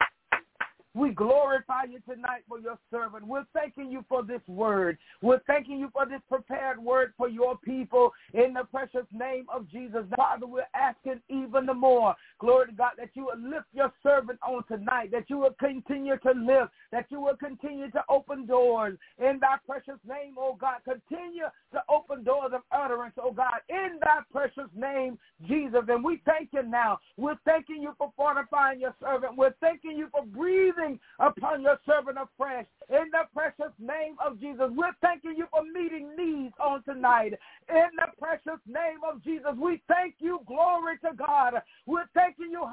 Speaker 3: We glorify you tonight for your servant. We're thanking you for this word. We're thanking you for this prepared word for your people in the precious name of Jesus. Father, we're asking even the more, glory to God, that you will lift your servant on tonight, that you will continue to lift, that you will continue to open doors in thy precious name, oh God. Continue to open doors of utterance, oh God, in thy precious name, Jesus. And we thank you now. We're thanking you for fortifying your servant. We're thanking you for breathing upon your servant afresh in the precious name of Jesus. We're thanking you for meeting needs on tonight in the precious name of Jesus. We thank you, glory to God. We're thanking you,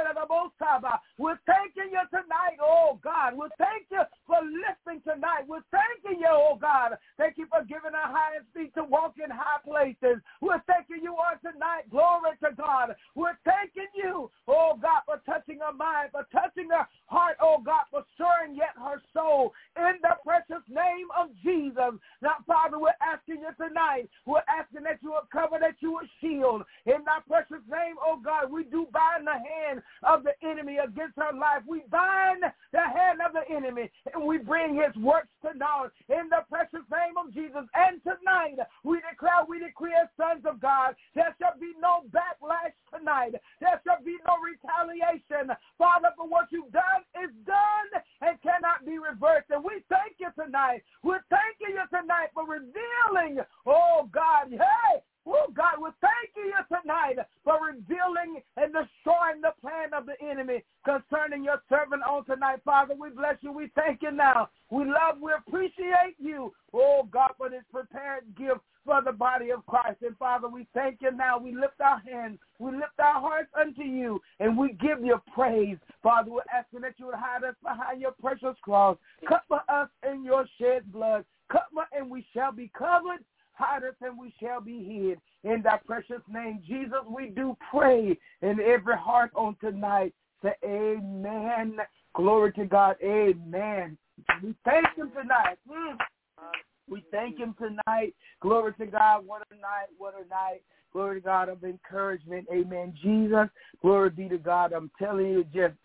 Speaker 3: we're thanking you tonight, oh God. We're thanking you for listening tonight. We're thanking you, oh God. Thank you for giving our hands feet to walk in high places. We're thanking you on tonight, glory to God. We're thanking you, oh God, for touching her mind, for touching her heart, oh God, for stirring yet her soul in the precious name of Jesus. Now, Father, we're asking you tonight, we're asking that you will cover, that you will shield in thy precious name, oh God. We do bind the hand of the enemy against her life. We bind the hand of the enemy and we bring his works to naught in the precious name of Jesus. And tonight we decree as sons of God, there shall be no backlash tonight. There shall be no retaliation. Father, for what you've done is done and cannot be reversed. And we thank you tonight. We're thanking you tonight for revealing, oh God, hey, oh God, we're thanking you tonight for revealing and destroying the plan of the enemy concerning your servant on tonight. Father, we bless you. We thank you now. We love, we appreciate you, oh God, for this prepared gift for the body of Christ. And Father, we thank you now. We lift our hands, we lift our hearts unto you, and we give you praise. Father, we're asking that you would hide us behind your precious cross. Cover us in your shed blood. Cover and we shall be covered. Hide us and we shall be hid. In thy precious name, Jesus, we do pray in every heart on tonight. Say amen. Glory to God. Amen. We thank him tonight. We thank him tonight. Glory to God. What a night. What a night. Glory to God of encouragement. Amen. Jesus, glory be to God. I'm telling you, just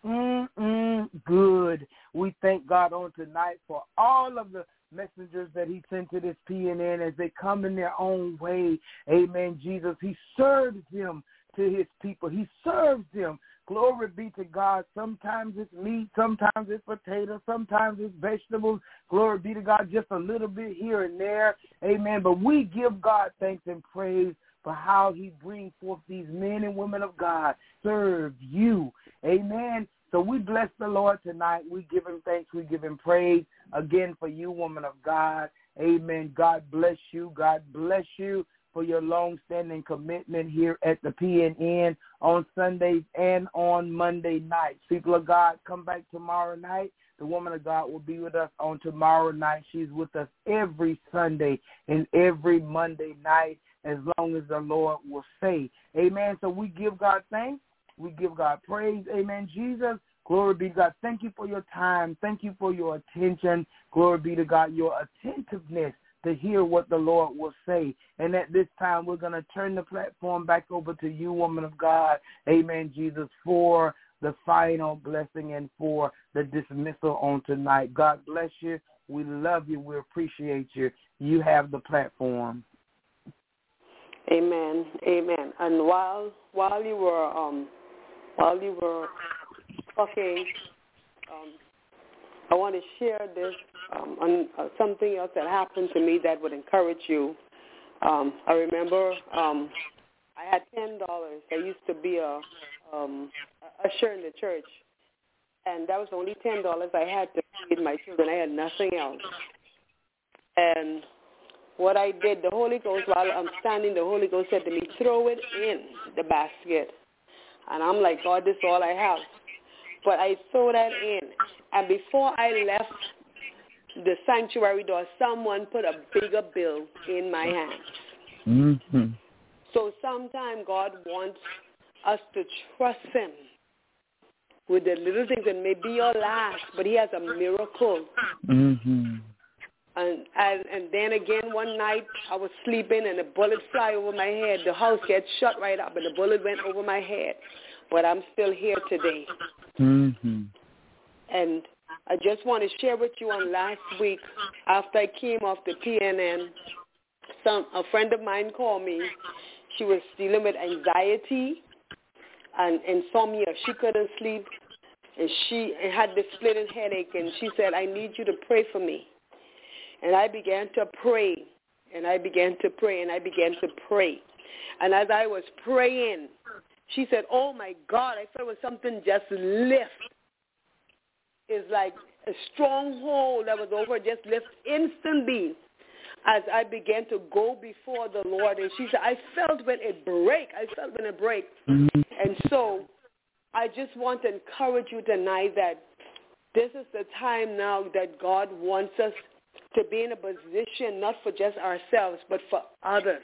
Speaker 3: good. We thank God on tonight for all of the messengers that he sent to this PNN as they come in their own way. Amen. Jesus, he serves them to his people. He serves them. Glory be to God. Sometimes it's meat, sometimes it's potatoes, sometimes it's vegetables. Glory be to God, just a little bit here and there. Amen. But we give God thanks and praise for how he brings forth these men and women of God serve you. Amen. So we bless the Lord tonight. We give him thanks. We give him praise again for you, woman of God. Amen. God bless you. God bless you for your long-standing commitment here at the PNN on Sundays and on Monday nights. People of God, come back tomorrow night. The woman of God will be with us on tomorrow night. She's with us every Sunday and every Monday night as long as the Lord will say. Amen. So we give God thanks. We give God praise. Amen. Jesus, glory be to God. Thank you for your time. Thank you for your attention. Glory be to God, your attentiveness to hear what the Lord will say. And at this time, we're going to turn the platform back over to you, woman of God. Amen, Jesus, for the final blessing and for the dismissal on tonight. God bless you. We love you. We appreciate you. You have the platform.
Speaker 6: Amen. Amen. And while you were talking, I want to share this on something else that happened to me that would encourage you. I remember I had $10. I used to be a usher in the church, and that was only $10 I had to feed my children. I had nothing else. And what I did, the Holy Ghost, while I'm standing, the Holy Ghost said to me, throw it in the basket. And I'm like, God, this is all I have. But I threw that in. And before I left the sanctuary door, someone put a bigger bill in my hands. Mm-hmm. So sometimes God wants us to trust him with the little things that may be your last, but he has a miracle. Mm-hmm.
Speaker 2: And then again one night I was sleeping and a bullet fly over my head. The house gets shut right up and the bullet went over my head. But I'm still here today.
Speaker 4: Mm-hmm.
Speaker 2: And I just want to share with you on last week after I came off the PNN, a friend of mine called me. She was dealing with anxiety and insomnia. She couldn't sleep and she had this splitting headache, and she said, I need you to pray for me. And I began to pray, and I began to pray, and I began to pray. And as I was praying, she said, oh, my God, I felt it was something just lift. It's like a stronghold that was over, just lift instantly as I began to go before the Lord. And she said, I felt when it break. I felt when it break. And so I just want to encourage you tonight that this is the time now that God wants us to be in a position not for just ourselves, but for others,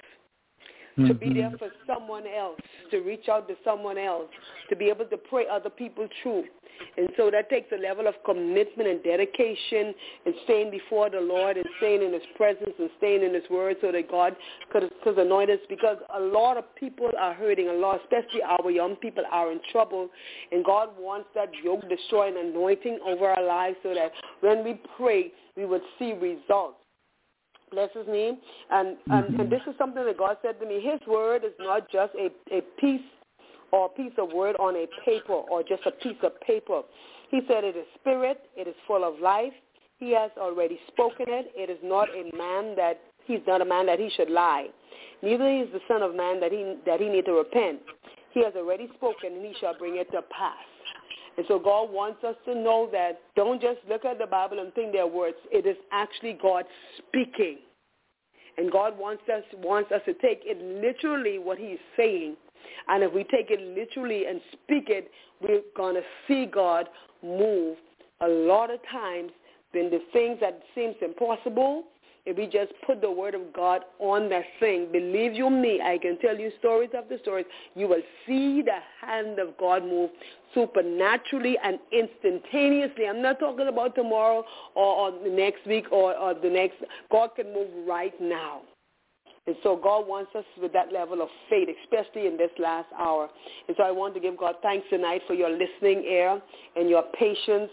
Speaker 2: to be there for someone else, to reach out to someone else, to be able to pray other people through. And so that takes a level of commitment and dedication and staying before the Lord and staying in his presence and staying in his word so that God could anoint us, because a lot of people are hurting, a lot, especially our young people are in trouble, and God wants that yoke destroying anointing over our lives so that when we pray, we would see results. Bless his name. And this is something that God said to me. His word is not just a piece or a piece of word on a paper or just a piece of paper. He said it is spirit. It is full of life. He has already spoken it. It is not a man that he's not a man that he should lie. Neither is the son of man that he need to repent. He has already spoken, and he shall bring it to pass. And so God wants us to know that don't just look at the Bible and think they're words. It is actually God speaking. And God wants us to take it literally what he's saying. And if we take it literally and speak it, we're going to see God move. A lot of times, then the things that seems impossible, if we just put the word of God on that thing, believe you me, I can tell you stories after stories, you will see the hand of God move supernaturally and instantaneously. I'm not talking about tomorrow or the next week or the next. God can move right now. And so God wants us with that level of faith, especially in this last hour. And so I want to give God thanks tonight for your listening ear and your patience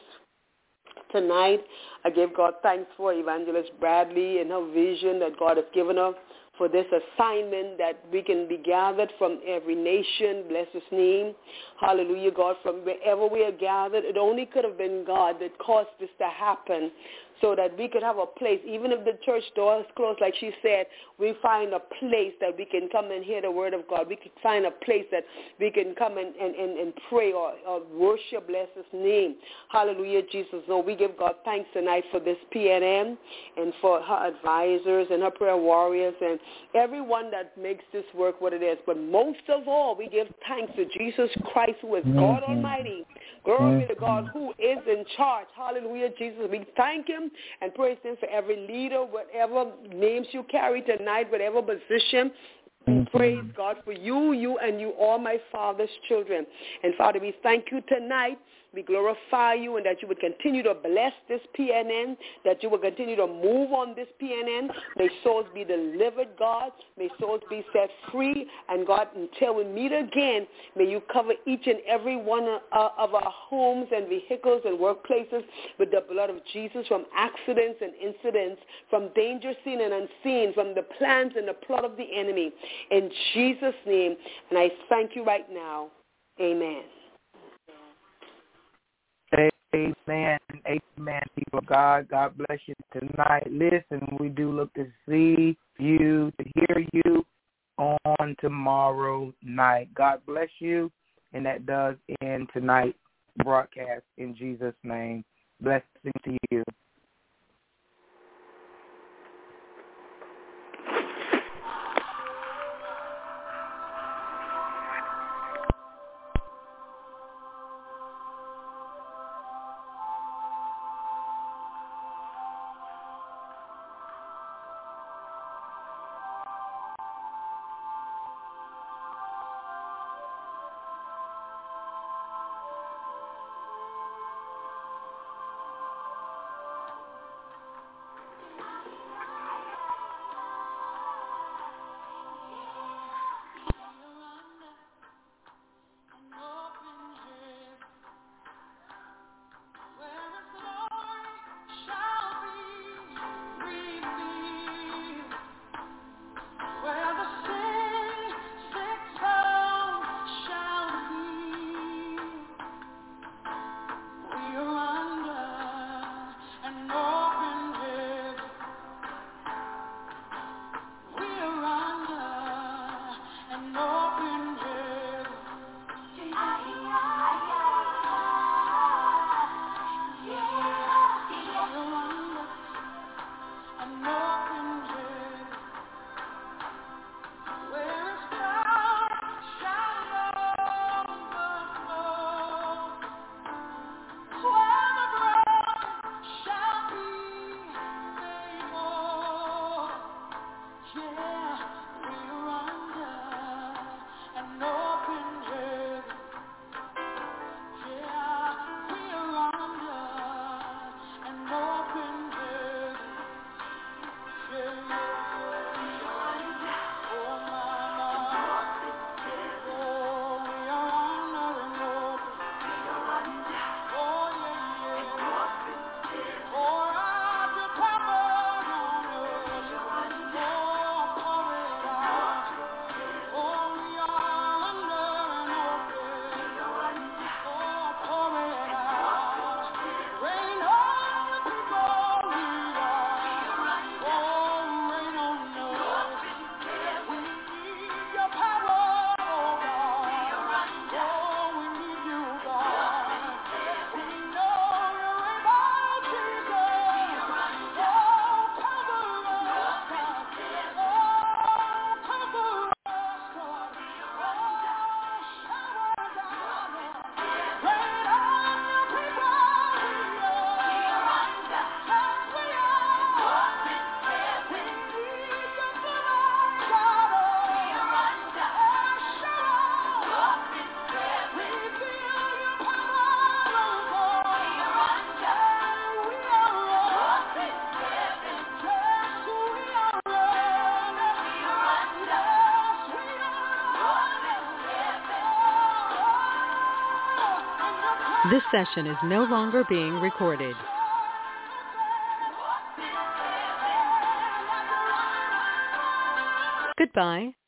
Speaker 2: tonight. I give God thanks for Evangelist Bradley and her vision that God has given her for this assignment that we can be gathered from every nation. Bless his name. Hallelujah, God. From wherever we are gathered, it only could have been God that caused this to happen so that we could have a place. Even if the church door is closed, like she said, we find a place that we can come and hear the word of God. We can find a place that we can come and pray or worship, bless his name. Hallelujah, Jesus. So we give God thanks tonight for this PNN and for her advisors and her prayer warriors and everyone that makes this work what it is. But most of all, we give thanks to Jesus Christ, who is God Almighty. Glory be to God, who is in charge. Hallelujah, Jesus. We thank him and praise him for every leader, whatever names you carry tonight, whatever position. And praise God for you and you, all my Father's children. And Father, we thank you tonight. We glorify you, and that you would continue to bless this PNN, that you would continue to move on this PNN. May souls be delivered, God. May souls be set free. And God, until we meet again, may you cover each and every one of our homes and vehicles and workplaces with the blood of Jesus, from accidents and incidents, from danger seen and unseen, from the plans and the plot of the enemy. In Jesus' name, and I thank you right now. Amen.
Speaker 3: Amen. Amen. People of God, God bless you tonight. Listen, we do look to see you, to hear you on tomorrow night. God bless you, and that does end tonight's broadcast in Jesus' name. Blessing to you.
Speaker 1: This session is no longer being recorded. Goodbye.